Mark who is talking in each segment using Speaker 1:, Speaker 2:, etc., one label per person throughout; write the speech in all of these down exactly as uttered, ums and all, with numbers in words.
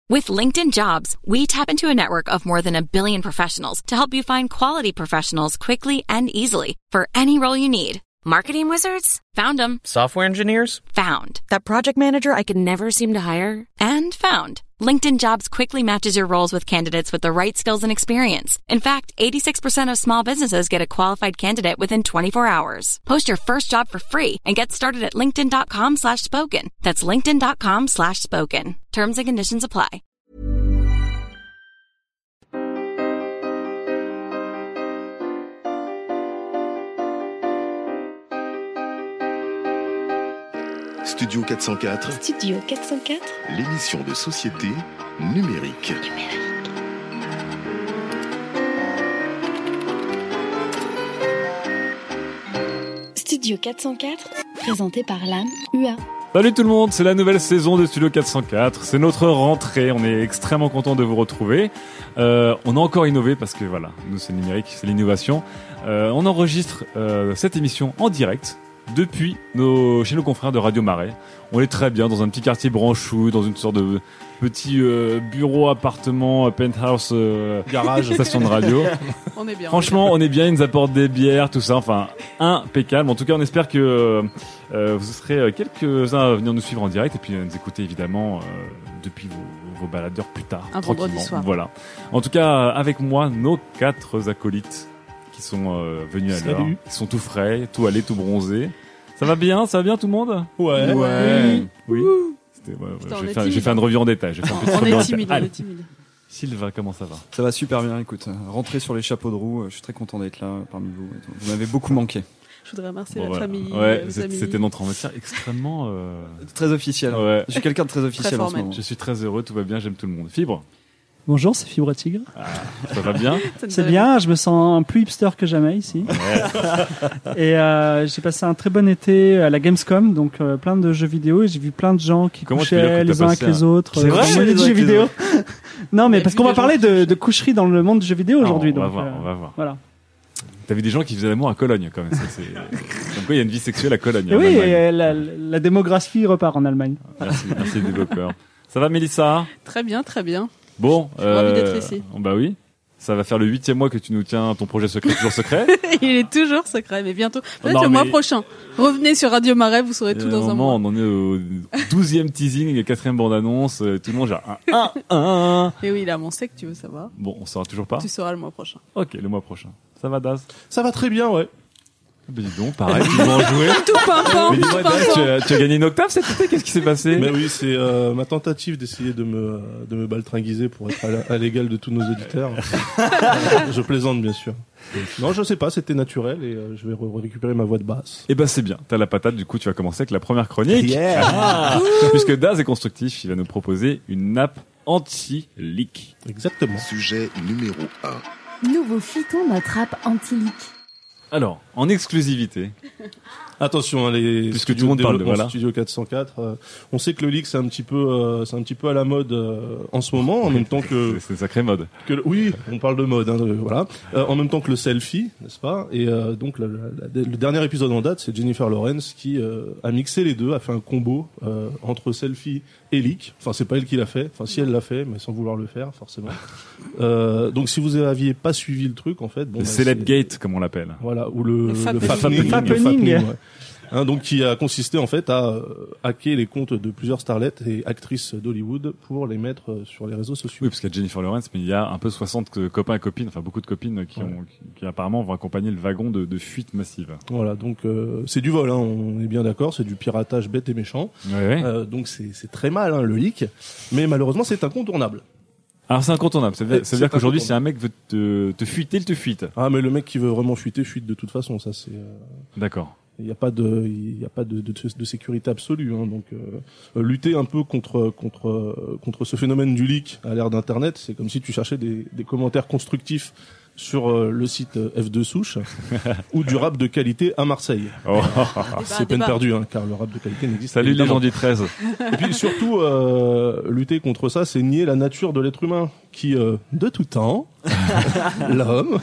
Speaker 1: With LinkedIn Jobs, we tap into a network of more than a billion professionals to help you find quality professionals quickly and easily for any role you need. Marketing wizards? Found them.
Speaker 2: Software engineers?
Speaker 1: Found. That project manager I could never seem to hire? And found. LinkedIn Jobs quickly matches your roles with candidates with the right skills and experience. In fact, eighty-six percent of small businesses get a qualified candidate within twenty-four hours. Post your first job for free and get started at linkedin.com slash spoken. That's linkedin.com slash spoken. Terms and conditions apply.
Speaker 3: Studio quatre cent quatre.
Speaker 4: Studio quatre cent quatre.
Speaker 3: L'émission de société numérique.
Speaker 4: Numérique. Studio quatre cent quatre, présenté par l'A M U A.
Speaker 5: Salut tout le monde, c'est la nouvelle saison de Studio quatre cent quatre, c'est notre rentrée, on est extrêmement content de vous retrouver. Euh, on a encore innové parce que voilà, nous c'est le numérique, c'est l'innovation. Euh, on enregistre euh, cette émission en direct depuis nos, chez nos confrères de Radio Marais. On est très bien dans un petit quartier branchou, dans une sorte de petit euh, bureau, appartement, penthouse, euh, garage, station de radio.
Speaker 6: On est bien.
Speaker 5: Franchement, on est bien, ils nous apportent des bières, tout ça, enfin, impeccable. En tout cas, on espère que euh, vous serez quelques-uns à venir nous suivre en direct et puis à nous écouter évidemment euh, depuis vos, vos baladeurs plus tard.
Speaker 6: Un vendredi soir.
Speaker 5: Voilà. En tout cas, avec moi, nos quatre acolytes qui sont euh, venus à l'heure. Ils sont tout frais, tout allés, tout bronzés. Ça va bien, ça va bien tout le monde?
Speaker 7: Ouais.
Speaker 5: Ouais. Oui. C'était, ouais, ouais. J'ai, fait, j'ai fait une revue en détail. J'ai fait un petit
Speaker 6: on,
Speaker 5: revue
Speaker 6: est
Speaker 5: en
Speaker 6: timide,
Speaker 5: détail.
Speaker 6: on est timide.
Speaker 5: Sylvain, comment ça va?
Speaker 7: Ça va super bien, écoute. Rentrez sur les chapeaux de roue, je suis très content d'être là parmi vous. Vous m'avez beaucoup manqué.
Speaker 6: Je voudrais remercier
Speaker 5: bon,
Speaker 6: la
Speaker 5: voilà.
Speaker 6: famille.
Speaker 5: Ouais,
Speaker 6: les
Speaker 5: c'était,
Speaker 6: amis.
Speaker 5: c'était notre entretien extrêmement... Euh...
Speaker 7: Très officiel.
Speaker 5: Ouais.
Speaker 7: Je suis quelqu'un de très officiel
Speaker 6: très
Speaker 7: en ce moment.
Speaker 5: Je suis très heureux, tout va bien, j'aime tout le monde. Fibre?
Speaker 8: Bonjour, c'est Fibre Tigre.
Speaker 5: Ah, ça va bien?
Speaker 8: C'est bien, je me sens plus hipster que jamais ici.
Speaker 5: Ouais.
Speaker 8: Et euh, j'ai passé un très bon été à la Gamescom, donc euh, plein de jeux vidéo, et j'ai vu plein de gens qui
Speaker 5: Comment couchaient
Speaker 8: couchaient les uns avec
Speaker 5: un...
Speaker 8: les autres.
Speaker 5: C'est vrai,
Speaker 8: euh,
Speaker 5: les
Speaker 8: jeux vidéo. Non, mais
Speaker 6: mais
Speaker 8: parce qu'on va parler de, de coucherie dans le monde du jeu vidéo
Speaker 5: Ah,
Speaker 8: aujourd'hui.
Speaker 5: on va
Speaker 8: donc,
Speaker 5: voir,
Speaker 8: euh,
Speaker 5: on va voir.
Speaker 8: Voilà.
Speaker 5: T'as vu des gens qui faisaient l'amour à Cologne, quand même. C'est, c'est... Comme quoi, il y a une vie sexuelle à Cologne.
Speaker 8: Et oui, et la, la démographie repart en Allemagne.
Speaker 5: Merci, merci développeur. Ça va, Mélissa?
Speaker 6: Très bien, très bien.
Speaker 5: Bon,
Speaker 6: J'ai envie d'être ici.
Speaker 5: Bah oui. Ça va faire le huitième mois que tu nous tiens ton projet secret toujours secret.
Speaker 6: Il est toujours secret, mais bientôt. Peut-être
Speaker 5: non,
Speaker 6: le mois
Speaker 5: mais...
Speaker 6: prochain. Revenez sur Radio Marais, vous saurez tout
Speaker 5: un
Speaker 6: dans un
Speaker 5: moment,
Speaker 6: mois.
Speaker 5: on en est au douzième teasing, la quatrième bande-annonce, tout le monde genre un, un, un.
Speaker 6: Et oui, là, mon sec, tu veux savoir.
Speaker 5: Bon, on saura toujours pas.
Speaker 6: Tu sauras le mois prochain.
Speaker 5: Ok, le mois prochain. Ça va, Daz?
Speaker 7: Ça va très bien, ouais.
Speaker 5: Ben dis donc, pareil, tu vas en jouer.
Speaker 6: Tout pimpant,
Speaker 5: Mais
Speaker 6: tout
Speaker 5: dis-moi, Daz,
Speaker 6: pimpant.
Speaker 5: tu as, tu as gagné une octave cet été? Qu'est-ce qui s'est passé?
Speaker 9: Mais oui, c'est euh, ma tentative d'essayer de me de me baltringuiser pour être à, la- à l'égal de tous nos auditeurs. Euh, je plaisante bien sûr. Non, je sais pas, c'était naturel et euh, je vais re- récupérer ma voix de basse.
Speaker 5: Eh ben c'est bien, t'as la patate, du coup tu vas commencer avec la première chronique.
Speaker 9: Yeah.
Speaker 5: Ah. Puisque Daz est constructif, il va nous proposer une nappe anti-leak.
Speaker 9: Exactement.
Speaker 3: Sujet numéro un.
Speaker 4: Nous vous fitons notre app anti-leak.
Speaker 5: Alors, en exclusivité,
Speaker 9: Attention, hein, les
Speaker 5: Puisque tout
Speaker 9: studios
Speaker 5: le monde parle de-
Speaker 9: développement
Speaker 5: voilà.
Speaker 9: Studio quatre cent quatre. euh, on sait que le leak c'est un petit peu, euh, c'est un petit peu à la mode euh, en ce moment, en même temps que,
Speaker 5: c'est, c'est une sacrée mode.
Speaker 9: que le- oui, on parle de mode, hein, de- voilà. Euh, en même temps que le selfie, n'est-ce pas? Et euh, donc le, le- le dernier épisode en date, c'est Jennifer Lawrence qui euh, a mixé les deux, a fait un combo euh, entre selfie et leak. Enfin, c'est pas elle qui l'a fait. Enfin, si elle l'a fait, mais sans vouloir le faire, forcément. Euh, donc, si vous aviez pas suivi le truc, en fait, bon,
Speaker 5: Le
Speaker 9: bah,
Speaker 5: Celeb
Speaker 9: c'est-
Speaker 5: Gate, comme on l'appelle.
Speaker 9: voilà, ou le,
Speaker 6: Le fappening.
Speaker 9: fappening,
Speaker 8: Le fappening.
Speaker 9: le fappening, ouais. Hein, donc qui a consisté en fait à euh, hacker les comptes de plusieurs starlettes et actrices d'Hollywood pour les mettre euh, sur les réseaux sociaux.
Speaker 5: Oui, parce qu'il y a Jennifer Lawrence, mais il y a un peu soixante copains et copines, enfin beaucoup de copines qui,
Speaker 9: Ouais.
Speaker 5: ont, qui, qui apparemment vont accompagner le wagon de, de fuite massive.
Speaker 9: Voilà, donc euh, c'est du vol, hein, on est bien d'accord, c'est du piratage bête et méchant.
Speaker 5: Ouais, ouais.
Speaker 9: Euh, donc c'est c'est très mal hein, le leak, mais malheureusement c'est incontournable.
Speaker 5: Alors c'est incontournable, ça veut dire, ça veut dire
Speaker 9: C'est
Speaker 5: qu'aujourd'hui si
Speaker 9: incontournable.
Speaker 5: un mec veut te, te fuiter, il te fuite.
Speaker 9: Ah mais le mec qui veut vraiment fuiter, fuite de toute façon, ça c'est. Euh...
Speaker 5: D'accord.
Speaker 9: Il n'y a pas de, il y a pas de, de, de sécurité absolue. Hein, donc, euh, lutter un peu contre contre contre ce phénomène du leak à l'ère d'Internet, c'est comme si tu cherchais des, des commentaires constructifs sur euh, le site F deux Souche ou du rap de qualité à Marseille.
Speaker 5: Oh.
Speaker 9: C'est peine perdue, hein, car le rap de qualité n'existe pas.
Speaker 5: Salut les gens du treize.
Speaker 9: Et puis surtout, euh, lutter contre ça, c'est nier la nature de l'être humain, qui, euh, de tout temps, l'homme,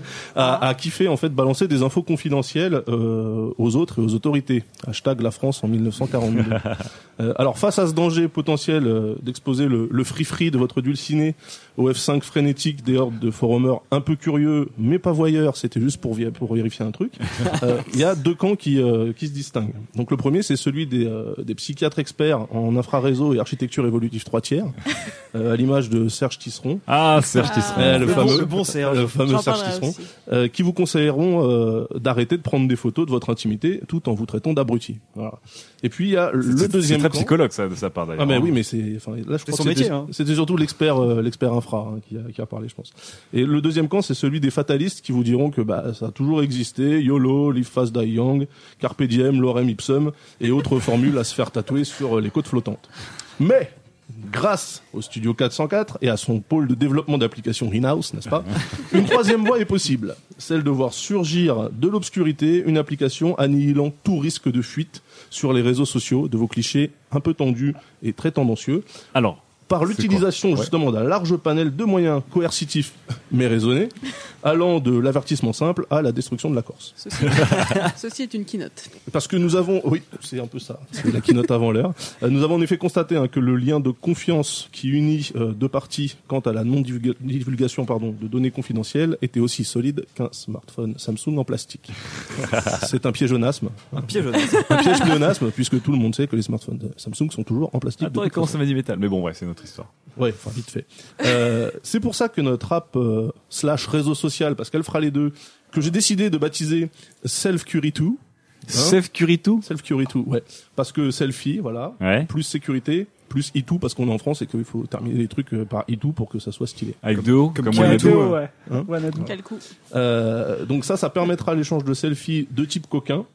Speaker 9: a, a kiffé en fait balancer des infos confidentielles euh, aux autres et aux autorités. Hashtag la France en mille neuf cent quarante-deux. euh, alors face à ce danger potentiel euh, d'exposer le, le free-free de votre dulciné au F cinq frénétique des hordes de forumers un peu curieux, mais pas voyeurs, c'était juste pour, vi- pour vérifier un truc, il euh, y a deux camps qui, euh, qui se distinguent. Donc le premier, c'est celui des, euh, des psychiatres experts en infraréseau et architecture évolutive trois tiers, euh, à l'image de Serge Tisseron.
Speaker 5: Ah, Serge Tisseron.
Speaker 9: Euh, le,
Speaker 8: Le
Speaker 9: fameux,
Speaker 8: bon- le bon Serge.
Speaker 9: le fameux
Speaker 6: J'en
Speaker 9: Serge
Speaker 6: parlerai
Speaker 9: Tisseron,
Speaker 6: aussi.
Speaker 9: euh, qui vous conseilleront euh, d'arrêter de prendre des photos de votre intimité tout en vous traitant d'abruti. Voilà. Et puis il y a le
Speaker 5: C'est-
Speaker 9: deuxième
Speaker 5: C'est très
Speaker 9: camp.
Speaker 5: psychologue, ça, de sa part, d'ailleurs.
Speaker 9: Ah mais oui, mais c'est, enfin là je crois
Speaker 8: son
Speaker 9: que
Speaker 8: métier,
Speaker 9: c'était,
Speaker 8: hein.
Speaker 9: c'était surtout l'expert, euh, l'expert infra hein, qui, a, qui a parlé, je pense. Et le deuxième camp, c'est celui des fatalistes qui vous diront que bah ça a toujours existé, YOLO, Live Fast Die Young, Carpe Diem, Lorem Ipsum et autres formules à se faire tatouer sur euh, les côtes flottantes. Mais grâce au Studio quatre cent quatre et à son pôle de développement d'applications in-house, n'est-ce pas, une troisième voie est possible, celle de voir surgir de l'obscurité une application annihilant tout risque de fuite sur les réseaux sociaux de vos clichés un peu tendus et très tendancieux,
Speaker 5: Alors,
Speaker 9: par l'utilisation
Speaker 5: quoi
Speaker 9: justement d'un large panel de moyens coercitifs mais raisonnés, allant de l'avertissement simple à la destruction de la Corse.
Speaker 6: Ceci, ceci est une keynote.
Speaker 9: Parce que nous avons, oui, c'est un peu ça, c'est la keynote avant l'heure. Euh, nous avons en effet constaté hein, que le lien de confiance qui unit euh, deux parties quant à la non-divulgation pardon, de données confidentielles était aussi solide qu'un smartphone Samsung en plastique. C'est un piégeonasme.
Speaker 7: Un piège.
Speaker 9: Un piège pléonasme, puisque tout le monde sait que les smartphones de Samsung sont toujours en plastique.
Speaker 5: attends,
Speaker 9: de
Speaker 5: il
Speaker 9: toute
Speaker 5: commence
Speaker 9: façon.
Speaker 5: à mettre du métal. Mais bon, ouais, c'est notre histoire.
Speaker 9: Ouais, enfin vite fait. Euh, c'est pour ça que notre app euh, slash réseau social, parce qu'elle fera les deux, que j'ai décidé de baptiser Self-Curry deux.
Speaker 5: Safe Curry tout?
Speaker 9: Self-Curry deux, ouais. Parce que selfie, voilà.
Speaker 5: Ouais.
Speaker 9: Plus sécurité, plus i deux, parce qu'on est en France et qu'il faut terminer les trucs euh, par i deux pour que ça soit stylé.
Speaker 5: Avec deux O, comme,
Speaker 7: comme
Speaker 5: on l'a dit.
Speaker 8: Wanadu, ouais.
Speaker 9: Hein
Speaker 8: Wanadu.
Speaker 6: Quel coup.
Speaker 9: Euh, donc ça, ça permettra l'échange de selfies de type coquin.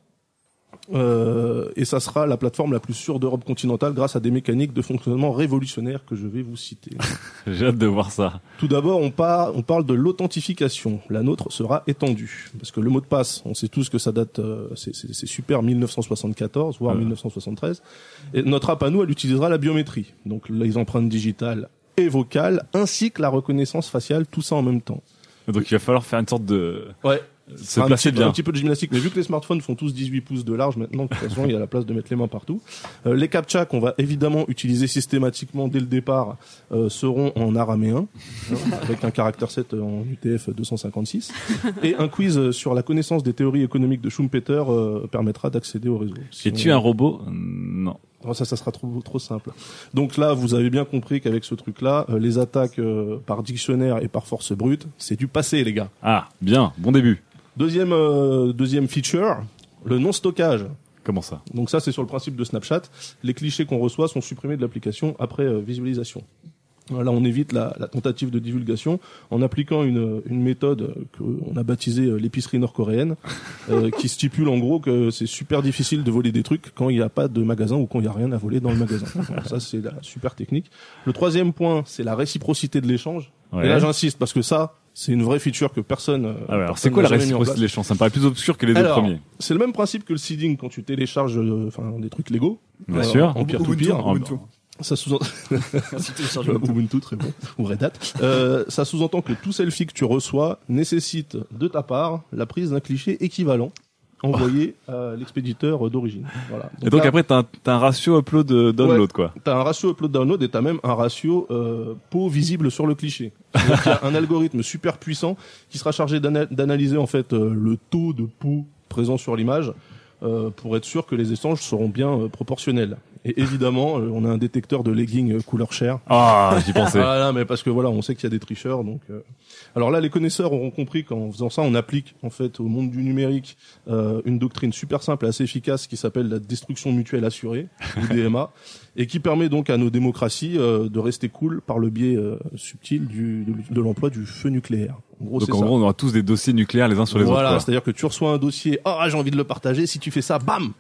Speaker 9: Euh, et ça sera la plateforme la plus sûre d'Europe continentale grâce à des mécaniques de fonctionnement révolutionnaires que je vais vous citer.
Speaker 5: J'ai hâte de voir ça.
Speaker 9: Tout d'abord, on, par, on parle de l'authentification. La nôtre sera étendue. Parce que le mot de passe, on sait tous que ça date, euh, c'est, c'est, c'est super mille neuf cent soixante-quatorze, voire
Speaker 5: Ouais.
Speaker 9: mille neuf cent soixante-treize. Et notre app à nous, elle utilisera la biométrie. Donc les empreintes digitales et vocales, ainsi que la reconnaissance faciale, tout ça en même temps.
Speaker 5: Donc il va falloir faire une sorte de...
Speaker 9: Ouais.
Speaker 5: Se
Speaker 9: un
Speaker 5: placer
Speaker 9: petit,
Speaker 5: bien.
Speaker 9: Un petit peu de gymnastique, mais vu que les smartphones font tous dix-huit pouces de large maintenant, de toute façon, il y a la place de mettre les mains partout. Euh, les captcha qu'on va évidemment utiliser systématiquement dès le départ euh, seront en araméen, hein, avec un caractère sept en U T F deux cent cinquante-six. Et un quiz sur la connaissance des théories économiques de Schumpeter euh, permettra d'accéder au réseau.
Speaker 5: Es-tu
Speaker 9: Sinon-
Speaker 5: un robot? Non.
Speaker 9: Oh, ça, ça sera trop, trop simple. Donc là, vous avez bien compris qu'avec ce truc-là, euh, les attaques euh, par dictionnaire et par force brute, c'est du passé, les gars.
Speaker 5: Ah, bien, bon début.
Speaker 9: Deuxième, euh, deuxième feature, le non-stockage.
Speaker 5: Comment ça?
Speaker 9: Donc ça, c'est sur le principe de Snapchat. Les clichés qu'on reçoit sont supprimés de l'application après euh, visualisation. Là, on évite la, la tentative de divulgation en appliquant une, une méthode qu'on a baptisée euh, l'épicerie nord-coréenne, euh, qui stipule en gros que c'est super difficile de voler des trucs quand il n'y a pas de magasin ou quand il n'y a rien à voler dans le magasin. Alors ça, c'est la super technique. Le troisième point, c'est la réciprocité de l'échange.
Speaker 5: Ouais.
Speaker 9: Et là, j'insiste parce que ça, c'est une vraie feature que personne. euh,
Speaker 5: Ah ouais, alors
Speaker 9: personne
Speaker 5: c'est quoi la
Speaker 9: n'a jamais mis en
Speaker 5: réciprocité
Speaker 9: place.
Speaker 5: de l'échange? Ça me paraît plus obscur que les deux
Speaker 9: Alors,
Speaker 5: premiers.
Speaker 9: C'est le même principe que le seeding quand tu télécharges euh, enfin des trucs Lego.
Speaker 5: Bien
Speaker 9: Euh,
Speaker 5: sûr.
Speaker 9: En pire to
Speaker 7: Ubuntu,
Speaker 9: pire.
Speaker 7: Ubuntu.
Speaker 9: Ça sous
Speaker 7: Si tu télécharges Ubuntu.
Speaker 9: Ubuntu, très bon. Ou Red Hat. Euh, ça sous-entend que tout selfie que tu reçois nécessite de ta part la prise d'un cliché équivalent envoyé à l'expéditeur d'origine. Voilà.
Speaker 5: Et donc
Speaker 9: là,
Speaker 5: après, t'as un, t'as un ratio upload-download,
Speaker 9: Ouais.
Speaker 5: quoi.
Speaker 9: t'as un ratio upload-download et t'as même un ratio euh, pot visible sur le cliché. Donc il y a un algorithme super puissant qui sera chargé d'ana- d'analyser en fait euh, le taux de pot présent sur l'image euh, pour être sûr que les échanges seront bien euh, proportionnels. Et évidemment, euh, on a un détecteur de leggings euh, couleur chair.
Speaker 5: Ah, j'y pensais.
Speaker 9: Voilà, mais parce que voilà, on sait qu'il y a des tricheurs, donc. Euh... Alors là, les connaisseurs auront compris qu'en faisant ça, on applique en fait au monde du numérique euh, une doctrine super simple et assez efficace qui s'appelle la destruction mutuelle assurée, ou D M A, et qui permet donc à nos démocraties euh, de rester cool par le biais euh, subtil du, de, de l'emploi du feu nucléaire. En gros,
Speaker 5: Donc
Speaker 9: c'est
Speaker 5: en
Speaker 9: ça.
Speaker 5: gros, on aura tous des dossiers nucléaires les uns sur les
Speaker 9: Voilà,
Speaker 5: autres.
Speaker 9: c'est-à-dire que tu reçois un dossier, ah, j'ai envie de le partager. Si tu fais ça, bam,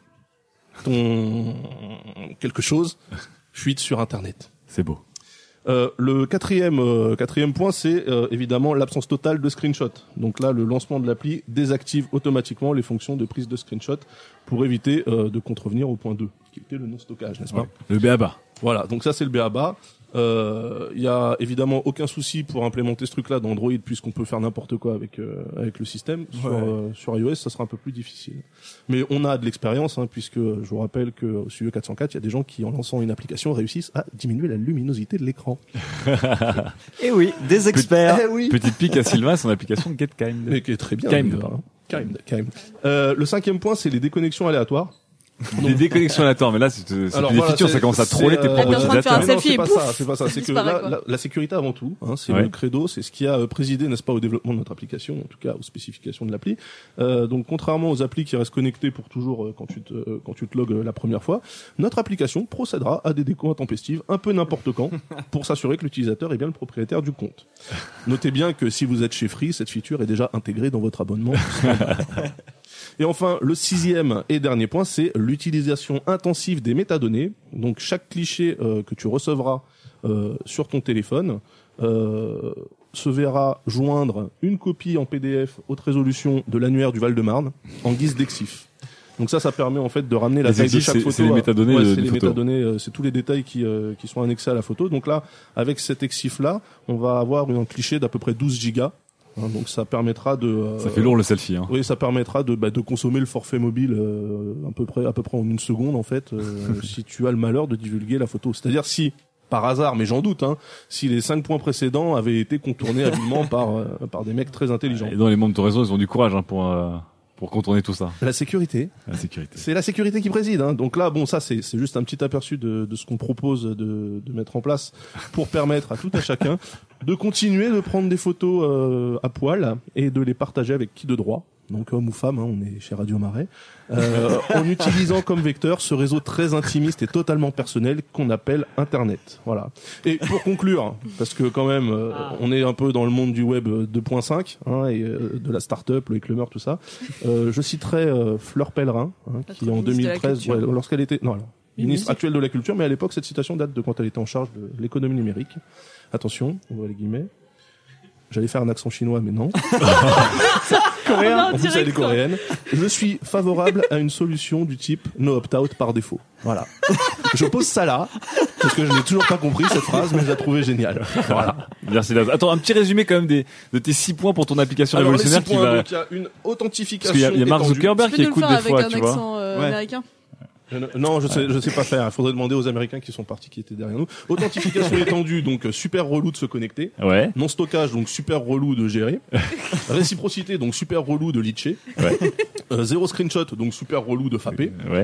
Speaker 9: ton quelque chose fuite sur Internet.
Speaker 5: C'est beau.
Speaker 9: Euh, le quatrième euh, quatrième point, c'est euh, évidemment l'absence totale de screenshot. Donc là, le lancement de l'appli désactive automatiquement les fonctions de prise de screenshot pour éviter euh, de contrevenir au point deux, qui était le non-stockage, n'est-ce pas?
Speaker 5: Le B A B A.
Speaker 9: Voilà, donc ça c'est le B A B A. Euh, il y a évidemment aucun souci pour implémenter ce truc-là dans Android puisqu'on peut faire n'importe quoi avec euh, avec le système. Sur,
Speaker 7: Ouais.
Speaker 9: euh, sur iOS, ça sera un peu plus difficile. Mais on a de l'expérience, hein, puisque je vous rappelle que au Studio quatre cent quatre, il y a des gens qui, en lançant une application, réussissent à diminuer la luminosité de l'écran.
Speaker 7: Et oui, des experts.
Speaker 9: Eh oui.
Speaker 5: Petite pique à Sylvain, son application GetKind.
Speaker 9: Mais qui est très bien.
Speaker 5: Kind.
Speaker 9: d'ailleurs, hein. Kind, kind. Euh, le cinquième point, c'est les déconnexions aléatoires.
Speaker 5: Des déconnexions aléatoires, mais là, c'est, c'est
Speaker 9: Alors
Speaker 5: plus des
Speaker 9: voilà,
Speaker 5: features,
Speaker 9: c'est-
Speaker 5: ça commence à troller
Speaker 9: c'est,
Speaker 5: tes
Speaker 9: euh,
Speaker 5: propres
Speaker 6: T'es en train de faire un
Speaker 5: utilisateurs.
Speaker 9: Mais non,
Speaker 6: selfie
Speaker 9: c'est
Speaker 6: et
Speaker 9: pas
Speaker 6: pouf,
Speaker 9: ça, c'est pas ça. C'est que
Speaker 6: disparaît,
Speaker 9: là,
Speaker 6: quoi.
Speaker 9: la, la sécurité avant tout, hein, c'est
Speaker 5: Ouais.
Speaker 9: le credo, c'est ce qui a présidé, n'est-ce pas, au développement de notre application, en tout cas aux spécifications de l'appli. Euh, donc, contrairement aux applis qui restent connectées pour toujours euh, quand tu te euh, quand tu te logs euh, la première fois, notre application procédera à des décos intempestives un peu n'importe quand pour s'assurer que l'utilisateur est bien le propriétaire du compte. Notez bien que si vous êtes chez Free, cette feature est déjà intégrée dans votre abonnement. Et enfin, le sixième et dernier point, c'est l'utilisation intensive des métadonnées. Donc, chaque cliché euh, que tu recevras euh, sur ton téléphone euh, se verra joindre une copie en P D F haute résolution de l'annuaire du Val-de-Marne en guise d'exif. Donc ça, ça permet en fait de ramener la
Speaker 5: Les
Speaker 9: taille de
Speaker 5: exifs,
Speaker 9: chaque
Speaker 5: c'est-
Speaker 9: photo.
Speaker 5: c'est les
Speaker 9: à-
Speaker 5: métadonnées
Speaker 9: ouais,
Speaker 5: de-
Speaker 9: c'est
Speaker 5: des
Speaker 9: les
Speaker 5: photos.
Speaker 9: métadonnées, euh, c'est tous les détails qui euh, qui sont annexés à la photo. Donc là, avec cet exif là, on va avoir un cliché d'à peu près douze gigas. Hein, donc ça permettra de. euh,
Speaker 5: Ça fait lourd le selfie, hein.
Speaker 9: Oui, ça permettra de bah, de consommer le forfait mobile euh, à peu près à peu près en une seconde en fait, euh, si tu as le malheur de divulguer la photo. C'est-à-dire si par hasard, mais j'en doute, hein, si les cinq points précédents avaient été contournés habilement par euh, par des mecs très intelligents.
Speaker 5: Et dans les membres de ton réseau, ils ont du courage, hein, pour, euh, pour contourner tout ça.
Speaker 9: La sécurité,
Speaker 5: La sécurité.
Speaker 9: c'est la sécurité qui préside. Hein. Donc là, bon, ça c'est c'est juste un petit aperçu de de ce qu'on propose de de mettre en place pour permettre à tout à chacun de continuer de prendre des photos euh, à poil et de les partager avec qui de droit. Donc homme ou femme, hein, on est chez Radio Marais, euh, en utilisant comme vecteur ce réseau très intimiste et totalement personnel qu'on appelle Internet. Voilà. Et pour conclure, parce que quand même, euh, on est un peu dans le monde du web deux point cinq hein, et euh, de la start-up, le éclumeur, tout ça. Euh, je citerai euh, Fleur Pellerin, hein, qui
Speaker 6: Notre
Speaker 9: en
Speaker 6: ministre de
Speaker 9: deux
Speaker 6: la
Speaker 9: mille treize,
Speaker 6: Culture.
Speaker 9: ouais, lorsqu'elle était, non, alors, ministre actuelle de la Culture, mais à l'époque cette citation date de quand elle était en charge de l'économie numérique. Attention, on voit les guillemets. J'allais faire un accent chinois, mais non.
Speaker 6: Coréen.
Speaker 9: En plus, elle est coréenne. Je suis favorable à une solution du type no opt-out par défaut. Voilà. Je pose ça là, parce que je n'ai toujours pas compris cette phrase, mais je la trouvais géniale. Voilà.
Speaker 5: Merci Laz. Attends, un petit résumé quand même des, de tes six points pour ton application
Speaker 9: Alors, les six
Speaker 5: révolutionnaire qui
Speaker 9: points,
Speaker 5: va...
Speaker 9: donc, il y a une
Speaker 5: Parce
Speaker 9: authentification
Speaker 5: qu'il y a, il y a Mark
Speaker 9: étendue.
Speaker 5: Zuckerberg
Speaker 6: Tu
Speaker 5: qui
Speaker 6: peux nous le
Speaker 5: écoute
Speaker 6: faire
Speaker 5: des
Speaker 6: avec
Speaker 5: fois,
Speaker 6: un
Speaker 5: tu vois.
Speaker 6: accent euh,
Speaker 7: Ouais.
Speaker 6: américain.
Speaker 9: Je ne- Non, je sais, je sais pas faire. Il faudrait demander aux Américains qui sont partis, qui étaient derrière nous. Authentification étendue, donc euh, super relou de se connecter.
Speaker 5: Ouais.
Speaker 9: Non stockage, donc super relou de gérer. Réciprocité, donc super relou de litcher.
Speaker 5: Ouais.
Speaker 9: Euh, zéro screenshot, donc super relou de fapper.
Speaker 5: Ouais.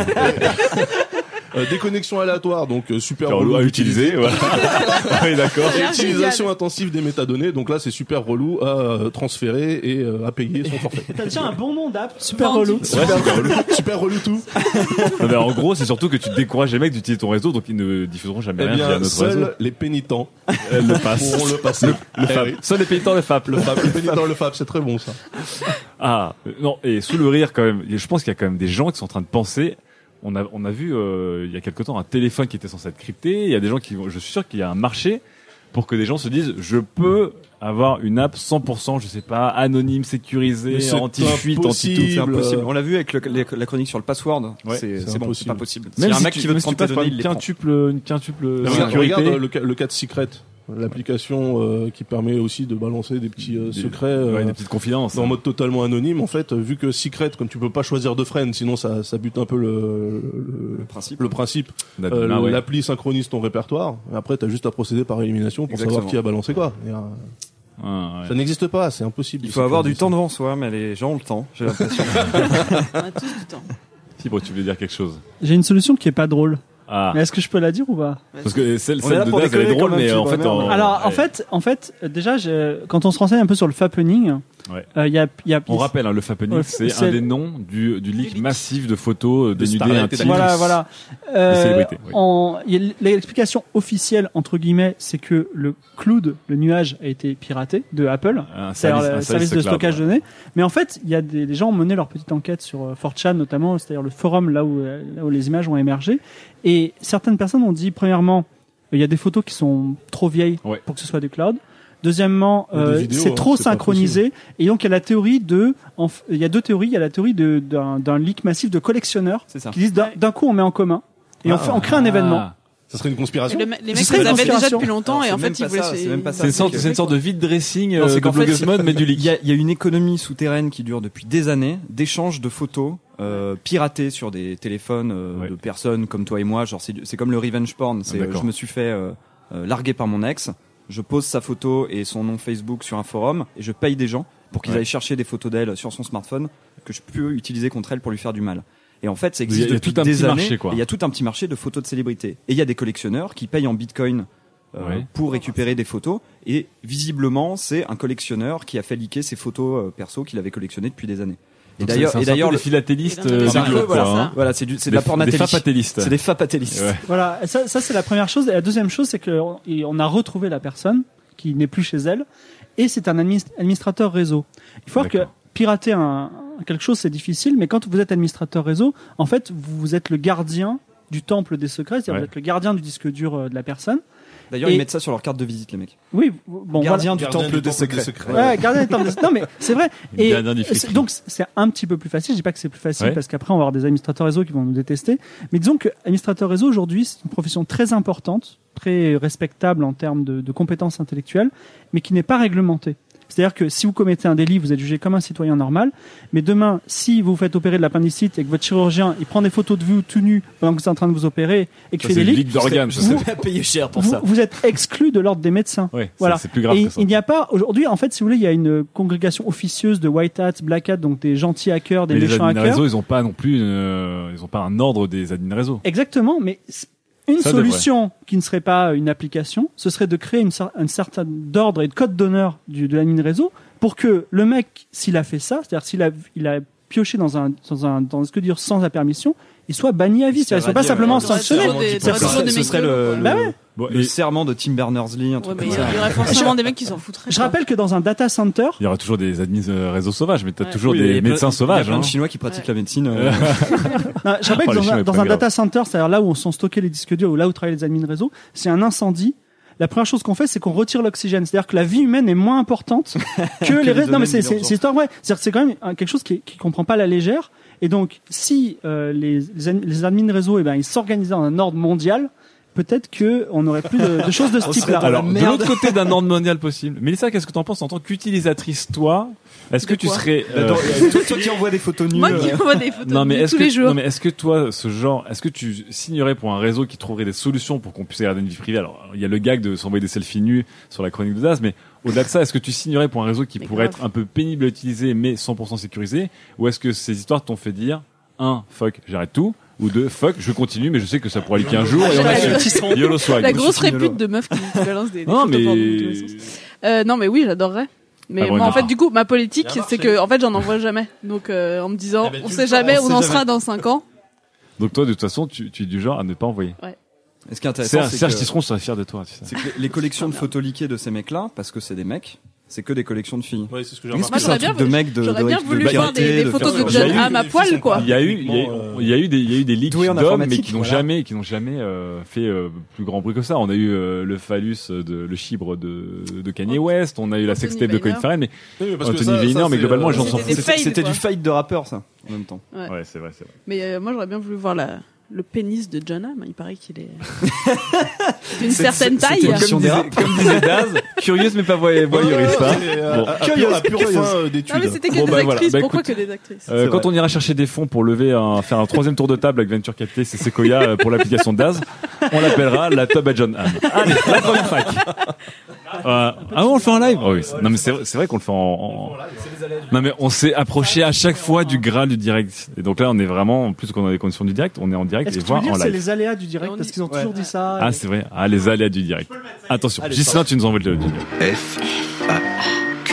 Speaker 9: Euh, déconnexion aléatoire, donc euh, super
Speaker 5: Faire
Speaker 9: relou
Speaker 5: à
Speaker 9: d'utiliser.
Speaker 5: utiliser, voilà. Oui, d'accord.
Speaker 9: Et
Speaker 6: Ah,
Speaker 9: utilisation
Speaker 6: génial.
Speaker 9: intensive des métadonnées, donc là c'est super relou à euh, transférer et euh, à payer son forfait.
Speaker 8: T'as déjà un bon nom d'app, super
Speaker 6: Vendu.
Speaker 8: relou.
Speaker 5: Ouais, super relou.
Speaker 9: Super relou tout.
Speaker 5: Non, mais en gros, c'est surtout que tu décourages les mecs d'utiliser ton réseau, donc ils ne diffuseront jamais
Speaker 9: Eh
Speaker 5: rien via
Speaker 9: bien,
Speaker 5: notre
Speaker 9: seuls
Speaker 5: réseau.
Speaker 9: les pénitents
Speaker 5: Euh, le pass.
Speaker 9: pourront le passer.
Speaker 5: Le
Speaker 9: Eh
Speaker 5: F A P.
Speaker 9: oui.
Speaker 5: Seuls les pénitents le F A P.
Speaker 9: Le F A P, le pénitent, le F A P, c'est très bon ça.
Speaker 5: Ah, euh, non, et sous le rire quand même, je pense qu'il y a quand même des gens qui sont en train de penser, on a, on a vu euh, il y a quelque temps un téléphone qui était censé être crypté, il y a des gens qui vont, je suis sûr qu'il y a un marché pour que des gens se disent, je peux avoir une app cent pour cent, je sais pas, anonyme,
Speaker 9: Mais
Speaker 5: sécurisée,
Speaker 9: c'est
Speaker 5: anti-fuite, anti-tout.
Speaker 7: C'est impossible.
Speaker 9: Euh,
Speaker 7: On l'a vu avec le- les- la chronique sur le password.
Speaker 5: Ouais,
Speaker 7: c'est
Speaker 9: c'est
Speaker 7: c'est bon, c'est
Speaker 9: impossible.
Speaker 7: pas possible. S'il y
Speaker 5: Même
Speaker 7: a un
Speaker 5: si
Speaker 7: mec
Speaker 5: tu,
Speaker 7: qui veut
Speaker 5: même
Speaker 7: te
Speaker 5: si tu
Speaker 7: prendre tes
Speaker 5: passes par
Speaker 7: données, il
Speaker 5: une
Speaker 7: les prend.
Speaker 5: quintuple, une quintuple
Speaker 9: Regarde,
Speaker 5: sécurité.
Speaker 9: regarde, euh, le, ca- le cas de Secret, l'application euh, qui permet aussi de balancer des petits euh,
Speaker 5: Des-
Speaker 9: secrets euh,
Speaker 5: Ouais, des petites confidences.
Speaker 9: en mode totalement anonyme. En fait, vu que Secret, comme tu peux pas choisir de friend, sinon ça, ça bute un peu le, le,
Speaker 7: Le principe.
Speaker 9: le principe.
Speaker 5: Ah,
Speaker 9: Euh,
Speaker 5: ouais.
Speaker 9: L'appli synchronise ton répertoire. Et après, t'as juste à procéder par élimination pour
Speaker 7: Exactement.
Speaker 9: savoir qui a balancé quoi. Et, euh,
Speaker 5: Ah, ouais.
Speaker 9: Ça n'existe pas, c'est impossible.
Speaker 7: Il faut avoir du temps devant soi, mais les gens ont le temps, j'ai l'impression.
Speaker 6: On a tous du temps.
Speaker 5: Fibre, tu voulais dire quelque chose?
Speaker 8: J'ai une solution qui est pas drôle.
Speaker 5: Ah.
Speaker 8: Mais est-ce que je peux la dire ou pas?
Speaker 5: Parce que celle,
Speaker 7: On est
Speaker 5: celle
Speaker 7: là
Speaker 5: de
Speaker 7: pour
Speaker 5: Daz, elle est
Speaker 7: déconner
Speaker 5: drôle,
Speaker 7: quand même,
Speaker 5: mais
Speaker 7: tu
Speaker 5: en
Speaker 7: vois,
Speaker 5: fait,
Speaker 7: merde.
Speaker 5: en-
Speaker 8: Alors en
Speaker 5: ouais.
Speaker 8: fait, en fait, euh, déjà, j'ai- quand on se renseigne un peu sur le fappening,
Speaker 5: Ouais.
Speaker 8: euh, il y a, il y a,
Speaker 5: On rappelle, hein, le Fappening,
Speaker 8: Ouais,
Speaker 5: c'est
Speaker 8: c'est-
Speaker 5: un des noms du, du leak massif de photos euh,
Speaker 9: De
Speaker 5: dénudées
Speaker 9: Starlight et
Speaker 5: intimes.
Speaker 8: Voilà, voilà.
Speaker 5: Des
Speaker 8: Euh,
Speaker 5: célébrités, oui.
Speaker 8: en- il y a- l'explication officielle entre guillemets, c'est que le cloud, le nuage, a été piraté de Apple,
Speaker 5: Un
Speaker 8: c'est-à-dire
Speaker 5: service-
Speaker 8: le
Speaker 5: un
Speaker 8: service de
Speaker 5: cloud,
Speaker 8: stockage de
Speaker 5: ouais.
Speaker 8: données. Mais en fait, il y a des, des gens ont mené leur petite enquête sur euh, four chan notamment, c'est-à-dire le forum là où, euh, là où les images ont émergé. Et certaines personnes ont dit, premièrement, il y a des photos qui sont trop vieilles
Speaker 5: Ouais.
Speaker 8: pour que ce soit du cloud. Deuxièmement,
Speaker 9: Ou des
Speaker 8: euh,
Speaker 9: vidéos,
Speaker 8: c'est
Speaker 9: hein,
Speaker 8: trop
Speaker 9: c'est pas
Speaker 8: synchronisé. Et donc, il y a la théorie de, en f- il y a deux théories. Il y a la théorie de, d'un, d'un leak massif de collectionneurs
Speaker 7: C'est ça.
Speaker 8: qui disent d'un, d'un coup on met en commun et on,
Speaker 9: Ah.
Speaker 8: fait, on crée un événement.
Speaker 9: Ça serait une conspiration.
Speaker 6: Le me- les
Speaker 8: Ce
Speaker 6: mecs
Speaker 8: serait
Speaker 6: ils
Speaker 8: une
Speaker 6: avaient déjà
Speaker 8: conspiration.
Speaker 6: depuis longtemps
Speaker 7: Alors,
Speaker 6: et
Speaker 7: c'est
Speaker 6: en
Speaker 7: même
Speaker 6: fait ils
Speaker 7: pas
Speaker 6: voulaient.
Speaker 7: ça, c'est même pas ça.
Speaker 5: C'est une sorte,
Speaker 7: que-
Speaker 5: c'est une sorte de vide dressing
Speaker 7: Non,
Speaker 5: euh,
Speaker 7: c'est
Speaker 5: de
Speaker 7: qu'en fait,
Speaker 5: blogueuse mode, mais du
Speaker 7: Il
Speaker 5: leak.
Speaker 7: y a, il y a une économie souterraine qui dure depuis des années d'échanges de photos euh, piratées sur des téléphones euh,
Speaker 5: Ouais.
Speaker 7: de personnes comme toi et moi. Genre c'est, c'est comme le revenge porn. C'est,
Speaker 5: Ah,
Speaker 7: euh,
Speaker 5: d'accord.
Speaker 7: je me suis fait euh, euh, larguer par mon ex. Je pose sa photo et son nom Facebook sur un forum et je paye des gens pour qu'ils
Speaker 5: Ouais.
Speaker 7: aillent chercher des photos d'elle sur son smartphone que je peux utiliser contre elle pour lui faire du mal. Et en fait, ça
Speaker 5: Il y a-
Speaker 7: existe
Speaker 5: il y a
Speaker 7: depuis
Speaker 5: tout un
Speaker 7: des
Speaker 5: petit
Speaker 7: années.
Speaker 5: marché, quoi.
Speaker 7: Et il y a tout un petit marché de photos de célébrités. Et il y a des collectionneurs qui payent en bitcoin euh,
Speaker 5: Ouais.
Speaker 7: pour récupérer des photos. Et visiblement, c'est un collectionneur qui a fait leaker ses photos euh, perso qu'il avait collectionnées depuis des années. Et
Speaker 5: Donc,
Speaker 7: d'ailleurs,
Speaker 5: c'est-
Speaker 7: et
Speaker 5: c'est un
Speaker 7: d'ailleurs,
Speaker 5: peu
Speaker 7: le-
Speaker 5: des philatélistes
Speaker 6: Et
Speaker 5: euh,
Speaker 6: dans
Speaker 7: c'est un
Speaker 6: les
Speaker 5: du
Speaker 7: peu,
Speaker 5: globe,
Speaker 7: voilà,
Speaker 5: quoi,
Speaker 7: ça.
Speaker 5: hein.
Speaker 7: voilà, c'est du, c'est de
Speaker 5: Des-
Speaker 7: la pornatelie.
Speaker 5: Des fapatelistes.
Speaker 7: C'est des fapatelistes.
Speaker 5: Ouais.
Speaker 8: Voilà, et ça, ça c'est la première chose. Et la deuxième chose, c'est que on- et on a retrouvé la personne qui n'est plus chez elle, et c'est un adminis- administrateur réseau. Il faut voir que
Speaker 5: D'accord.
Speaker 8: pirater un, quelque chose, c'est difficile, mais quand vous êtes administrateur réseau, en fait, vous êtes le gardien du temple des secrets, c'est-à-dire
Speaker 5: Ouais.
Speaker 8: vous êtes le gardien du disque dur euh, de la personne.
Speaker 7: D'ailleurs,
Speaker 8: Et-
Speaker 7: ils mettent ça sur leur carte de visite, les mecs.
Speaker 8: Oui, bon,
Speaker 7: Gardien du
Speaker 9: Gardien
Speaker 7: temple des secrets.
Speaker 8: voilà. Ouais, gardien du temple des Non, mais c'est vrai. Et
Speaker 5: Gardien du
Speaker 8: c'est-
Speaker 5: friperie.
Speaker 8: donc c'est un petit peu plus facile. Je dis pas que c'est plus facile
Speaker 5: Ouais.
Speaker 8: parce qu'après on va avoir des administrateurs réseau qui vont nous détester. Mais disons que administrateur réseau aujourd'hui c'est une profession très importante, très respectable en termes de, de compétences intellectuelles, mais qui n'est pas réglementée. C'est-à-dire que si vous commettez un délit, vous êtes jugé comme un citoyen normal. Mais demain, si vous vous faites opérer de l'appendicite et que votre chirurgien il prend des photos de vous tout nu pendant que vous êtes en train de vous opérer et que
Speaker 5: Ça,
Speaker 8: fait
Speaker 5: c'est
Speaker 8: des
Speaker 5: une
Speaker 8: leaks,
Speaker 5: ligue d'organes.
Speaker 7: Je
Speaker 5: ça.
Speaker 7: serais pas payé cher pour
Speaker 8: vous,
Speaker 7: ça.
Speaker 8: vous êtes exclu de l'ordre des médecins.
Speaker 5: Ouais,
Speaker 8: Voilà.
Speaker 5: c'est- c'est plus grave
Speaker 8: Et
Speaker 5: que ça.
Speaker 8: il n'y a pas aujourd'hui, en fait, si vous voulez, il y a une congrégation officieuse de white hats, black hats, donc des gentils hackers, des
Speaker 5: Mais les
Speaker 8: méchants
Speaker 5: admin
Speaker 8: hackers.
Speaker 5: réseau, ils ont pas non plus, euh, ils ont pas un ordre des admin réseau.
Speaker 8: Exactement, mais c- une
Speaker 5: Ça
Speaker 8: solution qui ne serait pas une application, ce serait de créer une, cer- un certain ordre et de code d'honneur du, de l'admin réseau pour que le mec, s'il a fait ça, c'est-à-dire s'il a, il a pioché dans un, dans un, dans ce que dire sans la permission, il soit banni à vie. C'est-à-dire, il soit pas simplement
Speaker 7: ouais.
Speaker 8: sanctionné.
Speaker 6: Toujours des-
Speaker 7: Ce
Speaker 6: t'aurais toujours
Speaker 7: serait,
Speaker 6: des
Speaker 7: ce
Speaker 6: mecs
Speaker 7: serait
Speaker 6: de-
Speaker 7: le,
Speaker 8: Bah
Speaker 7: le-
Speaker 8: ouais.
Speaker 5: Bon,
Speaker 7: le
Speaker 5: et
Speaker 7: serment de Tim Berners-Lee, un
Speaker 6: Ouais,
Speaker 7: truc
Speaker 6: mais
Speaker 7: comme
Speaker 6: il y,
Speaker 7: ça.
Speaker 6: a- il y aurait forcément des mecs qui s'en foutraient.
Speaker 8: Je
Speaker 6: quoi.
Speaker 8: rappelle que dans un data center,
Speaker 5: il y aura toujours des admins euh, réseaux sauvages, mais t'as
Speaker 6: Ouais.
Speaker 5: toujours
Speaker 7: Oui, il y
Speaker 5: des
Speaker 7: a plein-
Speaker 5: médecins sauvages.
Speaker 7: Il y a plein
Speaker 5: hein.
Speaker 7: de Chinois qui pratiquent
Speaker 6: Ouais.
Speaker 7: la médecine. euh,
Speaker 8: non, je rappelle
Speaker 5: Oh,
Speaker 8: que
Speaker 5: les
Speaker 8: dans
Speaker 5: Chinois,
Speaker 8: un,
Speaker 5: ils
Speaker 8: dans
Speaker 5: prennent
Speaker 8: un
Speaker 5: grave.
Speaker 8: data center, c'est-à-dire là où on sont stockés les disques durs ou là où travaillent les admins réseau, c'est un incendie. La première chose qu'on fait, c'est qu'on retire l'oxygène. C'est-à-dire que la vie humaine est moins importante que, les
Speaker 7: les
Speaker 8: réseaux. Non, mais c'est,
Speaker 7: domaines
Speaker 8: c'est, c'est histoire vraie. C'est-à-dire que c'est quand même un- quelque chose qui, qui comprend pas la légère. Et donc, si euh, les, les, ad- les admins réseau, eh ben, ils s'organisaient dans un ordre mondial, peut-être que on aurait plus de, de choses de ce
Speaker 7: On
Speaker 8: type-là.
Speaker 7: serait
Speaker 5: Alors,
Speaker 7: la
Speaker 5: de
Speaker 7: merde.
Speaker 5: l'autre côté d'un ordre mondial possible. Mélissa, qu'est-ce que t'en penses en tant qu'utilisatrice, toi? Est-ce que
Speaker 6: De
Speaker 5: tu
Speaker 6: quoi
Speaker 5: serais,
Speaker 7: Bah,
Speaker 5: euh,
Speaker 7: attends, toi, toi qui envoies des photos nues.
Speaker 6: Moi
Speaker 7: euh,
Speaker 6: qui envoie des photos
Speaker 5: non mais
Speaker 6: de
Speaker 5: est-ce
Speaker 6: tous les
Speaker 5: que
Speaker 6: jours.
Speaker 5: non mais est-ce que toi ce genre est-ce que tu signerais pour un réseau qui trouverait des solutions pour qu'on puisse garder une vie privée? Alors il y a le gag de s'envoyer des selfies nus sur la chronique de Daz, mais au-delà de ça, est-ce que tu signerais pour un réseau qui
Speaker 6: Mais
Speaker 5: pourrait
Speaker 6: grave.
Speaker 5: être un peu pénible à utiliser mais cent pour cent sécurisé, ou est-ce que ces histoires t'ont fait dire un fuck j'arrête tout, ou deux fuck je continue mais je sais que ça pourra liquer un jour et on
Speaker 6: La-
Speaker 5: assume. YOLO swag.
Speaker 6: La
Speaker 5: Moi,
Speaker 6: grosse
Speaker 5: je suis
Speaker 6: répute de meuf qui qui balance des, des
Speaker 5: Non
Speaker 6: photos porno dans tous les
Speaker 5: mais
Speaker 6: sens. Euh, non mais oui, j'adorerais. Mais
Speaker 5: Ah bon,
Speaker 6: moi, en
Speaker 5: non.
Speaker 6: fait, du coup, ma politique,
Speaker 9: Ça a
Speaker 6: c'est
Speaker 9: marché.
Speaker 6: que, en fait, j'en envoie jamais. Donc, euh, en me disant,
Speaker 9: Eh ben,
Speaker 6: on
Speaker 9: tu
Speaker 6: sait
Speaker 9: le feras,
Speaker 6: jamais
Speaker 9: on
Speaker 6: où
Speaker 9: sait
Speaker 6: on en
Speaker 9: jamais.
Speaker 6: sera dans cinq ans.
Speaker 5: donc toi de toute façon tu, tu es du genre à ne pas envoyer.
Speaker 7: Et ce qui est intéressant,
Speaker 5: Serge,
Speaker 7: c'est
Speaker 5: Serge
Speaker 7: que,
Speaker 5: Tisseron serait fier de toi. Tu sais.
Speaker 7: c'est que les, les collections de photos liquées de ces mecs-là, parce que c'est des mecs, c'est que des collections de filles.
Speaker 9: Ouais, c'est ce que j'ai
Speaker 7: Est-ce
Speaker 9: remarqué.
Speaker 7: que c'est un
Speaker 6: j'aurais bien
Speaker 7: truc de
Speaker 6: voulu-
Speaker 7: mecs de,
Speaker 6: J'aurais
Speaker 7: de,
Speaker 6: bien
Speaker 7: de
Speaker 6: voulu
Speaker 7: pirater,
Speaker 6: voir des, des
Speaker 7: de
Speaker 6: photos
Speaker 7: faire
Speaker 6: de
Speaker 7: ce genre
Speaker 6: John
Speaker 7: de-
Speaker 6: Hamm à poil, quoi.
Speaker 5: Il y a eu, il y a eu,
Speaker 9: Euh,
Speaker 5: il y a eu des, il y a eu des leaks
Speaker 7: doué en
Speaker 5: d'hommes, mais
Speaker 7: informatique,
Speaker 5: qui n'ont
Speaker 7: voilà.
Speaker 5: jamais, qui n'ont jamais euh, fait euh, plus grand bruit que ça. On a eu euh, le phallus de le chibre de, de Kanye West, on a eu la
Speaker 6: Anthony
Speaker 5: sextape de Colin
Speaker 6: Weiner.
Speaker 5: Farrell, mais
Speaker 9: Oui, mais parce que
Speaker 5: Anthony
Speaker 9: ça-
Speaker 5: Weiner,
Speaker 9: ça,
Speaker 5: mais
Speaker 9: c'est,
Speaker 5: globalement,
Speaker 9: euh,
Speaker 5: les gens s'en
Speaker 6: C'était
Speaker 5: foutent.
Speaker 6: des
Speaker 7: C'était c'était
Speaker 6: quoi.
Speaker 7: du fight de rappeur, ça, en même temps.
Speaker 6: Ouais.
Speaker 5: Ouais, c'est vrai, c'est vrai.
Speaker 6: Mais euh, moi, j'aurais bien voulu voir la, le pénis de John Hamm. Il paraît qu'il est d'une
Speaker 7: C'est-
Speaker 6: certaine
Speaker 7: c'est-
Speaker 6: taille.
Speaker 7: c'était
Speaker 5: Comme
Speaker 7: Sur des
Speaker 5: disait,
Speaker 7: rap.
Speaker 5: comme disait Daz, curieuse mais pas voy- voyeuriste. hein.
Speaker 9: Et, euh,
Speaker 5: Bon.
Speaker 9: à- à pure- à pure fin euh, d'études.
Speaker 6: Non, mais c'était que
Speaker 5: Bon,
Speaker 6: des
Speaker 5: bah, voilà.
Speaker 6: actrices.
Speaker 5: Bah,
Speaker 6: Pourquoi
Speaker 5: écoute,
Speaker 6: que des actrices?
Speaker 5: Euh,
Speaker 7: C'est
Speaker 5: quand
Speaker 7: vrai.
Speaker 5: on ira chercher des fonds pour lever un, faire un troisième tour de table avec Venture Capitalist et Sequoia euh, pour l'application Daz, on l'appellera la Tub à John Hamm. Allez, la première fac. Euh, ah, on le fait en live? Oh, oui. c'est- Non, mais c'est, vrai- c'est vrai qu'on le fait en, en- non, mais on s'est approché à chaque fois du graal du direct. Et donc là, on est vraiment, en plus qu'on a des conditions du direct, on est en direct
Speaker 8: Est-ce
Speaker 5: et
Speaker 8: que tu veux
Speaker 5: voir
Speaker 8: dire
Speaker 5: en
Speaker 8: que c'est
Speaker 5: live.
Speaker 8: les aléas du direct
Speaker 6: On
Speaker 8: parce
Speaker 6: y-
Speaker 8: qu'ils ont
Speaker 7: Ouais.
Speaker 8: toujours dit ça.
Speaker 5: Ah,
Speaker 8: et-
Speaker 5: c'est vrai. Ah, les aléas du direct. Attention.
Speaker 7: Allez,
Speaker 5: Gislain, tu nous envoies le jingle.
Speaker 3: F A Q.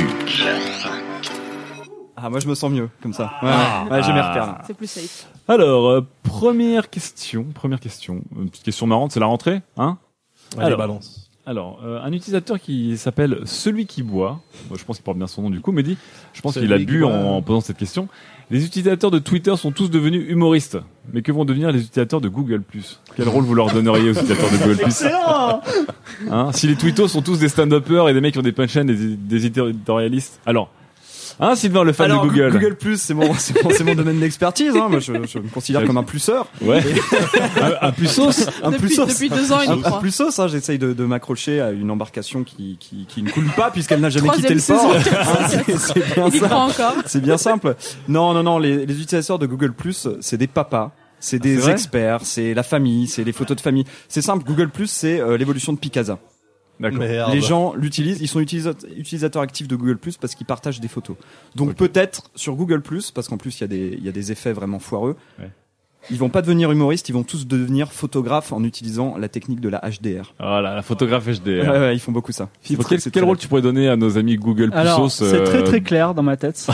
Speaker 7: Ah, moi je me sens mieux, comme ça. Ouais, ouais, j'ai mes repères, là.
Speaker 6: C'est plus safe.
Speaker 5: Alors, euh, première question, première question. Une petite question marrante, c'est la rentrée, hein?
Speaker 9: Allez,
Speaker 5: Alors.
Speaker 9: balance.
Speaker 5: Alors, euh, un utilisateur qui s'appelle Celui qui boit, moi, je pense qu'il porte bien son nom du coup, me dit, je pense
Speaker 9: Celui
Speaker 5: qu'il a
Speaker 9: qui
Speaker 5: bu
Speaker 9: boit.
Speaker 5: en, en posant cette question. Les utilisateurs de Twitter sont tous devenus humoristes, mais que vont devenir les utilisateurs de Google plus? Quel rôle vous leur donneriez aux utilisateurs de Google plus?
Speaker 8: Excellent.
Speaker 5: Hein, si les twittos sont tous des stand-uppers et des mecs qui ont des punchlines, des, des éditorialistes. Alors, Hein, Sylvain, le fan
Speaker 7: Alors,
Speaker 5: de Google.
Speaker 7: Google Plus, c'est mon, c'est mon, c'est mon domaine d'expertise. Hein. Moi, je, je me considère comme un pluseur.
Speaker 5: Ouais. un, un plus sauce.
Speaker 7: Un
Speaker 6: depuis,
Speaker 7: plusos.
Speaker 6: depuis deux ans, il
Speaker 7: Un,
Speaker 6: y
Speaker 7: un
Speaker 6: croit.
Speaker 7: plusos, hein. J'essaye de, de m'accrocher à une embarcation qui, qui, qui ne coule pas puisqu'elle n'a jamais
Speaker 6: Troisième
Speaker 7: quitté le port.
Speaker 6: saison.
Speaker 7: Hein, c'est, c'est bien
Speaker 6: Il y
Speaker 7: ça.
Speaker 6: croit encore.
Speaker 7: C'est bien simple. Non, non, non. Les, les utilisateurs de Google Plus, c'est des papas. C'est des
Speaker 5: c'est vrai
Speaker 7: experts, c'est la famille, c'est les photos de famille. C'est simple, Google Plus, c'est euh, l'évolution de Picasa.
Speaker 5: D'accord.
Speaker 9: Merde.
Speaker 7: Les gens l'utilisent, ils sont utilisa- utilisateurs actifs de Google Plus parce qu'ils partagent des photos. Donc
Speaker 5: Ok.
Speaker 7: peut-être sur Google Plus, parce qu'en plus il y a des il y a des effets vraiment foireux.
Speaker 5: Ouais.
Speaker 7: Ils vont pas devenir humoristes, ils vont tous devenir photographes en utilisant la technique de la H D R.
Speaker 5: Voilà, la photographe H D R.
Speaker 7: Ouais, ouais, ils font beaucoup ça.
Speaker 5: Fibre,
Speaker 7: C'est
Speaker 5: quel,
Speaker 7: très-
Speaker 5: quel
Speaker 7: c'est
Speaker 5: rôle
Speaker 7: très-
Speaker 5: tu pourrais donner à nos amis Google
Speaker 8: Alors,
Speaker 5: Plusos
Speaker 8: c'est très
Speaker 5: euh,
Speaker 8: très clair dans ma tête.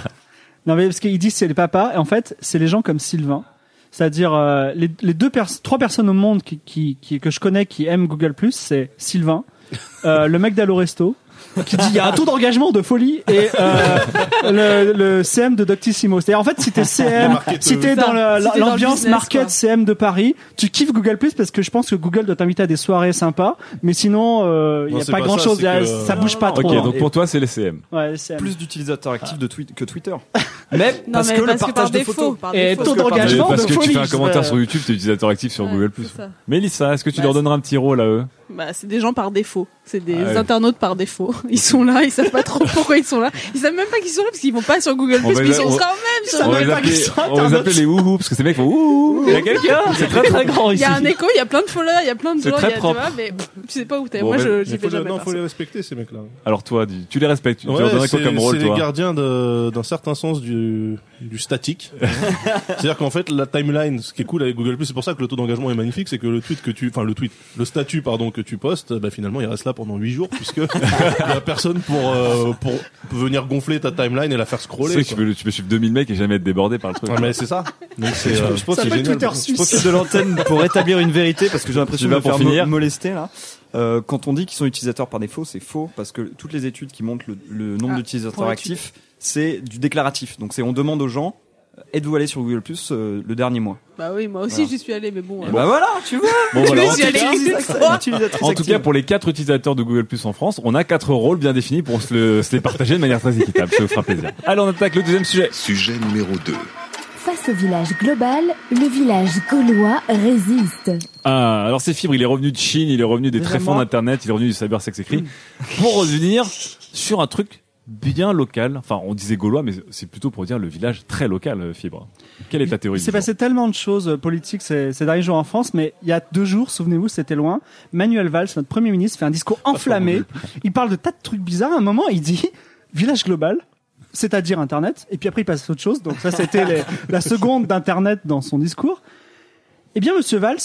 Speaker 8: Non mais parce qu'ils disent c'est les papas et en fait c'est les gens comme Sylvain, c'est-à-dire euh, les, les deux pers- trois personnes au monde qui, qui, qui que je connais qui aiment Google Plus, c'est Sylvain, euh, le mec d'Allo Resto qui dit il y a un taux d'engagement de folie et euh, le, le C M de Doctissimo. C'est-à-dire en fait si t'es C M,
Speaker 9: marketeur.
Speaker 8: si t'es
Speaker 6: Ça,
Speaker 8: dans le-
Speaker 6: si t'es dans le
Speaker 8: l'ambiance
Speaker 6: business,
Speaker 8: market
Speaker 6: quoi.
Speaker 8: C M de Paris, tu kiffes Google Plus parce que je pense que Google doit t'inviter à des soirées sympas, mais sinon euh, il
Speaker 9: Non,
Speaker 8: y a
Speaker 9: c'est
Speaker 8: pas
Speaker 9: pas
Speaker 8: grand
Speaker 9: ça,
Speaker 8: chose,
Speaker 9: c'est que-
Speaker 8: ça bouge pas
Speaker 5: Ok,
Speaker 8: trop. hein.
Speaker 5: donc pour toi c'est les C M.
Speaker 8: Ouais, les C M.
Speaker 7: plus d'utilisateurs actifs de tweet que Twitter. Mais
Speaker 6: Non,
Speaker 7: parce
Speaker 6: mais
Speaker 7: que le
Speaker 6: parce que
Speaker 7: partage
Speaker 6: par
Speaker 7: de
Speaker 6: défaut.
Speaker 7: photos.
Speaker 6: Par
Speaker 8: Et
Speaker 6: défaut.
Speaker 8: taux
Speaker 7: Parce que par-
Speaker 8: d'engagement
Speaker 5: Parce
Speaker 8: de
Speaker 5: que tu
Speaker 8: folie.
Speaker 5: fais un commentaire
Speaker 8: je-
Speaker 5: sur YouTube, t'es utilisateur actif sur
Speaker 6: Ouais,
Speaker 5: Google Plus.
Speaker 6: c'est ça.
Speaker 5: Mélissa, est-ce que tu
Speaker 6: Bah,
Speaker 5: leur
Speaker 6: c'est-
Speaker 5: donneras un petit rôle à eux?
Speaker 6: Bah, c'est des gens par défaut. C'est des
Speaker 5: Ah ouais.
Speaker 6: internautes par défaut. Ils sont là, ils savent pas trop pourquoi ils sont là. Ils savent même pas qu'ils sont là parce qu'ils vont pas sur Google
Speaker 5: On
Speaker 6: Plus,
Speaker 5: va
Speaker 6: mais ils
Speaker 5: les-
Speaker 6: sont
Speaker 5: on-
Speaker 6: quand même sur
Speaker 5: On va
Speaker 8: même
Speaker 5: les
Speaker 8: pas
Speaker 5: appeler,
Speaker 8: qu'ils sont
Speaker 5: on va les
Speaker 8: internautes.
Speaker 5: appeler les wouhou, parce que ces mecs font wouhou. Il y a quelqu'un? C'est très très grand
Speaker 6: Il
Speaker 5: ici.
Speaker 6: y a un écho, il y a plein de followers, il y a plein de
Speaker 5: C'est
Speaker 6: gens,
Speaker 5: très
Speaker 6: il y a, tu
Speaker 5: propre.
Speaker 6: vois, mais pff, tu sais pas où t'es.
Speaker 5: Bon,
Speaker 6: Moi,
Speaker 5: mais-
Speaker 6: je,
Speaker 9: Mais
Speaker 6: j'y
Speaker 9: faut
Speaker 6: vais
Speaker 9: les-
Speaker 6: jamais.
Speaker 9: non, faut
Speaker 6: perso.
Speaker 9: les respecter ces mecs-là.
Speaker 5: Alors toi, dis- tu les respectes, tu tu
Speaker 9: Ouais,
Speaker 5: leur donnerais quoi
Speaker 9: c'est
Speaker 5: comme rôle,
Speaker 9: c'est les
Speaker 5: toi?
Speaker 9: gardiens de- d'un certain sens du, du statique. C'est-à-dire qu'en fait, la timeline, ce qui est cool avec Google+, c'est pour ça que le taux d'engagement est magnifique, c'est que le tweet que tu, enfin le tweet, le statut pardon que tu postes, bah finalement il reste là pendant huit jours puisque il y a personne pour euh, pour venir gonfler ta timeline et la faire
Speaker 5: Tu
Speaker 9: scroller.
Speaker 5: sais que tu
Speaker 9: quoi.
Speaker 5: peux, tu peux suivre deux mille mecs et jamais être débordé par le truc.
Speaker 9: Ouais, mais c'est ça. Donc c'est, euh,
Speaker 7: Je pense
Speaker 8: Ça
Speaker 7: que
Speaker 8: s'appelle
Speaker 7: c'est génial.
Speaker 8: Twitter
Speaker 7: Je
Speaker 8: suisse.
Speaker 7: profite de l'antenne pour établir une vérité parce que j'ai l'impression
Speaker 5: Tu
Speaker 7: de
Speaker 5: vas
Speaker 7: me faire
Speaker 5: pour finir
Speaker 7: mo- molester là. Euh, quand on dit qu'ils sont utilisateurs par défaut, c'est faux parce que toutes les études qui montrent le, le nombre
Speaker 6: Ah,
Speaker 7: d'utilisateurs
Speaker 6: pour l'étude.
Speaker 7: actifs, c'est du déclaratif. Donc c'est on demande aux gens êtes-vous allé sur Google Plus euh, le dernier mois.
Speaker 6: Bah oui, moi aussi
Speaker 7: Voilà.
Speaker 6: j'y suis allé, mais bon.
Speaker 7: Et
Speaker 6: euh,
Speaker 7: bah voilà, tu vois.
Speaker 5: Bon,
Speaker 6: Je
Speaker 5: voilà,
Speaker 6: me
Speaker 5: en
Speaker 6: suis
Speaker 5: tout
Speaker 6: allé
Speaker 5: cas-
Speaker 6: une fois.
Speaker 7: Utilisatrice
Speaker 5: En tout
Speaker 7: active.
Speaker 5: cas, pour les quatre utilisateurs de Google Plus en France, on a quatre rôles bien définis pour se, le- se les partager de manière très équitable. Ça vous fera plaisir. Allez, on attaque le deuxième sujet.
Speaker 3: Sujet numéro deux.
Speaker 2: Face au village global, le village gaulois résiste.
Speaker 5: Ah, alors c'est Fibre, il est revenu de Chine, il est revenu des
Speaker 8: Déjà
Speaker 5: tréfonds
Speaker 8: moi.
Speaker 5: d'internet, il est revenu du cybersex écrit, pour revenir sur un truc bien local. Enfin, on disait gaulois, mais c'est plutôt pour dire le village très local, euh, Fibre. Quelle est ta théorie
Speaker 8: Il
Speaker 5: du
Speaker 8: s'est
Speaker 5: jour
Speaker 8: passé tellement de choses euh, politiques ces, ces derniers jours en France, mais il y a deux jours, souvenez-vous, c'était loin. Manuel Valls, notre Premier ministre, fait un discours enflammé. Il parle de tas de trucs bizarres. À un moment, il dit village global, c'est-à-dire Internet. Et puis après, il passe à autre chose. Donc ça, c'était les- la seconde d'Internet dans son discours. Eh bien, Monsieur Valls,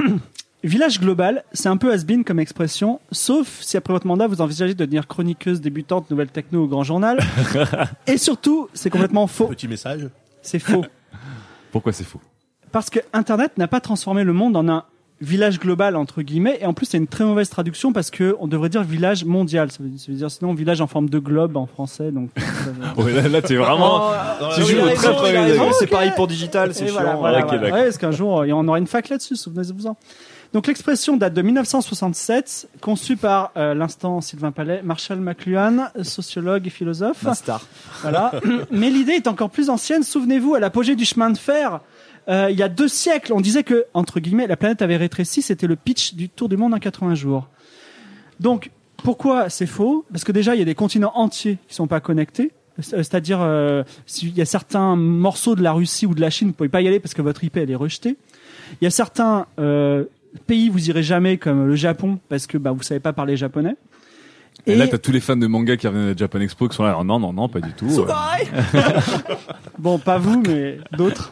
Speaker 8: village global, c'est un peu has-been comme expression, sauf si après votre mandat, vous envisagez de devenir chroniqueuse débutante nouvelle techno au Grand Journal. Et surtout, c'est complètement faux.
Speaker 9: petit message.
Speaker 8: C'est faux.
Speaker 5: Pourquoi c'est faux?
Speaker 8: Parce que Internet n'a pas transformé le monde en un village global entre guillemets, et en plus c'est une très mauvaise traduction parce que on devrait dire village mondial. Ça veut, ça veut dire sinon village en forme de globe en français. Donc
Speaker 5: Ouais, là, là, t'es vraiment... tu
Speaker 7: Il
Speaker 5: joues
Speaker 7: a
Speaker 5: au
Speaker 7: raison,
Speaker 5: très
Speaker 7: il a
Speaker 5: premier
Speaker 7: raison,
Speaker 5: degré.
Speaker 7: c'est pareil pour digital, c'est
Speaker 8: Et
Speaker 7: chiant.
Speaker 8: voilà, voilà,
Speaker 5: Ok,
Speaker 8: voilà.
Speaker 5: d'accord.
Speaker 8: Ouais, parce qu'un jour euh, on aura une fac là-dessus, souvenez-vous-en. Donc l'expression date de mille neuf cent soixante-sept, conçue par euh, l'instant Sylvain Palais, Marshall McLuhan, sociologue et philosophe.
Speaker 7: Ma star.
Speaker 8: Voilà. Mais l'idée est encore plus ancienne. Souvenez-vous, à l'apogée du chemin de fer, euh, il y a deux siècles, on disait que, entre guillemets, la planète avait rétréci. C'était le pitch du Tour du monde en quatre-vingts jours. Donc, pourquoi c'est faux? Parce que déjà, il y a des continents entiers qui sont pas connectés. C'est-à-dire, euh, s'il y a certains morceaux de la Russie ou de la Chine, vous pouvez pas y aller parce que votre I P elle est rejetée. Il y a certains euh, pays vous irez jamais, comme le Japon, parce que bah vous savez pas parler japonais.
Speaker 5: Et, là, t'as tous les fans de manga qui reviennent à Japan Expo qui sont là. Alors, non, non, non, pas du tout. Euh,
Speaker 8: Bon, pas vous, mais d'autres.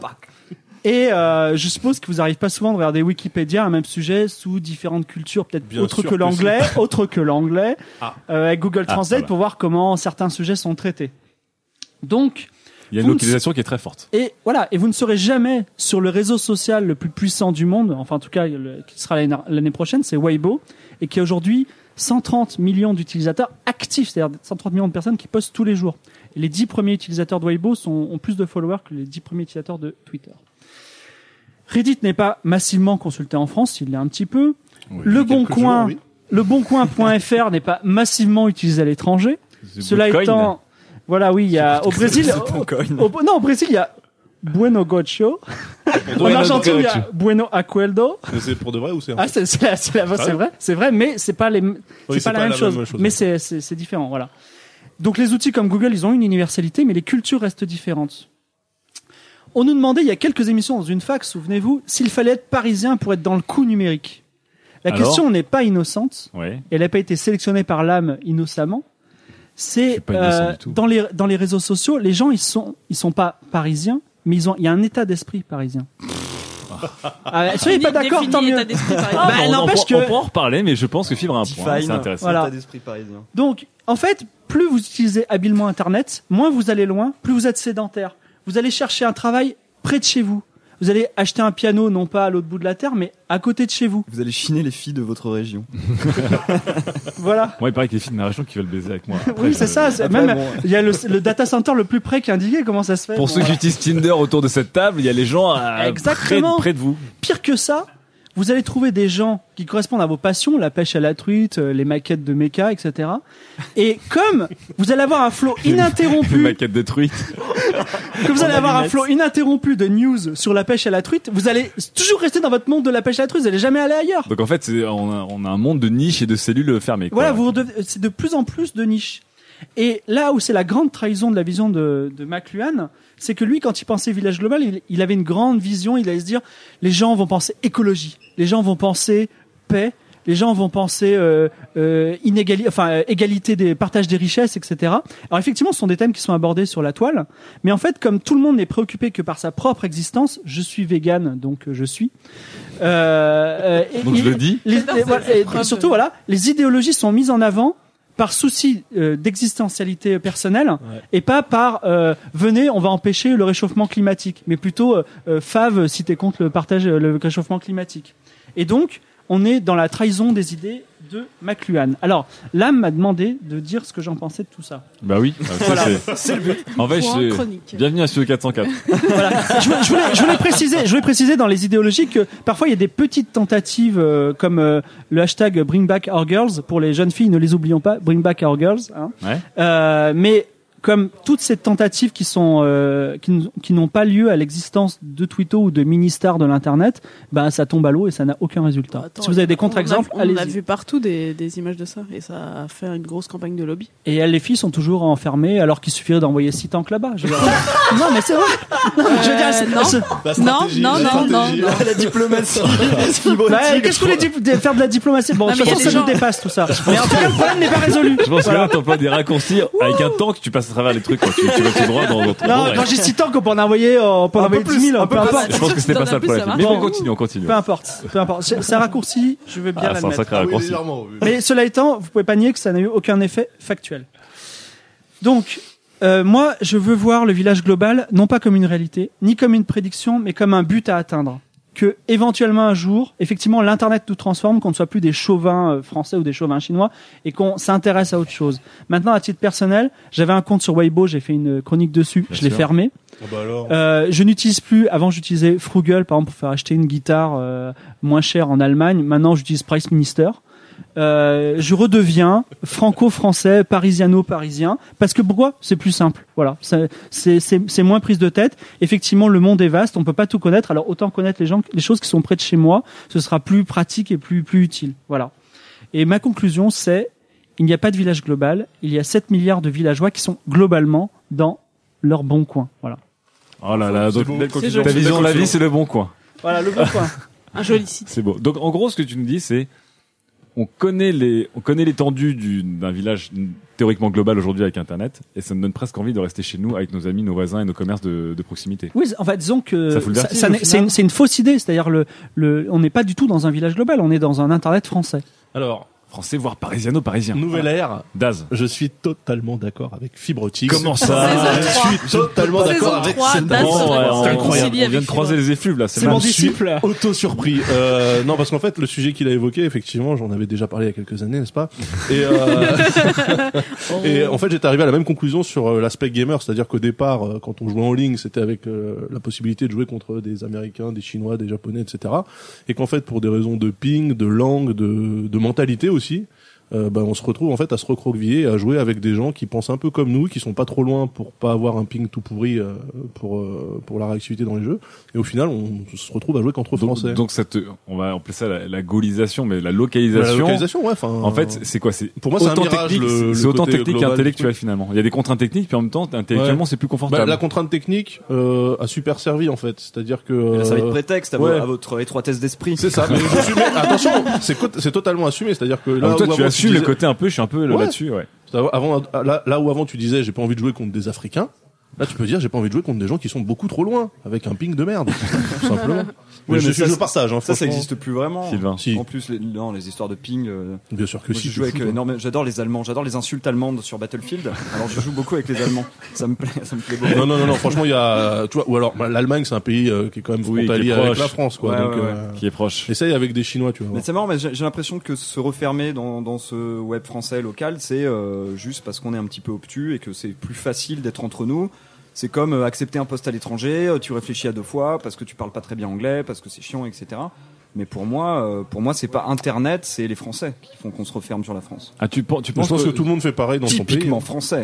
Speaker 8: Et euh, je suppose que vous n'arrivez pas souvent de regarder Wikipédia, un même sujet, sous différentes cultures, peut-être
Speaker 9: Bien
Speaker 8: autres
Speaker 9: sûr
Speaker 8: que
Speaker 9: que
Speaker 8: l'anglais, autres que l'anglais,
Speaker 9: Ah.
Speaker 8: euh, avec Google
Speaker 5: Ah,
Speaker 8: Translate
Speaker 5: voilà.
Speaker 8: pour voir comment certains sujets sont traités. Donc,
Speaker 5: Il y a une
Speaker 8: Vous ne-
Speaker 5: localisation qui est très forte.
Speaker 8: et voilà, et vous ne serez jamais sur le réseau social le plus puissant du monde, enfin en tout cas le- qui sera l'année l'année prochaine, c'est Weibo, et qui a aujourd'hui cent trente millions d'utilisateurs actifs, c'est-à-dire cent trente millions de personnes qui postent tous les jours. Et les dix premiers utilisateurs de Weibo sont, ont plus de followers que les dix premiers utilisateurs de Twitter. Reddit n'est pas massivement consulté en France, il l'est un petit peu.
Speaker 5: Oui.
Speaker 8: Le Bon
Speaker 9: quelques
Speaker 8: Coin,
Speaker 9: jours, oui.
Speaker 8: le Bon Coin point F R n'est pas massivement utilisé à l'étranger.
Speaker 5: The
Speaker 8: Cela
Speaker 5: Bitcoin.
Speaker 8: étant, Voilà, oui, il y a au Brésil. Au, au, non, au Brésil, il y a Bueno Gocho. En Argentine, il y a Bueno Acuerdo.
Speaker 9: Mais c'est pour de vrai ou c'est un
Speaker 8: Ah, c'est, c'est, c'est, c'est, c'est vrai, c'est vrai, mais c'est pas les, c'est,
Speaker 9: oui,
Speaker 8: pas,
Speaker 9: c'est
Speaker 8: la,
Speaker 9: pas
Speaker 8: même
Speaker 9: la
Speaker 8: chose.
Speaker 9: même chose.
Speaker 8: Mais c'est, c'est, c'est différent, voilà. Donc les outils comme Google, ils ont une universalité, mais les cultures restent différentes. On nous demandait il y a quelques émissions dans une fac, souvenez-vous, s'il fallait être parisien pour être dans le coup numérique. La
Speaker 5: Alors
Speaker 8: question n'est pas innocente.
Speaker 5: Ouais.
Speaker 8: Elle n'a pas été sélectionnée par l'âme innocemment. C'est
Speaker 5: pas innocent
Speaker 8: euh,
Speaker 5: du tout.
Speaker 8: dans les dans les réseaux sociaux, les gens ils sont ils sont pas parisiens, mais ils ont il y a un état d'esprit parisien. Ah, soyez pas d'accord, tant mieux.
Speaker 6: État d'esprit, par
Speaker 8: Ah,
Speaker 6: exemple.
Speaker 8: bah,
Speaker 5: on,
Speaker 8: n'empêche
Speaker 5: en,
Speaker 8: que-
Speaker 5: on peut en reparler, mais je pense que Fibre a un point.
Speaker 7: Define.
Speaker 5: C'est intéressant.
Speaker 8: Voilà.
Speaker 7: État d'esprit parisien.
Speaker 8: Donc, en fait, plus vous utilisez habilement Internet, moins vous allez loin, plus vous êtes sédentaire. Vous allez chercher un travail près de chez vous. Vous allez acheter un piano, non pas à l'autre bout de la terre, mais à côté de chez vous.
Speaker 7: Vous allez chiner les filles de votre région.
Speaker 8: Voilà.
Speaker 5: Moi, il paraît qu'il y a des filles de ma région qui veulent baiser avec moi. Après,
Speaker 8: Oui,
Speaker 5: je-
Speaker 8: c'est ça. C'est
Speaker 7: Après,
Speaker 8: même,
Speaker 7: bon.
Speaker 8: il y a le, le data center le plus près qui est indiqué. Comment ça se fait?
Speaker 5: Pour
Speaker 8: Bon,
Speaker 5: ceux qui utilisent Tinder autour de cette table, il y a les gens à près,
Speaker 8: Exactement.
Speaker 5: près de vous.
Speaker 8: Pire que ça, vous allez trouver des gens qui correspondent à vos passions, la pêche à la truite, euh, les maquettes de méca, et cetera. Et comme vous allez avoir un flot
Speaker 5: Les
Speaker 8: ininterrompu,
Speaker 5: maquettes de truites.
Speaker 8: que vous allez avoir un flot ininterrompu de news sur la pêche à la truite, vous allez toujours rester dans votre monde de la pêche à la truite, vous allez jamais aller ailleurs.
Speaker 5: Donc en fait, c'est, on, a, on a un monde de niches et de cellules fermées. Quoi.
Speaker 8: Voilà, vous redeve- c'est de plus en plus de niches. Et là où c'est la grande trahison de la vision de, de McLuhan, c'est que lui, quand il pensait village global, il, il avait une grande vision. Il allait se dire, les gens vont penser écologie, les gens vont penser paix, les gens vont penser euh, euh, inégali- enfin euh, égalité des partage des richesses, et cetera. Alors effectivement, ce sont des thèmes qui sont abordés sur la toile, mais en fait, comme tout le monde n'est préoccupé que par sa propre existence, je suis végane, donc euh, je suis. Euh, euh, et-
Speaker 5: Donc je
Speaker 8: il-
Speaker 5: le dis.
Speaker 8: les-
Speaker 6: J'adore
Speaker 8: les-
Speaker 6: cette
Speaker 8: voilà, et
Speaker 6: phrase.
Speaker 8: surtout, voilà, les idéologies sont mises en avant par souci euh, d'existentialité personnelle et pas par euh, venez, on va empêcher le réchauffement climatique, mais plutôt euh, euh, fave si t'es contre le partage, le réchauffement climatique. Et donc, on est dans la trahison des idées de McLuhan. Alors, l'âme m'a demandé de dire ce que j'en pensais de tout ça.
Speaker 5: Bah oui. Ah, ça,
Speaker 8: Voilà.
Speaker 5: c'est...
Speaker 8: C'est le but.
Speaker 5: En fait,
Speaker 6: Point
Speaker 5: je...
Speaker 6: chronique.
Speaker 5: bienvenue à Studio quatre cent quatre.
Speaker 8: Voilà. Je, voulais, je, voulais, je voulais préciser, je voulais préciser dans les idéologies que parfois il y a des petites tentatives euh, comme euh, le hashtag Bring Back Our Girls pour les jeunes filles, ne les oublions pas, Bring Back Our Girls. Hein.
Speaker 5: Ouais.
Speaker 8: Euh, mais comme toutes ces tentatives qui sont euh, qui, n- qui n'ont pas lieu à l'existence de Twitter ou de mini-stars de l'internet, bah ça tombe à l'eau et ça n'a aucun résultat.
Speaker 6: Attends,
Speaker 8: si vous avez des
Speaker 6: on a-
Speaker 8: contre-exemples,
Speaker 6: on a,
Speaker 8: allez-y.
Speaker 6: On a vu partout des, des images de ça et ça a fait une grosse campagne de lobby.
Speaker 8: Et elles, les filles sont toujours enfermées alors qu'il suffirait d'envoyer six tanks là-bas. Je veux dire. Non mais c'est vrai. Non, je veux dire,
Speaker 6: Euh,
Speaker 8: c'est-
Speaker 6: non.
Speaker 8: c'est-
Speaker 9: La
Speaker 6: Non,
Speaker 9: stratégie,
Speaker 6: non,
Speaker 9: la
Speaker 6: non, non,
Speaker 9: stratégie.
Speaker 6: non.
Speaker 7: La diplomatie.
Speaker 8: Bah, qu'est-ce que vous voulez dip- de- faire de la diplomatie? Bon, de
Speaker 6: Non,
Speaker 8: toute
Speaker 6: mais il y a
Speaker 8: façon, ça
Speaker 6: des
Speaker 8: nous
Speaker 6: gens-
Speaker 8: dépasse tout ça. Mais en tout cas, le problème n'est pas résolu.
Speaker 5: Je pense que
Speaker 8: Voilà.
Speaker 5: là, t'emploies des raccourcis avec un tank, tu passes à travers les trucs quand tu, tu vas tout droit dans l'autre.
Speaker 8: Non,
Speaker 5: Bon,
Speaker 8: quand
Speaker 5: ouais.
Speaker 8: j'ai six tanks, on peut en envoyer, on peut en
Speaker 7: Un
Speaker 8: envoyer
Speaker 7: peu
Speaker 8: dix mille,
Speaker 7: plus, un
Speaker 8: peu
Speaker 7: peu plus.
Speaker 8: importe.
Speaker 5: Je pense que c'était
Speaker 6: Dans
Speaker 5: pas
Speaker 6: un
Speaker 5: ça le
Speaker 6: plus,
Speaker 5: problème.
Speaker 6: ça
Speaker 5: Mais
Speaker 8: marche.
Speaker 5: on continue, on continue.
Speaker 8: Peu importe, peu importe. C'est c'est un raccourci, je veux bien
Speaker 5: Ah, c'est un
Speaker 8: l'admettre.
Speaker 5: sacré
Speaker 9: Ah oui,
Speaker 5: raccourci.
Speaker 9: légèrement, oui.
Speaker 8: Mais cela étant, vous pouvez pas nier que ça n'a eu aucun effet factuel. Donc, euh, moi, je veux voir le village global non pas comme une réalité, ni comme une prédiction, mais comme un but à atteindre. Que éventuellement un jour, effectivement, l'internet nous transforme, qu'on ne soit plus des chauvins euh, français ou des chauvins chinois, et qu'on s'intéresse à autre chose. Maintenant, à titre personnel, j'avais un compte sur Weibo, j'ai fait une chronique dessus,
Speaker 5: Bien
Speaker 8: je l'ai
Speaker 5: sûr.
Speaker 8: fermé.
Speaker 9: Ah bah alors.
Speaker 8: Euh, je n'utilise plus. Avant, j'utilisais Frugal, par exemple, pour faire acheter une guitare euh, moins chère en Allemagne. Maintenant, j'utilise Price Minister. Euh, je redeviens franco-français, parisiano-parisien, parce que pourquoi? C'est plus simple. Voilà, c'est c'est c'est c'est moins prise de tête. Effectivement, le monde est vaste, on peut pas tout connaître. Alors autant connaître les gens, les choses qui sont près de chez moi, ce sera plus pratique et plus plus utile. Voilà. Et ma conclusion, c'est il n'y a pas de village global. Il y a sept milliards de villageois qui sont globalement dans leur bon coin. Voilà.
Speaker 5: Oh là là,
Speaker 9: C'est
Speaker 5: donc,
Speaker 9: beau.
Speaker 5: belle
Speaker 6: C'est
Speaker 5: conclusion.
Speaker 6: joli.
Speaker 5: Ta vision de la
Speaker 9: Belle
Speaker 5: vie, c'est le bon coin.
Speaker 8: Voilà le bon coin.
Speaker 6: Un joli site.
Speaker 5: C'est beau. Donc, en gros, ce que tu nous dis, c'est, on connaît les, on connaît l'étendue du, d'un village théoriquement global aujourd'hui avec Internet, et ça nous donne presque envie de rester chez nous avec nos amis, nos voisins et nos commerces de, de proximité.
Speaker 8: Oui, en fait, disons que
Speaker 5: Ça fout le
Speaker 8: ça-
Speaker 5: vertige,
Speaker 8: ça
Speaker 5: au
Speaker 8: n'est-
Speaker 5: final.
Speaker 8: c'est une, c'est une fausse idée. C'est-à-dire le, le, on n'est pas du tout dans un village global. On est dans un Internet français.
Speaker 9: Alors,
Speaker 5: Français, voire parisiano-parisien.
Speaker 9: nouvelle ère.
Speaker 5: Daz.
Speaker 9: Je suis totalement d'accord avec Fibre Optique.
Speaker 5: Comment ça?
Speaker 9: Je suis totalement
Speaker 6: Saison
Speaker 9: d'accord avec
Speaker 6: trois,
Speaker 9: cette
Speaker 6: Daz
Speaker 9: annonce.
Speaker 6: se
Speaker 5: Bon, ouais, on,
Speaker 9: C'est
Speaker 5: on-
Speaker 9: incroyable.
Speaker 5: on vient de
Speaker 6: avec
Speaker 5: croiser les effluves, là. C'est
Speaker 8: C'est mon
Speaker 5: mal.
Speaker 9: Je suis
Speaker 8: disciple.
Speaker 9: auto-surpris. Euh, non, parce qu'en fait, le sujet qu'il a évoqué, effectivement, j'en avais déjà parlé il y a quelques années, n'est-ce pas? Et, euh, et en fait, j'étais arrivé à la même conclusion sur euh, l'aspect gamer, c'est-à-dire qu'au départ, euh, quand on jouait en ligne, c'était avec euh, la possibilité de jouer contre des Américains, des Chinois, des Japonais, et cetera. Et qu'en fait, pour des raisons de ping, de langue, de, de mentalité aussi, euh, bah, on se retrouve en fait à se recroqueviller, à jouer avec des gens qui pensent un peu comme nous, qui sont pas trop loin pour pas avoir un ping tout pourri euh, pour euh, pour la réactivité dans les jeux. Et au final, on se retrouve à jouer qu'entre
Speaker 5: Donc,
Speaker 9: français.
Speaker 5: donc cette, on va appeler ça la, la gaullisation, mais la localisation.
Speaker 9: La localisation, ouais. Enfin,
Speaker 5: en fait, c'est quoi? C'est
Speaker 9: pour moi, c'est un
Speaker 5: autant
Speaker 9: mirage.
Speaker 5: technique,
Speaker 9: le,
Speaker 5: c'est
Speaker 9: le
Speaker 5: autant
Speaker 9: côté
Speaker 5: technique
Speaker 9: global
Speaker 5: qu'intellectuel finalement. Il y a des contraintes techniques, puis en même temps, intellectuellement,
Speaker 9: Ouais.
Speaker 5: c'est plus
Speaker 9: Bah,
Speaker 5: confortable.
Speaker 9: la contrainte technique euh, a super servi en fait, c'est-à-dire que
Speaker 7: Et là, ça va être
Speaker 9: euh,
Speaker 7: prétexte à,
Speaker 9: ouais.
Speaker 7: vo- à votre étroitesse d'esprit.
Speaker 9: c'est ça. Mais je suis- mais attention, c'est co- c'est totalement assumé, c'est-à-dire que là
Speaker 5: Donc toi,
Speaker 9: où
Speaker 5: tu
Speaker 9: avant,
Speaker 5: assumes
Speaker 9: disais-
Speaker 5: le côté un peu, je suis un peu
Speaker 9: Ouais.
Speaker 5: là-dessus, ouais.
Speaker 9: Avant, là, là où avant tu disais j'ai pas envie de jouer contre des Africains, là tu peux dire j'ai pas envie de jouer contre des gens qui sont beaucoup trop loin, avec un ping de merde, tout simplement.
Speaker 7: Ouais,
Speaker 9: mais je,
Speaker 7: mais
Speaker 9: suis-
Speaker 7: ça,
Speaker 9: je partage. Hein,
Speaker 7: Ça, ça
Speaker 9: franchement.
Speaker 7: existe plus vraiment.
Speaker 5: Sylvain.
Speaker 9: Si.
Speaker 7: En plus, les, non, les histoires de ping. Euh,
Speaker 9: Bien sûr que
Speaker 7: moi,
Speaker 9: si.
Speaker 7: je joue
Speaker 9: c'est
Speaker 7: avec
Speaker 9: fou,
Speaker 7: euh,
Speaker 9: quoi.
Speaker 7: énormément- j'adore les Allemands, j'adore les insultes allemandes sur Battlefield. Alors je joue beaucoup avec les Allemands. Ça me plaît, ça me plaît beaucoup.
Speaker 9: Non, non, non, non, franchement, il y a, tu vois, ou alors, bah, l'Allemagne, c'est un pays euh, qui est quand même
Speaker 5: Oui, qui est
Speaker 9: frontalier avec
Speaker 5: proche.
Speaker 9: la France, quoi.
Speaker 7: Ouais,
Speaker 9: donc,
Speaker 7: ouais, ouais.
Speaker 9: euh,
Speaker 5: Qui est proche.
Speaker 9: essaye avec des Chinois, tu vois.
Speaker 7: Mais c'est marrant, mais j'ai j'ai l'impression que se refermer dans, dans ce web français local, c'est euh, juste parce qu'on est un petit peu obtus et que c'est plus facile d'être entre nous. C'est comme euh, accepter un poste à l'étranger, euh, tu réfléchis à deux fois parce que tu parles pas très bien anglais, parce que c'est chiant, et cetera. Mais pour moi, euh, pour moi, c'est pas Internet, c'est les Français qui font qu'on se referme sur la France.
Speaker 5: Ah, tu, pen- tu
Speaker 9: Je
Speaker 5: penses
Speaker 9: pense que tout le monde fait pareil dans son pays.
Speaker 7: Typiquement français.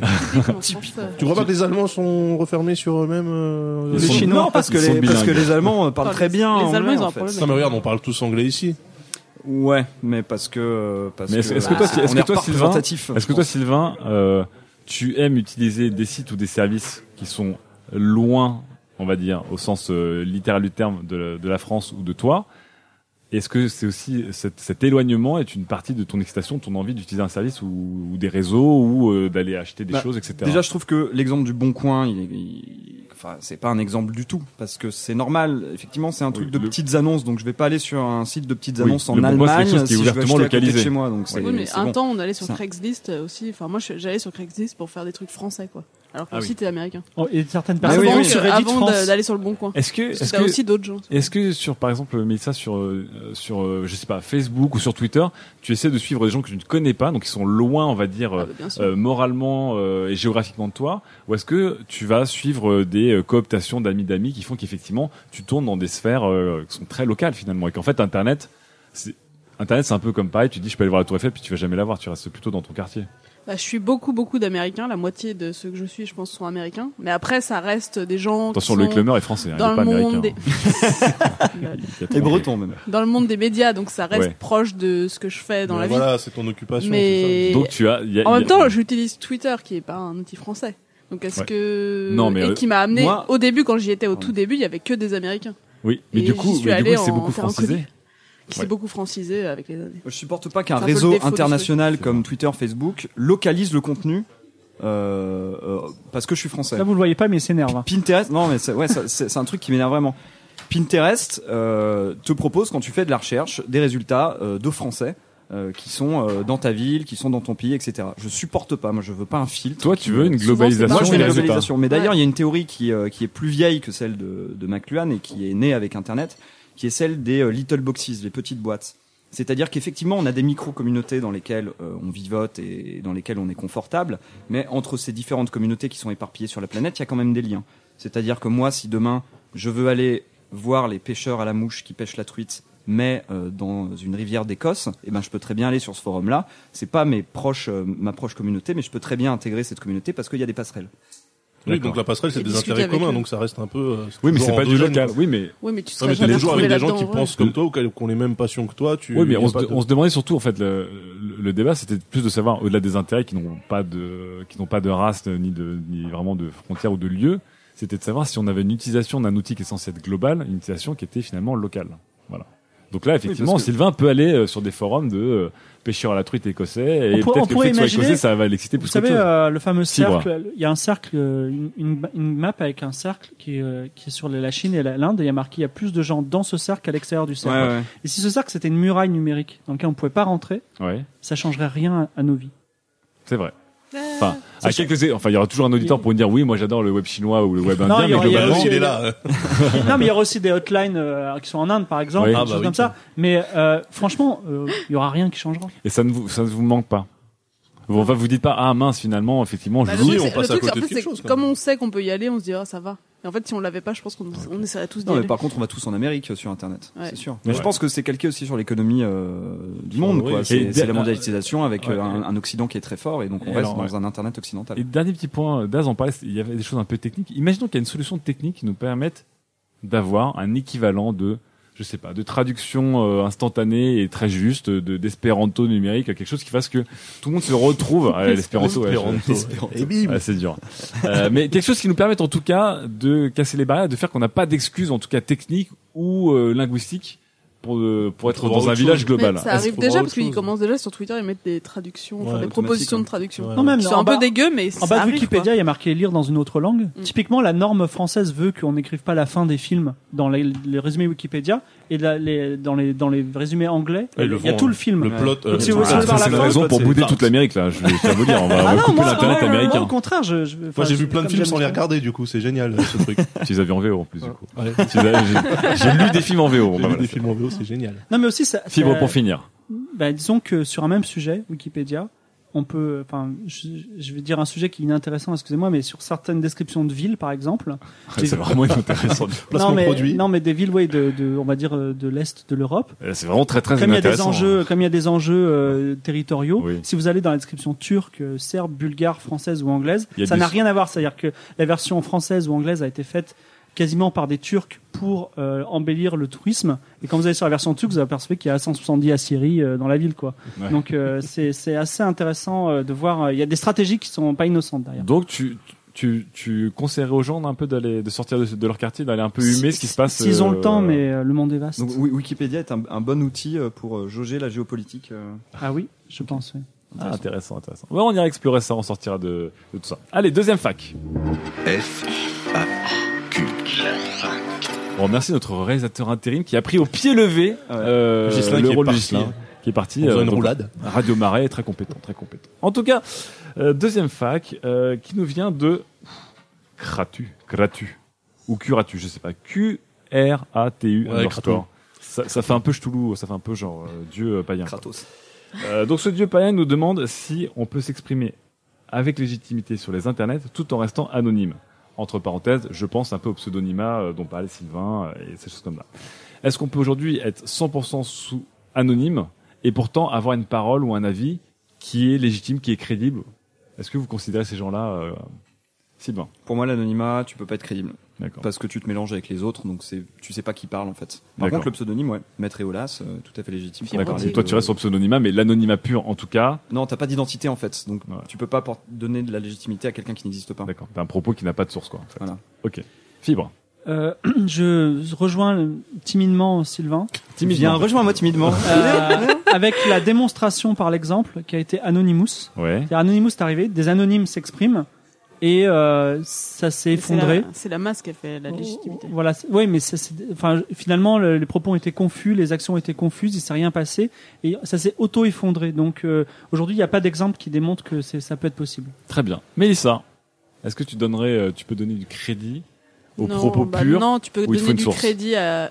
Speaker 9: Tu crois pas que les Allemands sont refermés sur eux-mêmes euh,
Speaker 5: Ils
Speaker 7: Les
Speaker 5: sont-
Speaker 7: Chinois,
Speaker 5: non,
Speaker 7: parce que
Speaker 5: ils sont
Speaker 7: les, parce que
Speaker 5: bilingues.
Speaker 7: les Allemands euh, parlent
Speaker 6: Enfin,
Speaker 7: très
Speaker 6: les-
Speaker 7: bien
Speaker 6: les
Speaker 7: anglais,
Speaker 6: Allemands, ils ont
Speaker 7: en
Speaker 6: un
Speaker 7: fait.
Speaker 6: problème.
Speaker 9: Non, mais regarde, on parle tous anglais ici.
Speaker 7: Ouais, mais parce que euh, parce
Speaker 5: Mais est-ce-
Speaker 7: que
Speaker 5: est-ce que toi,
Speaker 7: euh,
Speaker 5: est-ce
Speaker 7: on
Speaker 5: que
Speaker 7: est
Speaker 5: toi,
Speaker 7: pas
Speaker 5: Sylvain,
Speaker 7: représentatif,
Speaker 5: Est-ce
Speaker 7: je
Speaker 5: que toi,
Speaker 7: pense.
Speaker 5: Sylvain, euh, tu aimes utiliser des sites ou des services qui sont loin, on va dire, au sens euh, littéral du terme, de, de la France ou de toi? Est-ce que c'est aussi cet, cet éloignement est une partie de ton excitation, ton envie d'utiliser un service ou, ou des réseaux ou euh, d'aller acheter des
Speaker 7: Bah,
Speaker 5: choses, et cetera.
Speaker 7: Déjà, je trouve que l'exemple du Bon Coin, il, est- il- enfin, c'est pas un exemple du tout, parce que c'est normal. Effectivement, c'est un truc
Speaker 5: Oui,
Speaker 7: de
Speaker 5: le-
Speaker 7: petites annonces, donc je vais pas aller sur un site de petites
Speaker 5: Oui,
Speaker 7: annonces en
Speaker 5: le Bon Coin, c'est
Speaker 7: Allemagne
Speaker 5: quelque chose qui est
Speaker 7: si je veux
Speaker 5: ouvertement
Speaker 7: acheter à côté de
Speaker 5: localisé.
Speaker 7: chez moi. Donc c'est,
Speaker 6: Oui, mais
Speaker 7: c'est
Speaker 6: un
Speaker 7: bon.
Speaker 6: temps, on allait sur
Speaker 7: Ça.
Speaker 6: Craigslist aussi. Enfin, moi, je- j'allais sur Craigslist pour faire des trucs français, quoi. Alors que
Speaker 5: Ah
Speaker 6: le
Speaker 5: oui.
Speaker 6: site est américain.
Speaker 8: Oh, et certaines
Speaker 7: Ah
Speaker 8: personnes
Speaker 7: oui,
Speaker 8: vont
Speaker 7: oui.
Speaker 8: sur Reddit
Speaker 6: Avant
Speaker 8: France.
Speaker 6: d'a- d'aller sur le Bon Coin.
Speaker 5: Est-ce que,
Speaker 6: Parce
Speaker 5: est-ce
Speaker 6: que t'as
Speaker 5: que,
Speaker 6: aussi d'autres gens.
Speaker 5: est-ce que sur, par exemple, Mélissa, sur, euh, sur, euh, je sais pas, Facebook ou sur Twitter, tu essaies de suivre des gens que tu ne connais pas, donc qui sont loin, on va dire,
Speaker 6: Ah,
Speaker 5: euh,
Speaker 6: bah, bien sûr.
Speaker 5: euh, moralement euh, et géographiquement de toi, ou est-ce que tu vas suivre euh, des euh, cooptations d'amis d'amis qui font qu'effectivement tu tournes dans des sphères euh, qui sont très locales finalement, et qu'en fait Internet, c'est Internet c'est un peu comme pareil, tu dis je peux aller voir la Tour Eiffel puis tu vas jamais la voir, tu restes plutôt dans ton quartier.
Speaker 6: Bah, je suis beaucoup, beaucoup d'Américains. La moitié de ceux que je suis, je pense, sont Américains. Mais après, ça reste des gens
Speaker 5: Attention,
Speaker 6: qui
Speaker 5: Loïc
Speaker 6: sont
Speaker 5: Lemer est français, hein, il
Speaker 6: dans
Speaker 5: est pas
Speaker 6: le
Speaker 5: américain.
Speaker 6: monde des...
Speaker 5: Il a
Speaker 7: Et
Speaker 5: trompé.
Speaker 7: breton même.
Speaker 6: dans le monde des médias, donc ça reste
Speaker 5: Ouais.
Speaker 6: proche de ce que je fais dans
Speaker 9: Mais
Speaker 6: la vie.
Speaker 9: voilà, c'est ton occupation.
Speaker 6: Mais-
Speaker 5: Donc tu as, il y a-
Speaker 6: En
Speaker 5: il y
Speaker 6: même
Speaker 5: a-
Speaker 6: temps, j'utilise Twitter, qui est pas un outil français. Donc est-ce
Speaker 5: Ouais.
Speaker 6: que
Speaker 5: Non, mais,
Speaker 6: et
Speaker 5: euh,
Speaker 6: qui m'a amené
Speaker 7: moi-
Speaker 6: au début quand j'y étais au
Speaker 7: Pardon.
Speaker 6: tout début, il y avait que des Américains.
Speaker 5: oui, mais
Speaker 6: et
Speaker 5: du
Speaker 6: j'y
Speaker 5: coup,
Speaker 6: suis
Speaker 5: mais du
Speaker 6: allé
Speaker 5: coup c'est
Speaker 6: en
Speaker 5: beaucoup
Speaker 6: terrain
Speaker 5: francisé.
Speaker 6: connu. Qui
Speaker 5: Ouais.
Speaker 6: s'est beaucoup francisé avec les années.
Speaker 7: Je supporte pas qu'un
Speaker 6: C'est un peu le
Speaker 7: réseau
Speaker 6: défaut de ce
Speaker 7: international
Speaker 5: truc.
Speaker 7: comme Twitter, Facebook localise le contenu euh, euh, parce que je suis français.
Speaker 8: Là, vous le voyez pas, mais il s'énerve. hein.
Speaker 7: Pinterest, non mais c'est, ouais, ça- c'est, c'est un truc qui m'énerve vraiment. Pinterest euh, te propose quand tu fais de la recherche des résultats euh, de Français euh, qui sont euh, dans ta ville, qui sont dans ton pays, et cetera. Je supporte pas, moi je veux pas un filtre.
Speaker 5: Toi, tu veux une
Speaker 6: Souvent,
Speaker 5: globalisation
Speaker 7: Moi je veux
Speaker 5: des
Speaker 7: une
Speaker 5: résultats.
Speaker 7: globalisation. Mais d'ailleurs
Speaker 6: Ouais.
Speaker 7: il y a une théorie qui, euh, qui est plus vieille que celle de, de McLuhan et qui est née avec Internet, qui est celle des euh, little boxes, les petites boîtes. C'est-à-dire qu'effectivement, on a des micro-communautés dans lesquelles euh, on vivote et dans lesquelles on est confortable, mais entre ces différentes communautés qui sont éparpillées sur la planète, il y a quand même des liens. C'est-à-dire que moi, si demain, je veux aller voir les pêcheurs à la mouche qui pêchent la truite, mais euh, dans une rivière d'Écosse, eh ben, je peux très bien aller sur ce forum-là. C'est pas mes proches, euh, ma proche communauté, mais je peux très bien intégrer cette communauté parce qu'il y a des passerelles.
Speaker 9: Oui,
Speaker 5: D'accord.
Speaker 9: donc la passerelle, c'est
Speaker 6: Et
Speaker 9: des
Speaker 6: discuter
Speaker 9: intérêts
Speaker 6: avec
Speaker 9: communs,
Speaker 6: eux.
Speaker 9: donc ça reste un peu. euh,
Speaker 5: Oui, mais
Speaker 9: toujours
Speaker 5: c'est pas du
Speaker 9: endogène,
Speaker 5: local.
Speaker 9: quoi.
Speaker 5: Oui, mais
Speaker 6: Oui, mais tu
Speaker 9: Non,
Speaker 6: serais
Speaker 9: mais t'es
Speaker 6: jamais
Speaker 9: toujours
Speaker 6: retrouvé
Speaker 9: avec des gens
Speaker 6: là-dedans,
Speaker 9: qui
Speaker 6: ouais.
Speaker 9: pensent comme toi ou qui ont les mêmes passions que toi. Tu,
Speaker 5: oui, mais
Speaker 9: y a
Speaker 5: on se,
Speaker 9: pas de-
Speaker 5: on se demandait surtout en fait le, le, le débat, c'était plus de savoir au-delà des intérêts qui n'ont pas de qui n'ont pas de race ni de ni vraiment de frontières ou de lieux, c'était de savoir si on avait une utilisation d'un outil qui est censé être global, une utilisation qui était finalement locale. Voilà. Donc là, effectivement,
Speaker 7: parce que-
Speaker 5: Sylvain peut aller euh, sur des forums de euh, pêcheurs à la truite écossais, et
Speaker 8: On pour-
Speaker 5: peut-être
Speaker 8: on
Speaker 5: que le
Speaker 8: pourrait
Speaker 5: fait que ce soit
Speaker 8: imaginer-
Speaker 5: écossais, ça va l'exciter
Speaker 8: Vous
Speaker 5: plus qu'autre
Speaker 8: savez,
Speaker 5: chose.
Speaker 8: euh, le fameux
Speaker 5: Fibre.
Speaker 8: cercle, il y a un cercle, euh, une, une, une map avec un cercle qui est, euh, qui est sur la Chine et la- l'Inde, et il y a marqué il y a plus de gens dans ce cercle qu'à l'extérieur du cercle.
Speaker 7: Ouais, ouais.
Speaker 8: Et si ce cercle c'était une muraille numérique dans laquelle on pouvait pas rentrer,
Speaker 5: Ouais,
Speaker 8: ça changerait rien à, à nos vies.
Speaker 5: c'est vrai.
Speaker 6: Euh,
Speaker 5: Enfin, à quelques, enfin, il y aura toujours un auditeur pour nous dire oui, moi j'adore le web chinois ou le web
Speaker 8: Non,
Speaker 5: indien,
Speaker 8: il y
Speaker 5: mais
Speaker 8: aura- il y a
Speaker 5: globalement,
Speaker 8: aussi-
Speaker 9: il est là. euh.
Speaker 8: Non, mais il y aura aussi des hotlines euh, qui sont en Inde, par exemple,
Speaker 5: Oui.
Speaker 8: des
Speaker 9: Ah,
Speaker 8: choses
Speaker 9: bah oui,
Speaker 8: comme ça. Mais euh, franchement, euh, il y aura rien qui changera.
Speaker 5: et ça ne vous, ça ne vous manque pas. Vous, enfin, vous dites pas ah mince finalement, effectivement, je
Speaker 6: Bah, le
Speaker 5: joue.
Speaker 9: Si,
Speaker 6: truc,
Speaker 9: on
Speaker 6: c'est-
Speaker 9: passe
Speaker 6: le
Speaker 9: à
Speaker 6: truc,
Speaker 9: côté
Speaker 6: en
Speaker 9: de
Speaker 6: fait,
Speaker 9: quelque
Speaker 6: c'est
Speaker 9: chose,
Speaker 6: que
Speaker 9: quand
Speaker 6: comme on sait qu'on peut y aller, on se dit ah ça va. Et en fait, si on l'avait pas, je pense qu'on on essaierait tous d'y
Speaker 7: Non, mais
Speaker 6: aller.
Speaker 7: par contre, on va tous en Amérique sur Internet,
Speaker 6: Ouais.
Speaker 7: c'est sûr. Mais
Speaker 5: Ouais.
Speaker 7: je pense que c'est calqué aussi sur l'économie euh, du monde,
Speaker 9: Oui.
Speaker 7: quoi. C'est,
Speaker 5: Et-
Speaker 7: c'est la mondialisation avec
Speaker 5: Ouais.
Speaker 7: euh, un, un Occident qui est très fort et donc on
Speaker 5: Et
Speaker 7: reste
Speaker 5: alors,
Speaker 7: dans
Speaker 5: ouais.
Speaker 7: un Internet occidental.
Speaker 5: Et dernier petit point, Daz en parlait, il y avait des choses un peu techniques. Imaginons qu'il y a une solution technique qui nous permette d'avoir un équivalent de, je sais pas, de traduction euh, instantanée et très juste, de, d'espéranto numérique, quelque chose qui fasse que tout le monde se retrouve. Ah, l'espéranto, ouais, je-
Speaker 9: Espéranto. Et bim.
Speaker 5: Ouais, c'est dur. Euh, mais quelque chose qui nous permette en tout cas de casser les barrières, de faire qu'on n'a pas d'excuses, en tout cas techniques ou euh, linguistiques, pour, euh, pour être
Speaker 9: Faut
Speaker 5: dans
Speaker 9: voir
Speaker 5: un
Speaker 9: autre
Speaker 5: village
Speaker 9: chose.
Speaker 5: global.
Speaker 6: Mais ça
Speaker 9: Est-ce qu'il
Speaker 6: arrive
Speaker 9: faut
Speaker 6: déjà
Speaker 9: voir
Speaker 6: parce
Speaker 9: autre
Speaker 6: qu'ils
Speaker 9: chose
Speaker 6: commencent déjà sur Twitter, ils mettent des traductions, enfin
Speaker 9: Ouais,
Speaker 6: des propositions de traduction.
Speaker 9: Ouais.
Speaker 8: Non, même
Speaker 6: Qui
Speaker 8: en
Speaker 6: sont un
Speaker 8: bas-
Speaker 6: peu dégueu, mais
Speaker 8: En
Speaker 6: ça
Speaker 8: bas de
Speaker 6: arrive,
Speaker 8: Wikipédia,
Speaker 6: quoi.
Speaker 8: il y a marqué lire dans une autre langue.
Speaker 6: Mm.
Speaker 8: Typiquement, la norme française veut qu'on n'écrive pas la fin des films dans les, les résumés Wikipédia et la- les, dans, les, dans les résumés anglais,
Speaker 9: Ouais, ils le
Speaker 8: il y a
Speaker 9: font,
Speaker 8: tout
Speaker 9: hein.
Speaker 8: le film.
Speaker 9: Le plot. euh,
Speaker 8: Donc, si vous
Speaker 9: le-
Speaker 8: voulez
Speaker 5: Ah,
Speaker 8: voir
Speaker 5: ça,
Speaker 8: la
Speaker 5: c'est une
Speaker 8: fin,
Speaker 5: raison pour
Speaker 9: c'est
Speaker 5: bouder
Speaker 9: part.
Speaker 5: toute l'Amérique, là. Je vais, je vais vous dire, on va, on
Speaker 8: Ah
Speaker 5: va
Speaker 8: non,
Speaker 5: couper
Speaker 8: moi,
Speaker 5: l'internet
Speaker 8: moi,
Speaker 5: américain.
Speaker 8: moi, au contraire, je, je, enfin,
Speaker 9: Moi, j'ai
Speaker 8: je-
Speaker 9: vu plein de
Speaker 8: comme
Speaker 9: films
Speaker 8: j'aime
Speaker 9: sans les
Speaker 8: bien.
Speaker 9: regarder, du coup, c'est génial, ce truc.
Speaker 5: Tu les as vus en V O en plus, du coup.
Speaker 9: Ouais.
Speaker 5: Tu les as- J'ai j'ai lu des films en V O. Bon,
Speaker 9: J'ai
Speaker 5: bah,
Speaker 9: vu
Speaker 5: voilà,
Speaker 9: des
Speaker 5: c'est
Speaker 9: films en V O, c'est génial.
Speaker 8: Non, mais aussi, ça,
Speaker 5: Fibre
Speaker 8: ça-
Speaker 5: pour finir.
Speaker 8: bah, disons que sur un même sujet, Wikipédia, on peut, enfin, je, je vais dire un sujet qui est inintéressant, excusez-moi, mais sur certaines descriptions de villes, par exemple.
Speaker 5: C'est vraiment intéressant.
Speaker 9: Placement
Speaker 8: non, mais,
Speaker 9: produit.
Speaker 8: non, mais des villes, ouais, de, de, on va dire, euh, de l'Est de l'Europe.
Speaker 5: C'est vraiment très, très
Speaker 8: Comme il y a des
Speaker 5: intéressant.
Speaker 8: enjeux, comme il y a des enjeux euh, territoriaux,
Speaker 5: Oui.
Speaker 8: si vous allez dans la description turque, euh, serbe, bulgare, française ou anglaise,
Speaker 5: Il y a
Speaker 8: ça
Speaker 5: du-
Speaker 8: n'a rien à voir. C'est-à-dire que la version française ou anglaise a été faite quasiment par des Turcs pour euh, embellir le tourisme. Et quand vous allez sur la version turque, vous apercevez qu'il y a cent soixante-dix Assyries euh, dans la ville, quoi.
Speaker 5: Ouais.
Speaker 8: Donc euh, c'est c'est assez intéressant euh, de voir. euh, Il y a des stratégies qui sont pas innocentes derrière.
Speaker 5: Donc, tu, tu, tu conseillerais aux gens un peu d'aller, de sortir de, de leur quartier, d'aller un peu humer ce qui se passe.
Speaker 8: S'ils ont le
Speaker 5: euh,
Speaker 8: temps, mais euh, le monde est vaste.
Speaker 7: Donc Wi- Wikipédia est un, un bon outil euh, pour euh, jauger la géopolitique. euh.
Speaker 8: Ah oui, je pense. Oui.
Speaker 5: Ah, intéressant, intéressant. Ouais, on ira explorer ça, on sortira de, de tout ça. Allez, deuxième fac.
Speaker 3: F A Q.
Speaker 5: On remercie notre réalisateur intérim qui a pris au pied levé euh,
Speaker 9: Ghislain
Speaker 5: le
Speaker 9: qui est
Speaker 5: rôle de
Speaker 9: parti.
Speaker 5: Ghislain, qui est parti.
Speaker 9: En faisant
Speaker 5: euh,
Speaker 9: une
Speaker 5: donc,
Speaker 9: roulade.
Speaker 5: Radio Marais, très compétent, très compétent. En tout cas, euh, deuxième fac euh, qui nous vient de Kratu, Kratu ou Kuratu, je sais pas, Q R A T U
Speaker 9: Ouais,
Speaker 5: underscore. Ça, ça fait un peu Ch'toulou, ça fait un peu genre euh, dieu euh, païen.
Speaker 7: Kratos.
Speaker 5: Euh, donc ce dieu païen nous demande si on peut s'exprimer avec légitimité sur les internets tout en restant anonyme. Entre parenthèses, je pense un peu au pseudonymat euh, dont parlait Sylvain euh, et ces choses comme ça. Est-ce qu'on peut aujourd'hui être cent pour cent sous anonyme et pourtant avoir une parole ou un avis qui est légitime, qui est crédible? Est-ce que vous considérez ces gens-là, euh, Sylvain?
Speaker 7: Pour moi, l'anonymat, tu peux pas être crédible.
Speaker 5: D'accord.
Speaker 7: Parce que tu te mélanges avec les autres, donc c'est, tu sais pas qui parle en fait. Par
Speaker 5: D'accord.
Speaker 7: contre, le pseudonyme, ouais, Maître Eolas, euh, tout à fait légitime. pour
Speaker 5: D'accord.
Speaker 7: parler
Speaker 5: Toi,
Speaker 7: de-
Speaker 5: tu restes sur le pseudonymat, mais l'anonymat pur, en tout cas,
Speaker 7: Non, t'as pas d'identité en fait, donc
Speaker 5: Ouais.
Speaker 7: tu peux pas por- donner de la légitimité à quelqu'un qui n'existe pas.
Speaker 5: d'accord. T'as un propos qui n'a pas de source, quoi. en fait.
Speaker 7: Voilà.
Speaker 5: Ok. Fibre.
Speaker 8: Euh, je rejoins euh, timidement Sylvain.
Speaker 7: Viens, rejoins-moi timidement.
Speaker 8: Euh, avec la démonstration par l'exemple qui a été Anonymous.
Speaker 5: Ouais.
Speaker 8: C'est-à-dire Anonymous est arrivé, des anonymes s'expriment et euh, ça s'est
Speaker 6: Mais c'est
Speaker 8: effondré.
Speaker 6: la- C'est la masse qui a fait la légitimité.
Speaker 8: Voilà, c'est- oui, mais ça, c'est- enfin, finalement, le- les propos ont été confus, les actions ont été confuses, il s'est rien passé et ça s'est auto-effondré. Donc euh, aujourd'hui, il n'y a pas d'exemple qui démontre que c'est, ça peut être possible.
Speaker 5: Très bien. Mélissa, est-ce que tu donnerais, euh, tu peux donner du crédit aux
Speaker 6: Non,
Speaker 5: propos
Speaker 6: bah
Speaker 5: purs?
Speaker 6: non, tu peux
Speaker 5: ou il te faut
Speaker 6: donner
Speaker 5: une
Speaker 6: du
Speaker 5: source
Speaker 6: crédit à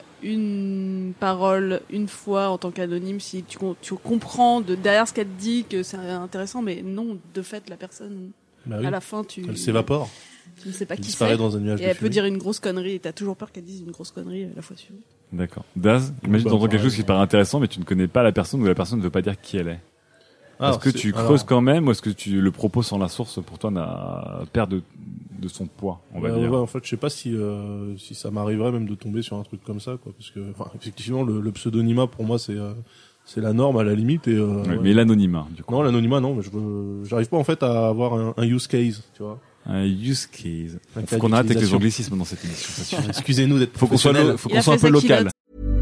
Speaker 6: une parole une fois en tant qu'anonyme si tu, com- tu comprends de derrière ce qu'elle te dit que c'est intéressant, mais non, de fait, la personne,
Speaker 9: Bah oui.
Speaker 6: à la fin, tu,
Speaker 9: Elle s'évapore.
Speaker 6: tu ne sais pas
Speaker 9: Elle
Speaker 6: qui
Speaker 9: disparaît
Speaker 6: c'est.
Speaker 9: dans un nuage
Speaker 6: Et
Speaker 9: de
Speaker 6: elle peut
Speaker 9: fumée.
Speaker 6: dire une grosse connerie et t'as toujours peur qu'elle dise une grosse connerie euh, la fois suivante.
Speaker 5: D'accord. Daz, imagine
Speaker 9: Bah,
Speaker 5: t'entends quelque
Speaker 9: pareil,
Speaker 5: chose qui te
Speaker 9: ouais.
Speaker 5: paraît intéressant, mais tu ne connais pas la personne ou la personne ne veut pas dire qui elle est.
Speaker 9: Ah,
Speaker 5: est-ce que
Speaker 9: c'est-
Speaker 5: tu
Speaker 9: alors,
Speaker 5: creuses quand même ou est-ce que tu, le propos sans la source pour toi n'a, perd de, de son poids, on va
Speaker 9: ouais,
Speaker 5: dire?
Speaker 9: ouais, en fait, je sais pas si euh, si ça m'arriverait même de tomber sur un truc comme ça, quoi, parce que, enfin, effectivement, le, le pseudonymat pour moi c'est euh, c'est la norme à la limite et. Euh,
Speaker 5: Ouais,
Speaker 9: ouais.
Speaker 5: Mais l'anonymat, du coup.
Speaker 9: Non, l'anonymat, non, mais je veux, j'arrive pas en fait à avoir un, un use case, tu vois.
Speaker 5: Un use case.
Speaker 9: Un
Speaker 5: Faut
Speaker 9: cas
Speaker 5: qu'on arrête avec les
Speaker 9: d'utilisation.
Speaker 5: anglicismes dans cette émission, ça suffit.
Speaker 9: Excusez-nous d'être
Speaker 5: Faut qu'on soit,
Speaker 9: professionnels.
Speaker 5: lo- faut
Speaker 6: Il
Speaker 5: qu'on
Speaker 6: a
Speaker 5: soit un
Speaker 6: fait
Speaker 5: peu
Speaker 6: sa
Speaker 5: local.
Speaker 6: culotte.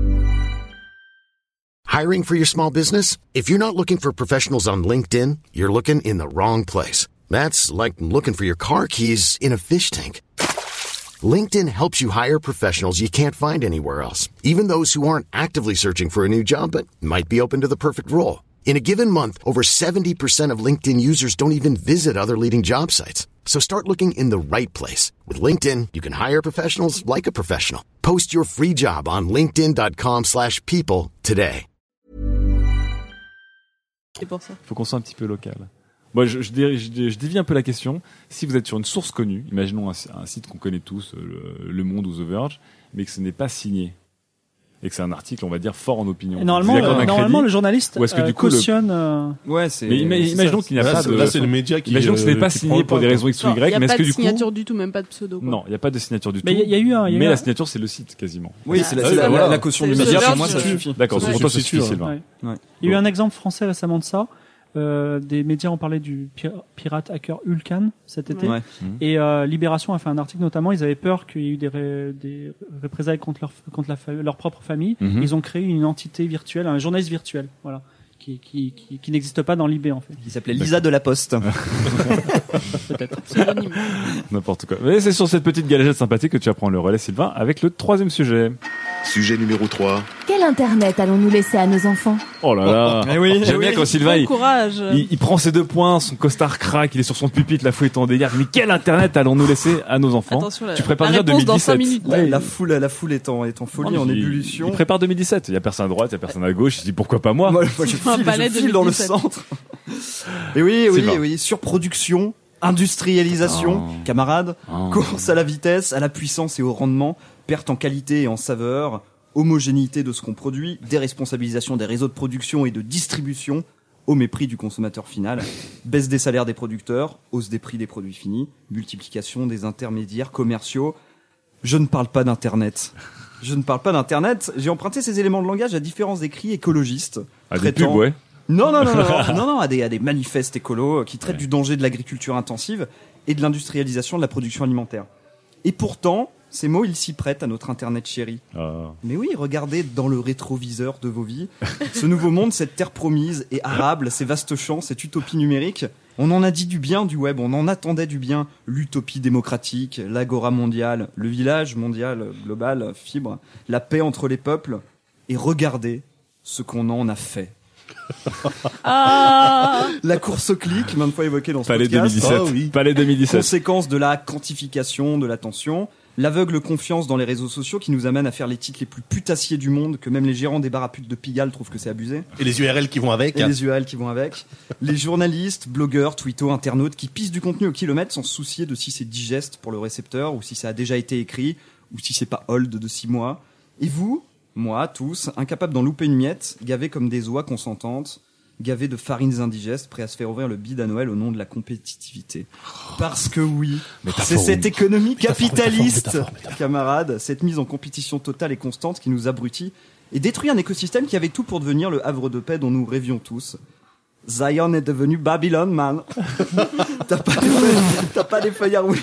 Speaker 10: Hiring for your small business? If you're not looking for professionals on LinkedIn, you're looking in the wrong place. That's like looking for your car keys in a fish tank. LinkedIn helps you hire professionals you can't find anywhere else, even those who aren't actively searching for a new job but might be open to the perfect role. In a given month, over seventy percent of LinkedIn users don't even visit other leading job sites. So start looking in the right place. With LinkedIn, you can hire professionals like a professional. Post your free job on linkedin.com slash people today.
Speaker 6: C'est pour ça.
Speaker 5: Faut qu'on soit un petit peu local. Bon, je, je, dé- je, dé- je dévie un peu la question. Si vous êtes sur une source connue, imaginons un, un site qu'on connaît tous, le, le Monde ou The Verge, mais que ce n'est pas signé, et que c'est un article, on va dire, fort en opinion.
Speaker 8: Et normalement,
Speaker 5: Vous y accordez
Speaker 8: euh,
Speaker 5: un
Speaker 8: normalement,
Speaker 5: crédit
Speaker 8: le journaliste
Speaker 5: ou est-ce que,
Speaker 8: euh,
Speaker 5: du coup, le-
Speaker 8: cautionne. euh,
Speaker 7: Ouais, c'est.
Speaker 5: Mais ima-
Speaker 7: c'est
Speaker 5: imaginons
Speaker 7: ça.
Speaker 5: qu'il n'y a
Speaker 9: Là,
Speaker 5: pas
Speaker 9: c'est-
Speaker 5: de.
Speaker 9: là, c'est le média qui.
Speaker 5: Imaginons que ce n'est
Speaker 9: euh,
Speaker 5: pas
Speaker 9: qui
Speaker 5: signé
Speaker 9: prend le
Speaker 5: pour des
Speaker 9: pas,
Speaker 5: raisons X ou
Speaker 6: Il n'y
Speaker 5: Y,
Speaker 6: a
Speaker 5: mais est-ce
Speaker 6: pas
Speaker 5: que
Speaker 6: de
Speaker 5: du coup.
Speaker 6: signature du tout, même pas de pseudo. quoi.
Speaker 5: Non, il n'y a pas de signature du
Speaker 8: Mais
Speaker 5: tout.
Speaker 8: il y, a- il y a eu un. il y a
Speaker 5: Mais
Speaker 8: eu
Speaker 5: la
Speaker 8: un-
Speaker 5: signature, c'est le site, quasiment.
Speaker 7: Oui, c'est la,
Speaker 9: Ah
Speaker 7: c'est
Speaker 9: oui,
Speaker 7: la,
Speaker 9: voilà.
Speaker 7: la caution
Speaker 6: C'est
Speaker 7: du
Speaker 6: le
Speaker 7: média.
Speaker 6: The
Speaker 7: Pour moi,
Speaker 6: Verge,
Speaker 7: ça
Speaker 6: euh,
Speaker 7: suffit.
Speaker 5: D'accord,
Speaker 9: Ça
Speaker 5: donc pour toi, ça
Speaker 9: suffit,
Speaker 5: suffit,
Speaker 9: ouais.
Speaker 5: Sylvain.
Speaker 8: Ouais.
Speaker 7: Ouais.
Speaker 8: Il y a eu un exemple français récemment de ça. Euh, des médias ont parlé du pi- pirate hacker Ulcan cet été.
Speaker 7: Ouais.
Speaker 8: Et euh, Libération a fait un article notamment. Ils avaient peur qu'il y ait eu des, ré- des représailles contre leur contre la fa- leur propre famille.
Speaker 5: Mhm.
Speaker 8: Ils ont créé une entité virtuelle, un journaliste virtuel, voilà, qui qui qui, qui n'existe pas dans Libé en fait.
Speaker 7: Qui s'appelait Lisa de la Poste.
Speaker 8: Peut-être.
Speaker 6: Pseudonyme.
Speaker 5: N'importe quoi. Mais c'est sur cette petite galette sympathique que tu vas prendre le relais, Sylvain, avec le troisième sujet.
Speaker 3: Sujet numéro trois.
Speaker 2: Quel Internet allons-nous laisser à nos enfants?
Speaker 5: Oh là là.
Speaker 7: Eh oui,
Speaker 5: J'aime
Speaker 7: eh
Speaker 5: bien
Speaker 7: oui.
Speaker 5: quand Sylvain,
Speaker 6: Bon
Speaker 5: il,
Speaker 6: courage.
Speaker 5: il, il prend ses deux points, son costard craque, il est sur son pupitre, la foule est en délire. Mais quel Internet allons-nous laisser à nos enfants?
Speaker 6: Attention, la,
Speaker 5: Tu prépares
Speaker 6: la
Speaker 5: déjà
Speaker 6: réponse dans cinq
Speaker 5: deux mille dix-sept.
Speaker 6: minutes.
Speaker 7: Ouais, la foule, la foule est en, est en folie, en
Speaker 5: Il-
Speaker 7: ébullition.
Speaker 5: Il prépare deux mille dix-sept. Il y a personne à droite, il y a personne à gauche. Il dit pourquoi pas moi?
Speaker 7: Moi, moi, je
Speaker 6: Un
Speaker 7: file,
Speaker 6: palais
Speaker 7: je file dans le
Speaker 6: deux mille dix-sept.
Speaker 7: centre. Et oui, oui,
Speaker 5: Sylvain.
Speaker 7: oui, surproduction, industrialisation,
Speaker 5: Oh.
Speaker 7: camarades,
Speaker 5: Oh.
Speaker 7: course à la vitesse, à la puissance et au rendement, perte en qualité et en saveur, homogénéité de ce qu'on produit, déresponsabilisation des réseaux de production et de distribution au mépris du consommateur final, baisse des salaires des producteurs, hausse des prix des produits finis, multiplication des intermédiaires commerciaux. Je ne parle pas d'Internet. Je ne parle pas d'Internet. J'ai emprunté ces éléments de langage à différents écrits écologistes.
Speaker 5: À des
Speaker 7: traitant-
Speaker 5: pubs, ouais.
Speaker 7: Non, non, non, non, non, non, non, à des, à des manifestes écolos qui traitent
Speaker 5: Ouais.
Speaker 7: du danger de l'agriculture intensive et de l'industrialisation de la production alimentaire. Et pourtant, ces mots, ils s'y prêtent à notre Internet chéri.
Speaker 5: Ah.
Speaker 7: Mais oui, regardez dans le rétroviseur de vos vies, ce nouveau monde, cette terre promise et arable, ces vastes champs, cette utopie numérique. On en a dit du bien du web, on en attendait du bien. L'utopie démocratique, l'agora mondiale, le village mondial, global, fibre, la paix entre les peuples. Et regardez ce qu'on en a fait.
Speaker 6: Ah
Speaker 7: La course au clic, maintes fois évoquée dans ce
Speaker 5: Palais
Speaker 7: podcast.
Speaker 5: deux mille dix-sept.
Speaker 9: Ah oui.
Speaker 5: Palais deux mille dix-sept.
Speaker 7: Conséquence de la quantification de l'attention, l'aveugle confiance dans les réseaux sociaux qui nous amène à faire les titres les plus putassiers du monde, que même les gérants des bars à putes de Pigalle trouvent que c'est abusé,
Speaker 9: Et les U R L qui vont avec.
Speaker 7: et les U R L qui vont avec, les journalistes, blogueurs, twittos, internautes qui pissent du contenu au kilomètre sans se soucier de si c'est digeste pour le récepteur ou si ça a déjà été écrit ou si c'est pas hold de six mois. Et vous, moi, tous, incapables d'en louper une miette, gavés comme des oies consentantes, gavés de farines indigestes, prêts à se faire ouvrir le bide à Noël au nom de la compétitivité. Parce que oui, c'est cette économie capitaliste,
Speaker 9: métaphore, métaphore.
Speaker 7: camarades, cette mise en compétition totale et constante qui nous abrutit et détruit un écosystème qui avait tout pour devenir le havre de paix dont nous rêvions tous. Zion est devenu Babylone, man. T'as pas les feuilles, t'as pas les feuilles à rouler.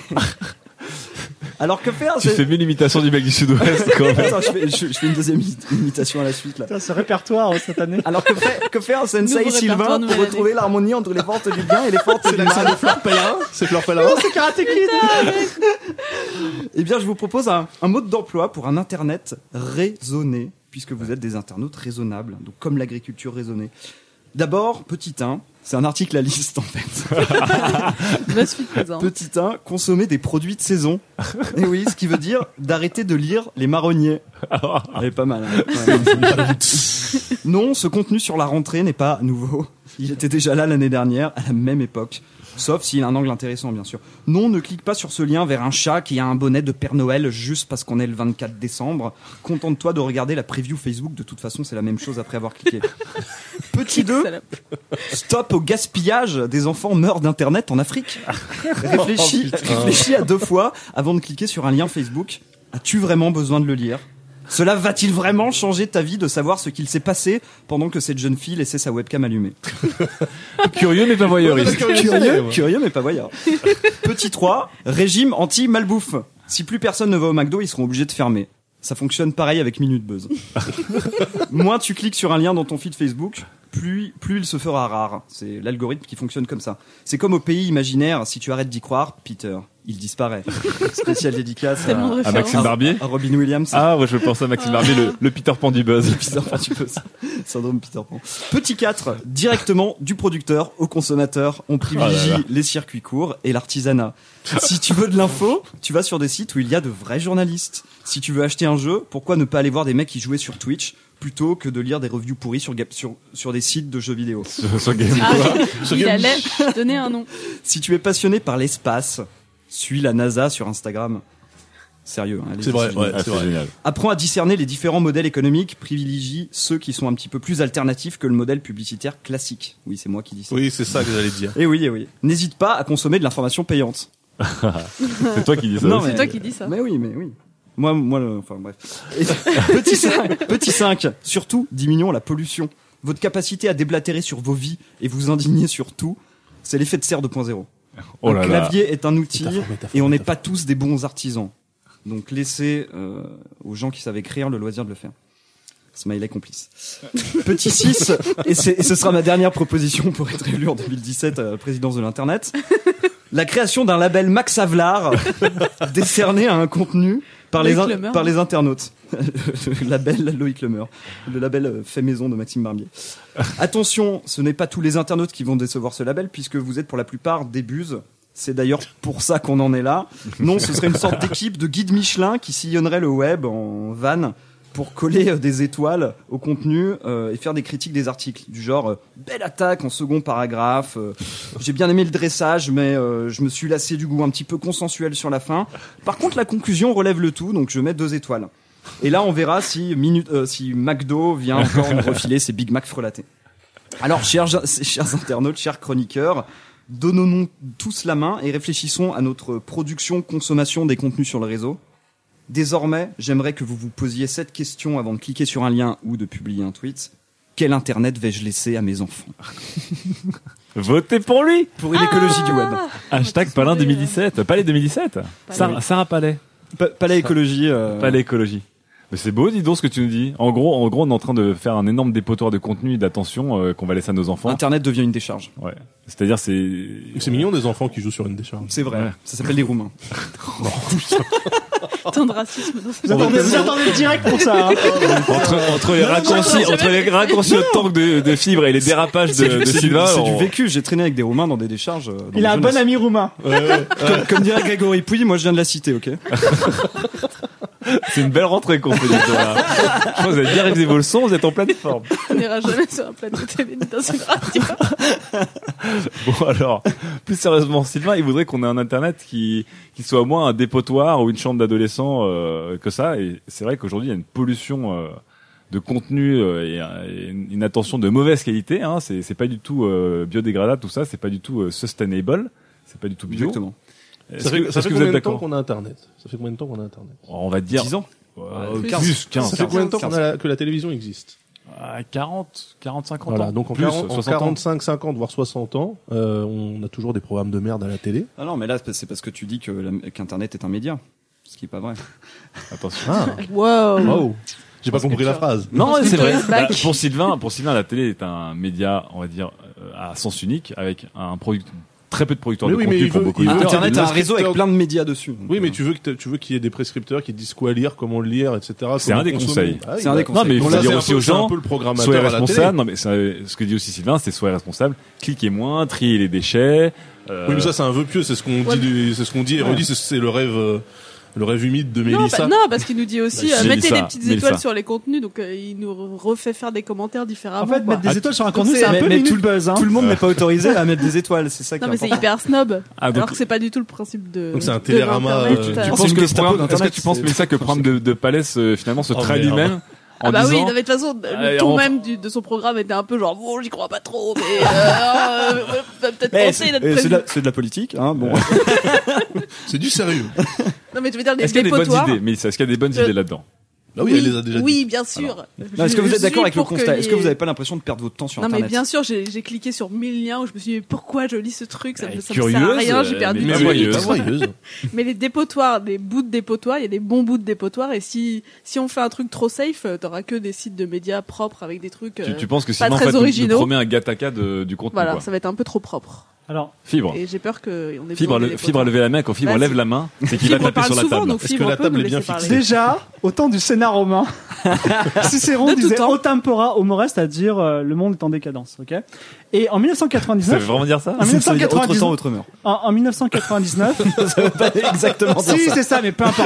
Speaker 7: Alors que faire
Speaker 5: Tu
Speaker 7: c'est-
Speaker 5: fais mieux l'imitation du mec du Sud-Ouest quand même.
Speaker 7: Attends, je fais, je, je fais une deuxième imi- imitation à la suite là.
Speaker 8: Putain, ce répertoire cette année.
Speaker 7: Alors que fait, que fait un sensei
Speaker 6: Nouveau répertoire,
Speaker 7: Sylvain pour
Speaker 6: nouvelle
Speaker 7: retrouver l'harmonie entre les forces du bien et les forces
Speaker 9: C'est
Speaker 7: du
Speaker 9: l'accent
Speaker 7: mal?
Speaker 9: de Fleur Pellerin. C'est Fleur Pellerin.
Speaker 8: C'est Karate Kid.
Speaker 7: Eh bien, je vous propose un, un mode d'emploi pour un internet raisonné, puisque vous êtes des internautes raisonnables, donc comme l'agriculture raisonnée. D'abord, petit un, c'est un article à liste en fait.
Speaker 6: BuzzFeed présent.
Speaker 7: Petit un, consommer des produits de saison. Et oui, ce qui veut dire d'arrêter de lire les marronniers. Elle est pas mal. Hein. Ouais. Non, ce contenu sur la rentrée n'est pas nouveau. Il était déjà là l'année dernière, à la même époque. Sauf s'il a un angle intéressant, bien sûr. Non, ne clique pas sur ce lien vers un chat qui a un bonnet de Père Noël juste parce qu'on est le vingt-quatre décembre. Contente-toi de regarder la preview Facebook. De toute façon, c'est la même chose après avoir cliqué. Petit deux, stop au gaspillage. Des enfants meurent d'internet en Afrique. Réfléchis,
Speaker 9: Oh, putain.
Speaker 7: réfléchis à deux fois avant de cliquer sur un lien Facebook. As-tu vraiment besoin de le lire? Cela va-t-il vraiment changer ta vie de savoir ce qu'il s'est passé pendant que cette jeune fille laissait sa webcam allumée?
Speaker 5: Curieux mais pas voyeuriste.
Speaker 7: Curieux, curieux mais pas voyeur. Petit trois, régime anti-malbouffe. Si plus personne ne va au McDo, ils seront obligés de fermer. Ça fonctionne pareil avec Minute Buzz. Moins tu cliques sur un lien dans ton feed Facebook, plus, plus il se fera rare. C'est l'algorithme qui fonctionne comme ça. C'est comme au pays imaginaire, si tu arrêtes d'y croire, Peter, il disparaît. Spécial dédicace
Speaker 6: Tellement de
Speaker 7: à,
Speaker 5: À
Speaker 6: références.
Speaker 5: Maxime Barbier.
Speaker 7: à Robin Williams.
Speaker 5: Ah, ouais, je pense à Maxime Barbier, le, le Peter Pan du buzz.
Speaker 7: Peter Pan, tu peux ça. Syndrome Peter Pan. Petit quatre, directement du producteur au consommateur, on privilégie
Speaker 5: Oh là là.
Speaker 7: les circuits courts et l'artisanat. Si tu veux de l'info, tu vas sur des sites où il y a de vrais journalistes. Si tu veux acheter un jeu, pourquoi ne pas aller voir des mecs qui jouaient sur Twitch plutôt que de lire des reviews pourries sur, sur, sur des sites de jeux vidéo.
Speaker 5: Sur, sur Game
Speaker 6: Ah,
Speaker 5: Boy.
Speaker 6: il
Speaker 9: Game-
Speaker 6: allait donner un nom.
Speaker 7: Si tu es passionné par l'espace, suis la NASA sur Instagram. Sérieux, hein, allez-y,
Speaker 9: C'est vrai,
Speaker 7: génial.
Speaker 9: ouais.
Speaker 5: Ah, c'est génial.
Speaker 7: Apprends à discerner les différents modèles économiques, privilégie ceux qui sont un petit peu plus alternatifs que le modèle publicitaire classique. Oui, c'est moi qui dis ça.
Speaker 9: Oui, c'est ça que j'allais dire.
Speaker 7: Et oui, et oui. N'hésite pas à consommer de l'information payante.
Speaker 5: C'est toi qui dis ça
Speaker 7: Non,
Speaker 5: aussi.
Speaker 6: C'est toi qui dis ça.
Speaker 7: Mais oui, mais oui. Moi, moi, le- enfin bref. Et- petit cinq, petit cinq, surtout, diminuons la pollution. Votre capacité à déblatérer sur vos vies et vous indigner sur tout, c'est l'effet de serre deux point zéro.
Speaker 5: Oh là
Speaker 7: un
Speaker 5: là.
Speaker 7: clavier est un outil
Speaker 9: Métaphore, métaphore,
Speaker 7: et on n'est
Speaker 9: métaphore.
Speaker 7: pas tous des bons artisans. Donc laissez euh, aux gens qui savent écrire le loisir de le faire. Smiley complice. Petit six, et, c'est- et ce sera ma dernière proposition pour être élu en deux mille dix-sept à la présidence de l'Internet. La création d'un label Max Havelaar décerné à un contenu par les,
Speaker 6: Loïc
Speaker 7: in-
Speaker 6: Lemeur.
Speaker 7: par les internautes. Le label Loïc Lemeur. Le label euh, fait maison de Maxime Barbier. Attention, ce n'est pas tous les internautes qui vont décevoir ce label puisque vous êtes pour la plupart des buses. C'est d'ailleurs pour ça qu'on en est là. Non, ce serait une sorte d'équipe de guide Michelin qui sillonnerait le web en van pour coller euh, des étoiles au contenu euh, et faire des critiques des articles du genre euh, belle attaque en second paragraphe, euh, j'ai bien aimé le dressage mais euh, je me suis lassé du goût un petit peu consensuel sur la fin. Par contre la conclusion relève le tout donc je mets deux étoiles. Et là on verra si minute, euh, si McDo vient encore nous refiler ses Big Mac frelatés. Alors chers, chers internautes, chers chroniqueurs, donnons-nous tous la main et réfléchissons à notre production, consommation des contenus sur le réseau. Désormais, j'aimerais que vous vous posiez cette question avant de cliquer sur un lien ou de publier un tweet. Quel internet vais-je laisser à mes enfants?
Speaker 5: Votez pour lui.
Speaker 7: Pour une écologie du web.
Speaker 5: Hashtag Palin deux mille dix-sept. Palais deux mille dix-sept. Sarah, Sarah Palais.
Speaker 7: Pa- Palais écologie. Euh...
Speaker 5: Palais écologie. Mais c'est beau, dis donc ce que tu nous dis. En gros, en gros, on est en train de faire un énorme dépotoir de contenu et d'attention euh, qu'on va laisser à nos enfants.
Speaker 7: Internet devient une décharge.
Speaker 5: Ouais. C'est-à-dire, c'est.
Speaker 9: C'est mignon des enfants qui jouent sur une décharge.
Speaker 7: C'est vrai.
Speaker 5: Ouais.
Speaker 7: Ça s'appelle les Roumains.
Speaker 6: Tant de racisme dans ce
Speaker 8: Vous attendez, vous attendez direct pour ça. Hein.
Speaker 5: Entre, entre les raccourcis, entre les raccourcis au tank de, de fibres et les dérapages de, de
Speaker 7: C'est du,
Speaker 5: Sylvain.
Speaker 7: c'est
Speaker 5: on-
Speaker 7: du vécu. J'ai traîné avec des Roumains dans des décharges. euh, dans
Speaker 8: Il a
Speaker 7: ma
Speaker 8: un bon
Speaker 7: jeunesse.
Speaker 8: ami roumain.
Speaker 7: Comme, comme dirait Grégory Pouilly, moi je viens de la cité, ok.
Speaker 5: C'est une belle rentrée qu'on fait. du coup, là. Je pense que vous avez bien révisé vos leçons, vous êtes en pleine forme.
Speaker 6: On n'ira jamais sur un plateau télé ni dans une radio.
Speaker 5: Bon alors, plus sérieusement, Sylvain, il voudrait qu'on ait un internet qui qui soit au moins un dépotoir ou une chambre d'adolescents euh, que ça. Et c'est vrai qu'aujourd'hui il y a une pollution euh, de contenu euh, et, et une attention de mauvaise qualité. Hein. C'est c'est pas du tout euh, biodégradable tout ça. C'est pas du tout euh, sustainable. C'est pas du tout bio.
Speaker 7: Exactement.
Speaker 5: Est-ce
Speaker 9: Ça fait,
Speaker 5: que,
Speaker 9: ça
Speaker 5: est-ce
Speaker 9: fait
Speaker 5: que vous êtes
Speaker 9: combien de temps
Speaker 5: d'accord?
Speaker 9: qu'on a Internet? Ça fait combien de temps qu'on a Internet?
Speaker 5: On va dire
Speaker 7: dix ans.
Speaker 5: euh,
Speaker 6: Plus.
Speaker 5: plus, quinze,
Speaker 9: Ça fait combien de temps
Speaker 7: quinze,
Speaker 9: qu'on a la- que la télévision existe?
Speaker 5: Ah, quarante, quarante, cinquante
Speaker 9: Voilà,
Speaker 5: ans.
Speaker 9: donc en,
Speaker 5: plus,
Speaker 9: quarante, en
Speaker 5: soixante ans.
Speaker 9: quarante-cinq, cinquante, voire soixante ans, euh, on a toujours des programmes de merde à la télé.
Speaker 7: Ah non, mais là c'est parce que tu dis que la- qu'Internet est un média, ce qui est pas vrai.
Speaker 5: Attention.
Speaker 9: Ah,
Speaker 6: Wow.
Speaker 9: oh, j'ai pas compris la phrase.
Speaker 5: Non, c'est vrai.
Speaker 6: Back.
Speaker 5: Bah, pour Sylvain, pour Sylvain, la télé est un média, on va dire, euh, à sens unique, avec un produit, très peu de producteurs
Speaker 9: Mais
Speaker 5: de
Speaker 9: oui, mais
Speaker 5: contenu
Speaker 9: il
Speaker 5: pour
Speaker 9: veut-
Speaker 5: beaucoup
Speaker 9: il
Speaker 5: de
Speaker 9: veut-
Speaker 5: gens.
Speaker 7: Internet a un
Speaker 9: le
Speaker 7: réseau avec
Speaker 9: scripteur-
Speaker 7: plein de médias dessus. donc,
Speaker 9: Oui, mais
Speaker 7: euh,
Speaker 9: tu veux que t- tu veux qu'il y ait des prescripteurs qui te disent quoi lire, comment le lire, et cetera.
Speaker 5: C'est
Speaker 9: comment
Speaker 5: un des
Speaker 9: consommer.
Speaker 5: conseils.
Speaker 9: Ah oui,
Speaker 7: C'est un
Speaker 9: bah,
Speaker 7: des conseils.
Speaker 5: Non, mais il
Speaker 9: bon,
Speaker 5: faut
Speaker 9: là,
Speaker 5: dire
Speaker 9: c'est un
Speaker 5: aussi
Speaker 9: peu-
Speaker 5: aux
Speaker 9: c'est un
Speaker 5: gens,
Speaker 9: peu le programmateur
Speaker 5: soyez
Speaker 9: à la télé.
Speaker 5: responsables. Non, mais ça, ce que dit aussi Sylvain, c'est soyez responsables. Cliquez moins, triez les déchets. euh,
Speaker 9: Oui, mais ça c'est un vœu pieux, c'est ce qu'on
Speaker 6: Ouais.
Speaker 9: dit, du- c'est ce qu'on dit et redit, c'est- c'est le rêve, euh, le rêve humide de
Speaker 6: Non,
Speaker 9: Mélissa.
Speaker 6: bah, non, parce qu'il nous dit aussi,
Speaker 5: Bah,
Speaker 6: euh, mettez
Speaker 5: Mélissa,
Speaker 6: des petites
Speaker 5: Mélissa.
Speaker 6: étoiles sur les contenus, donc euh, il nous refait faire des commentaires différemment.
Speaker 8: En fait,
Speaker 6: quoi.
Speaker 8: mettre des étoiles sur un contenu,
Speaker 6: c'est-
Speaker 8: c'est un
Speaker 7: mais-
Speaker 8: peu
Speaker 7: mais
Speaker 8: minute
Speaker 7: tout le-
Speaker 8: buzz. Hein.
Speaker 7: tout le monde n'est pas autorisé à mettre des étoiles, c'est ça qui
Speaker 6: Non,
Speaker 7: est
Speaker 6: mais c'est
Speaker 7: important.
Speaker 6: hyper snob.
Speaker 5: Ah, donc-
Speaker 6: alors que c'est pas du tout le principe de.
Speaker 9: Donc c'est un
Speaker 6: de
Speaker 9: télérama,
Speaker 6: l'Internet,
Speaker 9: euh,
Speaker 6: euh.
Speaker 9: tu
Speaker 5: Tu
Speaker 7: Je
Speaker 5: penses
Speaker 7: pense
Speaker 5: que
Speaker 7: que
Speaker 5: le
Speaker 7: le
Speaker 5: programme,
Speaker 7: Gestapo
Speaker 5: est-ce que
Speaker 7: d'Internet,
Speaker 5: tu penses,
Speaker 7: c'est-
Speaker 5: Mélissa, que le programme de, de Palais euh, finalement se
Speaker 9: Oh,
Speaker 5: trahit
Speaker 9: merde.
Speaker 5: lui-même en
Speaker 6: Ah bah oui,
Speaker 5: disant,
Speaker 6: non, mais de toute façon,
Speaker 5: Euh,
Speaker 6: le ton
Speaker 5: on-
Speaker 6: même du, de son programme était un peu genre, bon, j'y crois pas trop, mais euh, euh, va peut-être
Speaker 7: Eh,
Speaker 6: penser
Speaker 7: c'est
Speaker 6: d'être
Speaker 7: eh, c'est
Speaker 6: prévu.
Speaker 7: de, la- c'est de la politique, hein. Bon.
Speaker 9: C'est du sérieux.
Speaker 6: Non, mais tu veux dire les
Speaker 5: est-ce qu'il y a des bonnes
Speaker 6: dépotoirs.
Speaker 5: idées? Mais est-ce qu'il y a des bonnes
Speaker 6: Je-
Speaker 5: idées là-dedans?
Speaker 9: Bah oui, elle les a déjà
Speaker 6: oui,
Speaker 9: dit.
Speaker 6: bien sûr.
Speaker 7: Non, est-ce que
Speaker 6: Je
Speaker 7: vous êtes d'accord
Speaker 6: suis
Speaker 7: avec le
Speaker 6: pour que
Speaker 7: constat?
Speaker 6: les-
Speaker 7: Est-ce que vous n'avez pas l'impression de perdre votre temps sur
Speaker 6: Non, mais
Speaker 7: Internet?
Speaker 6: bien sûr, j'ai j'ai cliqué sur mille liens où je me suis dit, mais pourquoi je lis ce truc? Ça,
Speaker 5: Elle
Speaker 6: me-
Speaker 5: est
Speaker 6: ça me sert à
Speaker 5: curieuse,
Speaker 6: rien, j'ai
Speaker 5: euh,
Speaker 6: perdu
Speaker 5: mais
Speaker 6: du
Speaker 5: pas
Speaker 6: temps.
Speaker 5: voyeuse.
Speaker 9: Pas voyeuse.
Speaker 6: Mais les dépotoirs, des bouts de dépotoirs, il y a des bons bouts de dépotoirs, et si, si on fait un truc trop safe, euh, t'auras que des sites de médias propres avec des trucs,
Speaker 5: Tu,
Speaker 6: euh,
Speaker 5: tu penses que
Speaker 6: pas
Speaker 5: Sylvain, en
Speaker 6: très
Speaker 5: fait, nous- nous
Speaker 6: originaux.
Speaker 5: promet un gataka de, du contenu,
Speaker 6: voilà,
Speaker 5: quoi.
Speaker 6: ça va être un peu trop propre.
Speaker 8: Alors,
Speaker 5: Fibre.
Speaker 6: Et j'ai peur que on ait
Speaker 5: Fibre,
Speaker 6: besoin
Speaker 5: le,
Speaker 6: des
Speaker 5: Fibre a
Speaker 6: potards.
Speaker 5: levé la main. Quand Fibre
Speaker 6: Vas-y.
Speaker 5: lève la main, c'est qu'il va
Speaker 6: Fibre
Speaker 5: taper
Speaker 6: parle
Speaker 5: sur la
Speaker 6: souvent,
Speaker 5: table.
Speaker 6: donc
Speaker 9: Est-ce que
Speaker 6: Fibre
Speaker 9: la
Speaker 6: peut
Speaker 9: table
Speaker 6: nous
Speaker 9: est bien
Speaker 6: laisser
Speaker 9: fixée
Speaker 6: parler.
Speaker 8: déjà, au temps du Sénat romain, Cicéron
Speaker 6: De tout
Speaker 8: disait
Speaker 6: temps.
Speaker 8: o tempora homo rest, c'est-à-dire euh, le monde est en décadence, ok. Et en
Speaker 5: Ça
Speaker 8: dix-neuf cent
Speaker 5: veut
Speaker 8: quatre-vingt-dix-neuf,
Speaker 5: vraiment dire ça?
Speaker 8: en
Speaker 7: Ça veut dire autre temps,
Speaker 8: 1999,
Speaker 7: autre mœurs.
Speaker 8: en, en mille neuf cent quatre-vingt-dix-neuf,
Speaker 7: Ça veut pas exactement dire
Speaker 8: si
Speaker 7: ça.
Speaker 8: c'est ça, mais peu importe.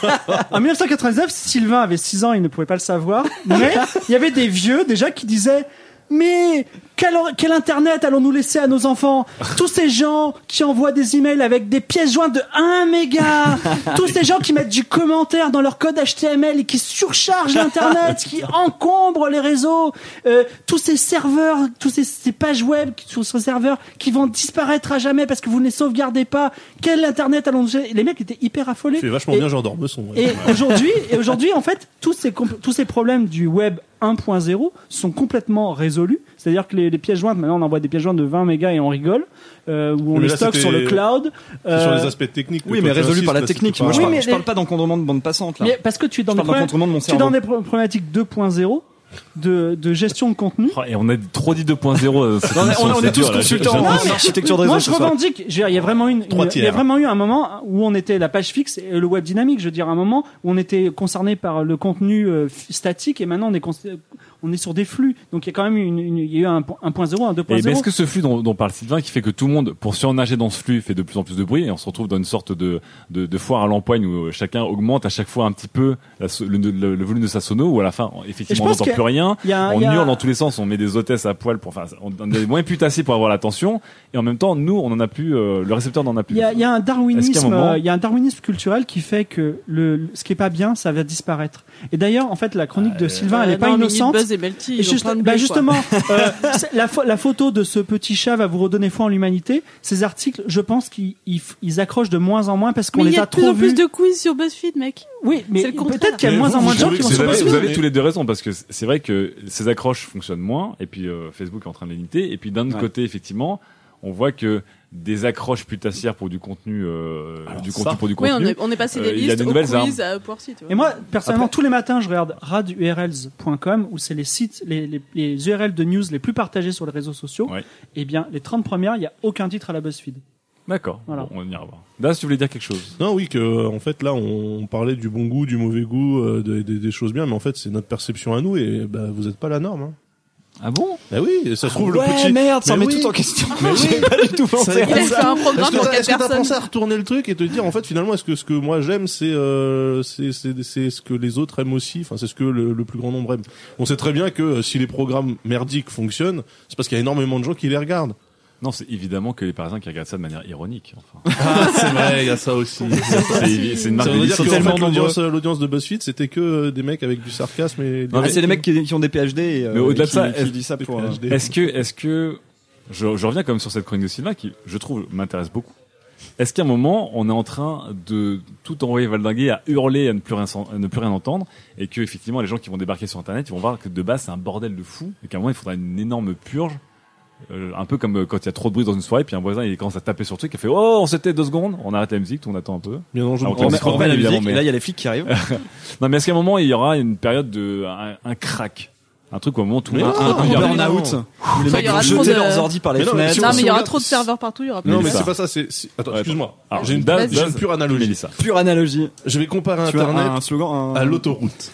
Speaker 8: En mille neuf cent quatre-vingt-dix-neuf, Sylvain avait six ans, il ne pouvait pas le savoir, mais il y avait des vieux déjà qui disaient. Mais quel, quel internet allons-nous laisser à nos enfants? Tous ces gens qui envoient des emails avec des pièces jointes de un méga, tous ces gens qui mettent du commentaire dans leur code H T M L et qui surchargent l'internet, qui encombrent les réseaux, euh, tous ces serveurs, tous ces, ces pages web qui- sur ce serveur qui vont disparaître à jamais parce que vous ne les sauvegardez pas. Quel internet allons-nous laisser? Les mecs étaient hyper affolés.
Speaker 9: C'est vachement
Speaker 8: Et-
Speaker 9: bien, j'adore Besson. ouais.
Speaker 8: Et aujourd'hui, et aujourd'hui, en fait, tous ces comp- tous ces problèmes du web un point zéro sont complètement résolus. C'est-à-dire que les, les pièces jointes, maintenant, on envoie des pièces jointes de vingt mégas et on rigole, euh, où on
Speaker 9: Mais
Speaker 8: les
Speaker 9: là,
Speaker 8: stocke
Speaker 9: c'était-
Speaker 8: sur le cloud.
Speaker 9: C'est
Speaker 8: euh,
Speaker 9: sur les aspects techniques.
Speaker 7: Oui,
Speaker 9: que
Speaker 7: mais
Speaker 9: toi, tu
Speaker 7: résolu
Speaker 9: insistes,
Speaker 7: par la
Speaker 9: parce que
Speaker 7: technique.
Speaker 9: c'est
Speaker 7: Moi, je
Speaker 9: pas-
Speaker 8: Oui,
Speaker 7: parle,
Speaker 8: mais
Speaker 7: je parle
Speaker 8: les-
Speaker 7: pas d'encombrement de bande passante, là.
Speaker 8: mais parce que tu es dans
Speaker 7: Je
Speaker 8: des
Speaker 7: parle d'un
Speaker 8: problèmes,
Speaker 7: contournement de mon
Speaker 8: tu es dans
Speaker 7: cerveau.
Speaker 8: des pro- problématiques deux point zéro de, de gestion de contenu.
Speaker 5: Oh, Et on a trop dit deux point zéro. euh, cette
Speaker 7: On est-
Speaker 5: émission,
Speaker 7: on est
Speaker 5: c'est
Speaker 7: tous
Speaker 5: dur, là.
Speaker 7: consultants
Speaker 5: J'ai-
Speaker 7: en
Speaker 5: j'ai-
Speaker 7: architecture de réseau.
Speaker 8: Moi, je
Speaker 7: ce soir.
Speaker 8: revendique. Je veux dire, il y a vraiment une,
Speaker 9: Trois
Speaker 8: une- il y a
Speaker 9: tiers.
Speaker 8: vraiment eu un moment où on était la page fixe et le web dynamique. Je veux dire, un moment où on était concerné par le contenu euh, f- statique et maintenant on est cons- on est sur des flux. Donc il y a quand même une, une- il y a eu un, po- un point zéro, un deux point
Speaker 5: Et ben,
Speaker 8: zéro.
Speaker 5: est-ce que ce flux dont, dont parle Sylvain, qui fait que tout le monde, pour surnager dans ce flux, fait de plus en plus de bruit, et on se retrouve dans une sorte de, de, de foire à l'empoigne où chacun augmente à chaque fois un petit peu la so- le, le- le volume de sa sono, où à la fin, effectivement, on
Speaker 8: pense
Speaker 5: n'entend
Speaker 8: qu'il y a-
Speaker 5: plus rien,
Speaker 8: il y a un-
Speaker 5: on
Speaker 8: il y a-
Speaker 5: hurle dans tous les sens, on met des hôtesses à poil pour, enfin, on on est moins putassiers pour avoir l'attention, et en même temps, nous, on en a plus, euh, le récepteur n'en a plus.
Speaker 8: Il y a, il y a un
Speaker 5: Est-ce
Speaker 8: darwinisme,
Speaker 5: qu'à un moment-
Speaker 8: euh, il y a un darwinisme culturel qui fait que le, le- ce qui est pas bien, ça va disparaître. Et d'ailleurs, en fait, la chronique de Sylvain, elle est
Speaker 6: Euh,
Speaker 8: pas
Speaker 6: non,
Speaker 8: innocente.
Speaker 6: Minute Buzz et Melty,
Speaker 8: Et
Speaker 6: ils ont
Speaker 8: juste-
Speaker 6: plein de
Speaker 8: bah
Speaker 6: blé, quoi.
Speaker 8: justement, euh, c'est- la, pho- la photo de ce petit chat va vous redonner foi en l'humanité. Ces articles, je pense qu'ils ils, ils accrochent de moins en moins parce qu'on
Speaker 6: Mais il
Speaker 8: les
Speaker 6: y a
Speaker 8: a
Speaker 6: de plus
Speaker 8: trop
Speaker 6: en plus
Speaker 8: vus.
Speaker 6: de quiz sur BuzzFeed, mec.
Speaker 8: Oui, mais
Speaker 6: C'est le contraire.
Speaker 8: peut-être qu'il y a de
Speaker 9: Mais
Speaker 8: moins
Speaker 9: vous,
Speaker 8: en moins
Speaker 9: vous
Speaker 8: de gens
Speaker 9: trouvez
Speaker 8: qui vont
Speaker 9: que
Speaker 8: sur
Speaker 9: c'est
Speaker 5: Vous avez,
Speaker 9: vrai,
Speaker 8: BuzzFeed.
Speaker 5: vous avez
Speaker 9: mais-
Speaker 5: tous les deux raison, parce que c'est vrai que ces accroches fonctionnent moins, et puis euh, Facebook est en train de les limiter, et puis d'un autre
Speaker 7: Ouais.
Speaker 5: côté, effectivement, on voit que des accroches putassières pour du contenu, euh,
Speaker 9: Alors
Speaker 5: du
Speaker 9: ça-
Speaker 5: contenu pour du
Speaker 6: Oui,
Speaker 5: contenu.
Speaker 6: on est, on est passé
Speaker 5: Euh,
Speaker 6: des
Speaker 5: il y a
Speaker 6: listes
Speaker 5: de
Speaker 6: au
Speaker 5: nouvelles
Speaker 6: quiz à Upworthy, tu vois.
Speaker 8: Et moi, personnellement,
Speaker 7: Après-
Speaker 8: tous les matins, je regarde rad u r ls point com où c'est les sites, les, les, les U R L de news les plus partagés sur les réseaux sociaux.
Speaker 5: Ouais.
Speaker 8: Et bien, les trente premières, il n'y a aucun titre à la BuzzFeed.
Speaker 5: D'accord.
Speaker 8: Voilà.
Speaker 5: Bon, on ira voir. Das, tu voulais dire quelque chose?
Speaker 9: Non, oui, que en fait là, on parlait du bon goût, du mauvais goût, euh, des, des, des choses bien, mais en fait, c'est notre perception à nous, et bah, vous êtes pas la norme. Hein.
Speaker 5: Ah bon?
Speaker 9: Bah oui, et ça se trouve
Speaker 7: Ouais,
Speaker 9: le petit.
Speaker 7: merde, ça
Speaker 9: Mais
Speaker 7: remet
Speaker 9: oui.
Speaker 7: tout en question.
Speaker 9: Mais oui.
Speaker 7: J'ai pas du tout pensé
Speaker 9: Ça-
Speaker 7: à
Speaker 6: Il a
Speaker 7: ça.
Speaker 6: fait un programme
Speaker 9: Est-ce que
Speaker 6: pour
Speaker 9: t'as
Speaker 6: quatre
Speaker 9: est-ce que t'as
Speaker 6: personnes.
Speaker 9: pensé à retourner le truc et te dire en fait finalement est-ce que ce que moi j'aime c'est euh, c'est c'est c'est ce que les autres aiment aussi, enfin c'est ce que le, le plus grand nombre aime. On sait très bien que euh, si les programmes merdiques fonctionnent, c'est parce qu'il y a énormément de gens qui les regardent.
Speaker 5: Non, c'est évidemment que les Parisiens qui regardent ça de manière ironique. Enfin,
Speaker 9: Ah, c'est vrai, il y a ça aussi.
Speaker 5: c'est c'est une marque
Speaker 9: Ça
Speaker 5: de
Speaker 9: veut dire
Speaker 5: discipline.
Speaker 9: que en fait,
Speaker 7: tellement
Speaker 9: l'audience l'audience de BuzzFeed c'était que euh, des mecs avec du sarcasme et
Speaker 5: Non,
Speaker 7: Ah, c'est les mecs qui, qui ont des P H D et, euh,
Speaker 5: Mais au-delà de
Speaker 7: qui,
Speaker 5: ça,
Speaker 7: qui
Speaker 5: est-ce-
Speaker 7: disent ça pour. euh,
Speaker 9: P H D.
Speaker 5: Est-ce que, est-ce que, je, je reviens quand même sur cette chronique de Sylvain qui, je trouve, m'intéresse beaucoup. Est-ce qu'à un moment, on est en train de tout envoyer valdinguer à hurler, à ne plus rien, sen- à ne plus rien entendre, et que effectivement, les gens qui vont débarquer sur Internet, ils vont voir que de base, c'est un bordel de fou, et qu'à un moment, il faudra une énorme purge. Euh, un peu comme euh, quand il y a trop de bruit dans une soirée, puis un voisin il commence à taper sur le truc, il fait oh on s'était deux secondes, on arrête la musique, tout on attend un peu.
Speaker 9: Bien entendu.
Speaker 5: Ah, ok,
Speaker 7: On
Speaker 5: mais
Speaker 7: met,
Speaker 5: c'est
Speaker 7: on
Speaker 5: pas
Speaker 7: met la
Speaker 5: évidemment,
Speaker 7: musique,
Speaker 5: mais-
Speaker 7: et là il y a les flics qui arrivent.
Speaker 5: Non mais est-ce qu'à un moment il y aura une période de un, un crack, un truc où à un moment tout le
Speaker 9: Mais
Speaker 5: monde
Speaker 9: non,
Speaker 7: un, un
Speaker 9: il y a-
Speaker 7: burn-out
Speaker 9: non.
Speaker 7: où les
Speaker 6: Ça,
Speaker 7: mecs
Speaker 6: il y aura
Speaker 7: vont
Speaker 6: trop
Speaker 7: jeter
Speaker 6: de-
Speaker 7: leurs ordi par les
Speaker 9: Mais non, mais
Speaker 7: fenêtres.
Speaker 9: si
Speaker 6: Non,
Speaker 9: on
Speaker 6: mais il y aura
Speaker 9: regarde-
Speaker 6: trop de serveurs partout, il y aura plus
Speaker 9: Non
Speaker 6: de
Speaker 9: mais
Speaker 5: ça.
Speaker 9: c'est pas ça, c'est c'est- attends,
Speaker 5: Ouais,
Speaker 9: excuse-moi.
Speaker 5: Alors,
Speaker 9: J'ai une
Speaker 5: Daz,
Speaker 9: j'ai une
Speaker 5: Daz,
Speaker 9: pure analogie.
Speaker 5: Mélissa,
Speaker 7: Pure analogie.
Speaker 9: Je vais comparer
Speaker 7: Tu as
Speaker 9: internet
Speaker 7: un slogan. un-
Speaker 9: à l'autoroute.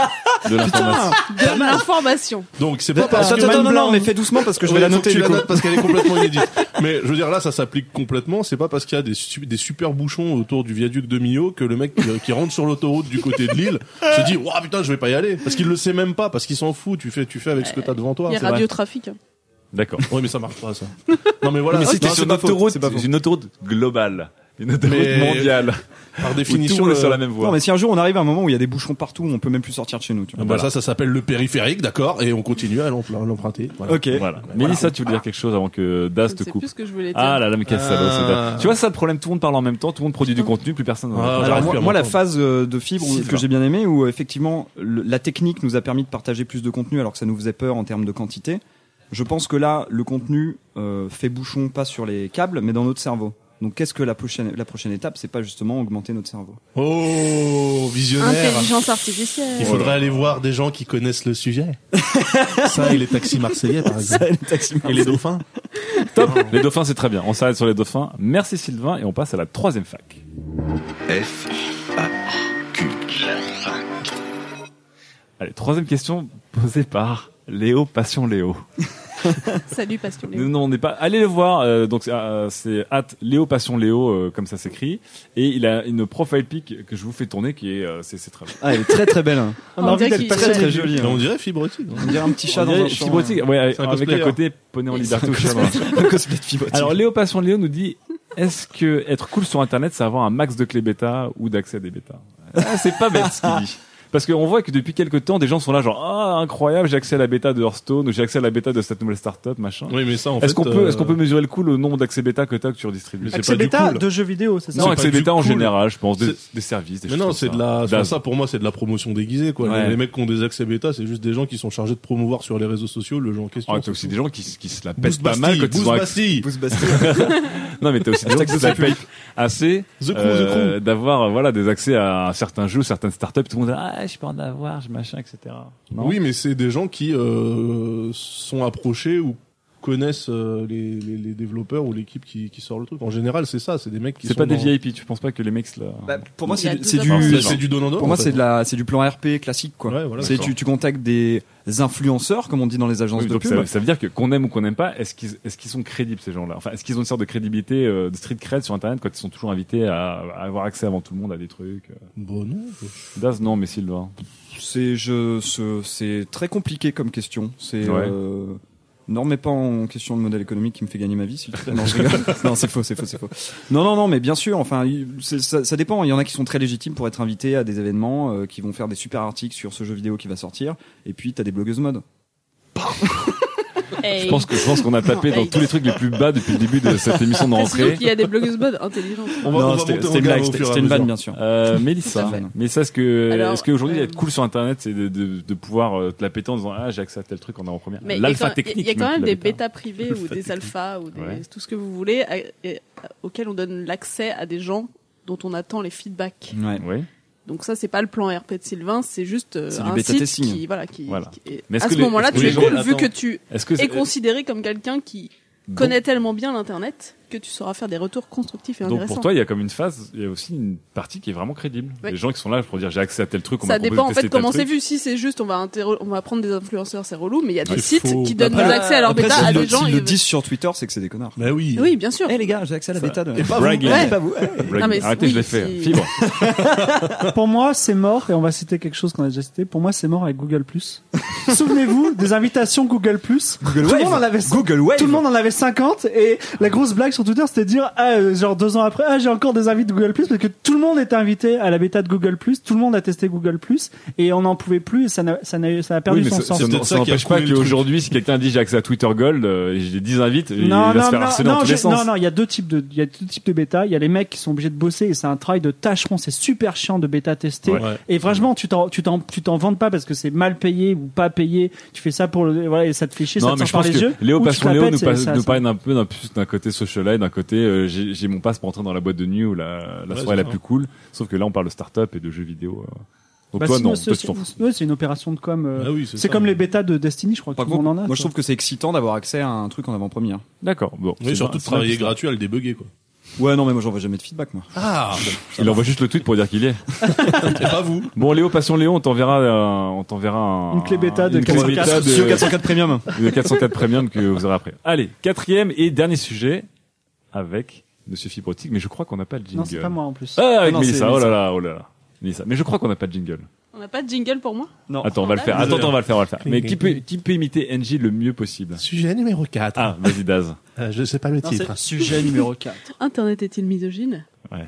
Speaker 5: de l'information.
Speaker 6: de l'information.
Speaker 9: Donc c'est pas parce
Speaker 7: Attends,
Speaker 9: que
Speaker 7: attends, non, non, mais fais doucement parce que je vais
Speaker 9: Ouais,
Speaker 7: la
Speaker 9: faut que
Speaker 7: noter
Speaker 9: tu
Speaker 7: du
Speaker 9: la
Speaker 7: coup.
Speaker 9: notes parce qu'elle est complètement inédite. Mais je veux dire là, ça s'applique complètement. C'est pas parce qu'il y a des, su- des super bouchons autour du viaduc de Millau que le mec qui, qui rentre sur l'autoroute du côté de Lille se dit waouh putain je vais pas y aller parce qu'il le sait même pas parce qu'il s'en fout. Tu fais tu fais avec ce que t'as devant toi.
Speaker 6: Il y a
Speaker 9: c'est vrai.
Speaker 6: radiotrafic. hein.
Speaker 5: D'accord.
Speaker 9: Oui mais ça marche pas ça. Non mais voilà.
Speaker 5: Mais
Speaker 9: Non,
Speaker 5: si t'es
Speaker 9: c'est
Speaker 5: sur une
Speaker 9: pas faux,
Speaker 5: autoroute,
Speaker 9: c'est pas faux.
Speaker 5: une autoroute globale, une autoroute
Speaker 9: Mais-
Speaker 5: mondiale,
Speaker 9: Par
Speaker 5: où tout
Speaker 9: définition
Speaker 5: le monde est
Speaker 9: le-
Speaker 5: sur la même voie.
Speaker 7: Non, mais si un jour on arrive à un moment où il y a des bouchons partout, on peut même plus sortir de chez nous. Tu
Speaker 9: Ah
Speaker 7: vois.
Speaker 9: bah ça ça s'appelle le périphérique, d'accord, et on continue à l'empr- à l'emprunter. Voilà.
Speaker 7: Ok.
Speaker 5: Voilà. Mélissa, tu veux dire quelque chose avant que Das
Speaker 6: Je
Speaker 5: te
Speaker 6: sais
Speaker 5: coupe?
Speaker 6: plus ce que je voulais dire.
Speaker 5: Ah là là, mais quel salaud, c'est
Speaker 9: Ah.
Speaker 5: dingue. Tu vois ça le problème, tout le monde parle en même temps, tout le monde produit du contenu, plus personne. n'en a
Speaker 9: Ah,
Speaker 5: pas.
Speaker 9: j'arrive
Speaker 7: Alors
Speaker 9: plus
Speaker 7: moi,
Speaker 9: à
Speaker 7: moi, la
Speaker 9: m'entendre.
Speaker 7: phase euh, de fibre où-
Speaker 5: Sylvain.
Speaker 7: que j'ai bien aimé où euh, effectivement le- la technique nous a permis de partager plus de contenu alors que ça nous faisait peur en termes de quantité. Je pense que là le contenu euh, fait bouchon pas sur les câbles mais dans notre cerveau. Donc qu'est-ce que la prochaine la prochaine étape, c'est pas justement augmenter notre cerveau.
Speaker 9: Oh visionnaire.
Speaker 6: Intelligence artificielle.
Speaker 9: Il faudrait aller voir des gens qui connaissent le sujet. Ça et les taxis marseillais par exemple.
Speaker 7: Ça, les taxis
Speaker 9: Et les dauphins.
Speaker 5: Stop, les dauphins c'est très bien. On s'arrête sur les dauphins. Merci Sylvain et on passe à la troisième fac.
Speaker 3: F A Q.
Speaker 5: Allez, troisième question posée par Léo Passion Léo.
Speaker 6: Salut Passion Léo.
Speaker 5: Non, non, on n'est pas. Allez le voir. Euh, donc c'est euh, c'est at Léo Passion Léo euh, comme ça s'écrit. Et il a une profile pic que je vous fais tourner qui est euh, c'est c'est très bien.
Speaker 7: Ah, elle est très très belle. Hein.
Speaker 8: On
Speaker 6: On
Speaker 8: a envie
Speaker 6: dirait
Speaker 8: d'être
Speaker 6: qu'il-
Speaker 8: très
Speaker 7: Très jolie.
Speaker 9: Mais
Speaker 7: Hein.
Speaker 9: on dirait fibrotique.
Speaker 7: On dirait un petit chat
Speaker 5: On
Speaker 7: dans
Speaker 5: dirait
Speaker 7: un champ.
Speaker 5: Fibrotique, ouais,
Speaker 9: C'est un
Speaker 5: avec
Speaker 9: cosplayer.
Speaker 5: à côté poney en liberté au chemin.
Speaker 7: Un cosplay de fibrotique.
Speaker 5: Alors Léo Passion Léo nous dit est-ce que être cool sur internet c'est avoir un max de clés bêta ou d'accès à des bêtas? Ah, c'est pas bête ce qu'il dit. Parce qu'on voit que depuis quelques temps, des gens sont là genre ah incroyable, j'ai accès à la bêta de Hearthstone ou j'ai accès à la bêta de cette nouvelle startup machin.
Speaker 9: Oui, mais ça, en
Speaker 5: Est-ce
Speaker 9: fait.
Speaker 5: qu'on peut
Speaker 9: euh,
Speaker 5: est-ce qu'on peut mesurer le coût le nombre d'accès bêta que t'as que tu redistribues?
Speaker 9: Mais c'est
Speaker 8: Accès
Speaker 9: pas du
Speaker 8: bêta
Speaker 9: cool.
Speaker 8: de jeux vidéo, c'est ça?
Speaker 5: Non,
Speaker 9: c'est
Speaker 5: accès
Speaker 9: pas du
Speaker 5: bêta en
Speaker 9: cool.
Speaker 5: général, je pense des,
Speaker 9: C'est-
Speaker 5: des services, des
Speaker 9: Mais
Speaker 5: choses
Speaker 9: non,
Speaker 5: comme
Speaker 9: c'est
Speaker 5: ça.
Speaker 9: de la, enfin,
Speaker 5: Daz.
Speaker 9: ça pour moi c'est de la promotion déguisée quoi.
Speaker 5: Ouais.
Speaker 9: Les mecs qui ont des accès bêta, c'est juste des gens qui sont chargés de promouvoir sur les réseaux sociaux le jeu en question.
Speaker 5: Ah, t'as aussi des gens qui, qui se la pètent
Speaker 9: Boost
Speaker 5: pas mal
Speaker 9: Bastille,
Speaker 5: quand ils
Speaker 9: Boost
Speaker 5: ont accès.
Speaker 9: Bastille.
Speaker 7: Pouce Bastille.
Speaker 5: Non, mais t'as aussi des gens qui se la pètent assez
Speaker 9: The Crew,
Speaker 5: euh,
Speaker 9: The Crew.
Speaker 5: d'avoir euh, voilà des accès à certains jeux, certaines startups. Tout le monde dit ah je peux en avoir, je machin, et cetera. Non
Speaker 9: Oui, mais c'est des gens qui euh, sont approchés ou connaissent euh, les, les, les développeurs ou l'équipe qui, qui sort le truc. En général, c'est ça, c'est des mecs qui
Speaker 5: c'est
Speaker 9: sont
Speaker 5: pas des
Speaker 9: dans-
Speaker 5: V I P. Tu penses pas que les mecs se la...
Speaker 7: Bah, pour moi,
Speaker 6: Il y a
Speaker 7: c'est
Speaker 6: deux
Speaker 7: c'est
Speaker 6: approches.
Speaker 7: du,
Speaker 9: C'est c'est du donnant-donnant.
Speaker 7: pour moi,
Speaker 9: en fait.
Speaker 7: c'est de la, c'est du plan R P classique, quoi.
Speaker 9: Ouais, voilà,
Speaker 7: c'est
Speaker 9: d'accord.
Speaker 7: tu, tu contactes des influenceurs, comme on dit dans les agences
Speaker 5: Oui,
Speaker 7: de
Speaker 5: donc
Speaker 7: pub.
Speaker 5: ça, ça veut dire que qu'on aime ou qu'on n'aime pas, est-ce qu'ils est-ce qu'ils sont crédibles ces gens-là? Enfin, est-ce qu'ils ont une sorte de crédibilité euh, de street cred sur internet quand ils sont toujours invités à, à avoir accès avant tout le monde à des trucs? euh.
Speaker 9: Bon, non.
Speaker 5: Daz, non, mais Sylvain.
Speaker 7: C'est, je, ce- c'est très compliqué comme question. C'est,
Speaker 5: Ouais.
Speaker 7: euh, ne remets pas en question le modèle économique qui me fait gagner ma vie, s'il te plaît. Non, je rigole. Non, c'est faux, c'est faux, c'est faux. Non, non, non, mais bien sûr. Enfin, il- c'est- ça, ça dépend. Il y en a qui sont très légitimes pour être invités à des événements, euh, qui vont faire des super articles sur ce jeu vidéo qui va sortir. Et puis, t'as des blogueuses mode.
Speaker 5: Je pense que je pense qu'on a tapé
Speaker 6: Non,
Speaker 5: dans
Speaker 6: hey.
Speaker 5: tous les trucs les plus bas depuis le début de cette émission de
Speaker 6: Précisons
Speaker 5: rentrée.
Speaker 6: qu'il y a des blogueuses mode intelligentes.
Speaker 9: On va, on
Speaker 7: non,
Speaker 9: va
Speaker 7: c'était
Speaker 9: monter en
Speaker 7: c'était une
Speaker 9: gamme
Speaker 7: blague,
Speaker 9: au
Speaker 7: c'était
Speaker 9: fur et à
Speaker 7: c'était une vanne,
Speaker 9: mesure.
Speaker 7: bien sûr.
Speaker 5: Euh, Mélissa,
Speaker 7: Tout à fait.
Speaker 5: mais ça, est-ce que,
Speaker 6: Alors,
Speaker 5: est-ce qu'aujourd'hui
Speaker 6: euh,
Speaker 5: être cool sur Internet, c'est de, de, de pouvoir euh, te la péter en disant ah j'ai accès à tel truc en avant-première.
Speaker 6: Mais il y a
Speaker 5: L'alpha
Speaker 6: quand-
Speaker 5: technique.
Speaker 6: il y a quand même
Speaker 5: la
Speaker 6: des
Speaker 5: bêta.
Speaker 6: bêtas privées ou des alphas ou des,
Speaker 5: Ouais.
Speaker 6: tout ce que vous voulez à- et- à- auxquels on donne l'accès à des gens dont on attend les feedbacks.
Speaker 7: Ouais.
Speaker 5: Oui.
Speaker 6: Donc ça c'est pas le plan R P de Sylvain, c'est juste euh,
Speaker 7: C'est du
Speaker 6: un
Speaker 7: bêta
Speaker 6: site
Speaker 7: testing.
Speaker 6: qui voilà qui,
Speaker 5: Voilà.
Speaker 6: qui est-
Speaker 5: Mais est-ce
Speaker 6: à
Speaker 5: que
Speaker 6: ce
Speaker 5: les-
Speaker 6: moment-là
Speaker 5: est-ce que
Speaker 6: tu
Speaker 5: les
Speaker 6: es
Speaker 5: gens-
Speaker 6: cool vu
Speaker 9: attends.
Speaker 6: que tu
Speaker 5: Est-ce que
Speaker 6: es
Speaker 5: c'est-
Speaker 6: considéré comme quelqu'un qui
Speaker 5: donc,
Speaker 6: connaît tellement bien l'internet que tu sauras faire des retours constructifs et
Speaker 5: donc
Speaker 6: intéressants.
Speaker 5: pour toi, il y a comme une phase, il y a aussi une partie qui est vraiment crédible.
Speaker 6: Ouais.
Speaker 5: Les gens qui sont là pour dire j'ai accès à tel truc, on
Speaker 6: Ça
Speaker 5: m'a proposé
Speaker 6: dépend
Speaker 5: de
Speaker 6: en fait
Speaker 5: tester tel
Speaker 6: comment c'est
Speaker 5: truc.
Speaker 6: vu. Si c'est juste on va interro- on va prendre des influenceurs, c'est relou, mais il y a des
Speaker 9: Ouais,
Speaker 6: sites
Speaker 9: faux.
Speaker 6: qui donnent
Speaker 9: Après,
Speaker 6: des accès à leur
Speaker 7: Après,
Speaker 6: bêta
Speaker 7: s'ils
Speaker 6: à
Speaker 7: le-
Speaker 6: des gens.
Speaker 7: s'ils
Speaker 6: et-
Speaker 7: le disent sur Twitter, c'est que c'est des connards.
Speaker 9: Mais oui.
Speaker 6: Oui, bien sûr.
Speaker 7: Eh les gars, j'ai accès à la bêta de.
Speaker 9: Et pas
Speaker 5: Bragging.
Speaker 9: vous.
Speaker 6: Ouais.
Speaker 7: Pas vous. eh.
Speaker 5: Bragging.
Speaker 6: Non, mais
Speaker 5: Arrêtez,
Speaker 6: oui,
Speaker 5: je l'ai fait.
Speaker 6: c'est-
Speaker 5: Fibre.
Speaker 8: Pour moi, c'est mort, et on va citer quelque chose qu'on a déjà cité. Pour moi, c'est mort avec Google+. Souvenez-vous des invitations Google+.
Speaker 7: Google
Speaker 8: Tout le
Speaker 7: Wave.
Speaker 8: monde en avait
Speaker 7: Google Wave.
Speaker 8: Tout le monde en avait cinquante, et la grosse blague sur Twitter, c'était de dire, ah, euh, genre deux ans après, ah, j'ai encore des invités de Google+, parce que tout le monde était invité à la bêta de Google+, tout le monde a testé Google+, et on n'en pouvait plus, et ça n'a, ça n'a, ça a perdu
Speaker 5: Oui, mais
Speaker 8: son
Speaker 5: ça,
Speaker 8: sens.
Speaker 5: ça,
Speaker 9: peut-être
Speaker 5: ça
Speaker 9: ça qui a
Speaker 5: n'empêche pas
Speaker 9: coulé le
Speaker 5: qu'aujourd'hui, si quelqu'un dit j'ai accès à Twitter Gold, euh, et j'ai dix invites, il
Speaker 8: Non,
Speaker 5: va
Speaker 8: non,
Speaker 5: se faire
Speaker 8: non,
Speaker 5: harceler dans
Speaker 8: non,
Speaker 5: tous
Speaker 8: je-
Speaker 5: les sens.
Speaker 8: non, non, il y a deux types de, il y a deux types de bêta. Il y a les mecs qui sont obligés de bosser, et c'est un travail de tâcheron, c'est super chiant de bêta tester.
Speaker 5: Ouais.
Speaker 9: Ouais.
Speaker 8: Et franchement, tu t'en, tu t'en, tu t'en vantes pas parce que c'est mal payé ou pas payé. Tu fais ça pour le, voilà, et ça te fait chier, ça
Speaker 5: Non,
Speaker 8: te
Speaker 5: mais
Speaker 8: sort
Speaker 5: je
Speaker 8: par
Speaker 5: pense
Speaker 8: les
Speaker 5: que
Speaker 8: yeux.
Speaker 5: Léo
Speaker 8: ou tu te
Speaker 5: Passion
Speaker 8: la
Speaker 5: Léo
Speaker 8: pètes,
Speaker 5: nous,
Speaker 8: c'est-
Speaker 5: passe-
Speaker 8: ça-
Speaker 5: nous
Speaker 8: ça-
Speaker 5: parle un peu d'un plus d'un côté socialite, d'un côté euh, j'ai, j'ai mon passe pour entrer dans la boîte de nuit ou la, la
Speaker 9: Ouais,
Speaker 5: soirée la
Speaker 9: c'est
Speaker 5: plus cool. Sauf que là, on parle de start-up et de jeux vidéo. euh. Donc
Speaker 8: Bah
Speaker 5: toi,
Speaker 8: si,
Speaker 5: non,
Speaker 8: moi,
Speaker 5: toi,
Speaker 8: c'est,
Speaker 5: tu t'en fous.
Speaker 8: c'est- ouais, c'est une opération de com. euh,
Speaker 9: Ah oui,
Speaker 8: c'est
Speaker 9: ça.
Speaker 8: comme les bêtas de Destiny, je crois que
Speaker 7: Par
Speaker 8: tout le
Speaker 7: contre,
Speaker 8: monde en a.
Speaker 7: moi je
Speaker 8: quoi.
Speaker 7: trouve que c'est excitant d'avoir accès à un truc en avant-première.
Speaker 5: D'accord. Bon.
Speaker 9: Oui,
Speaker 5: c'est
Speaker 9: surtout
Speaker 5: vrai,
Speaker 9: de
Speaker 5: c'est vrai
Speaker 9: travailler
Speaker 5: que-
Speaker 9: gratuit à le débugger, quoi.
Speaker 7: Ouais, non, mais moi j'envoie jamais de feedback, moi.
Speaker 9: Ah,
Speaker 5: Il envoie juste le tweet pour dire qu'il y est.
Speaker 9: c'est pas vous.
Speaker 5: Bon, Léo Passion Léo, on t'enverra, euh, on t'enverra un,
Speaker 8: Une clé bêta de
Speaker 5: une clé
Speaker 8: quatre cent quatre.
Speaker 5: bêta de-
Speaker 7: Sur quatre cent quatre Premium.
Speaker 5: de quatre cent quatre Premium que vous aurez après. Allez, quatrième et dernier sujet avec Monsieur Fibrotique, mais je crois qu'on n'a pas de jingle.
Speaker 8: Non, c'est pas moi en plus.
Speaker 5: Ah, avec
Speaker 7: Non, c'est
Speaker 5: Mélissa. Oh là
Speaker 7: Mélissa.
Speaker 5: là, oh là là. Mélissa. Mais je crois qu'on n'a pas de jingle.
Speaker 6: On n'a pas de jingle pour moi.
Speaker 7: Non.
Speaker 5: Attends, on va le faire.
Speaker 9: Désolé.
Speaker 5: Attends, on va le faire, on va le faire. Mais qui peut, qui peut imiter N J le mieux possible?
Speaker 9: Sujet numéro quatre.
Speaker 5: Ah, vas-y, Daz.
Speaker 9: Euh, je sais pas le
Speaker 8: Non,
Speaker 9: titre.
Speaker 8: c'est sujet numéro quatre.
Speaker 6: Internet est-il misogyne?
Speaker 5: Ouais.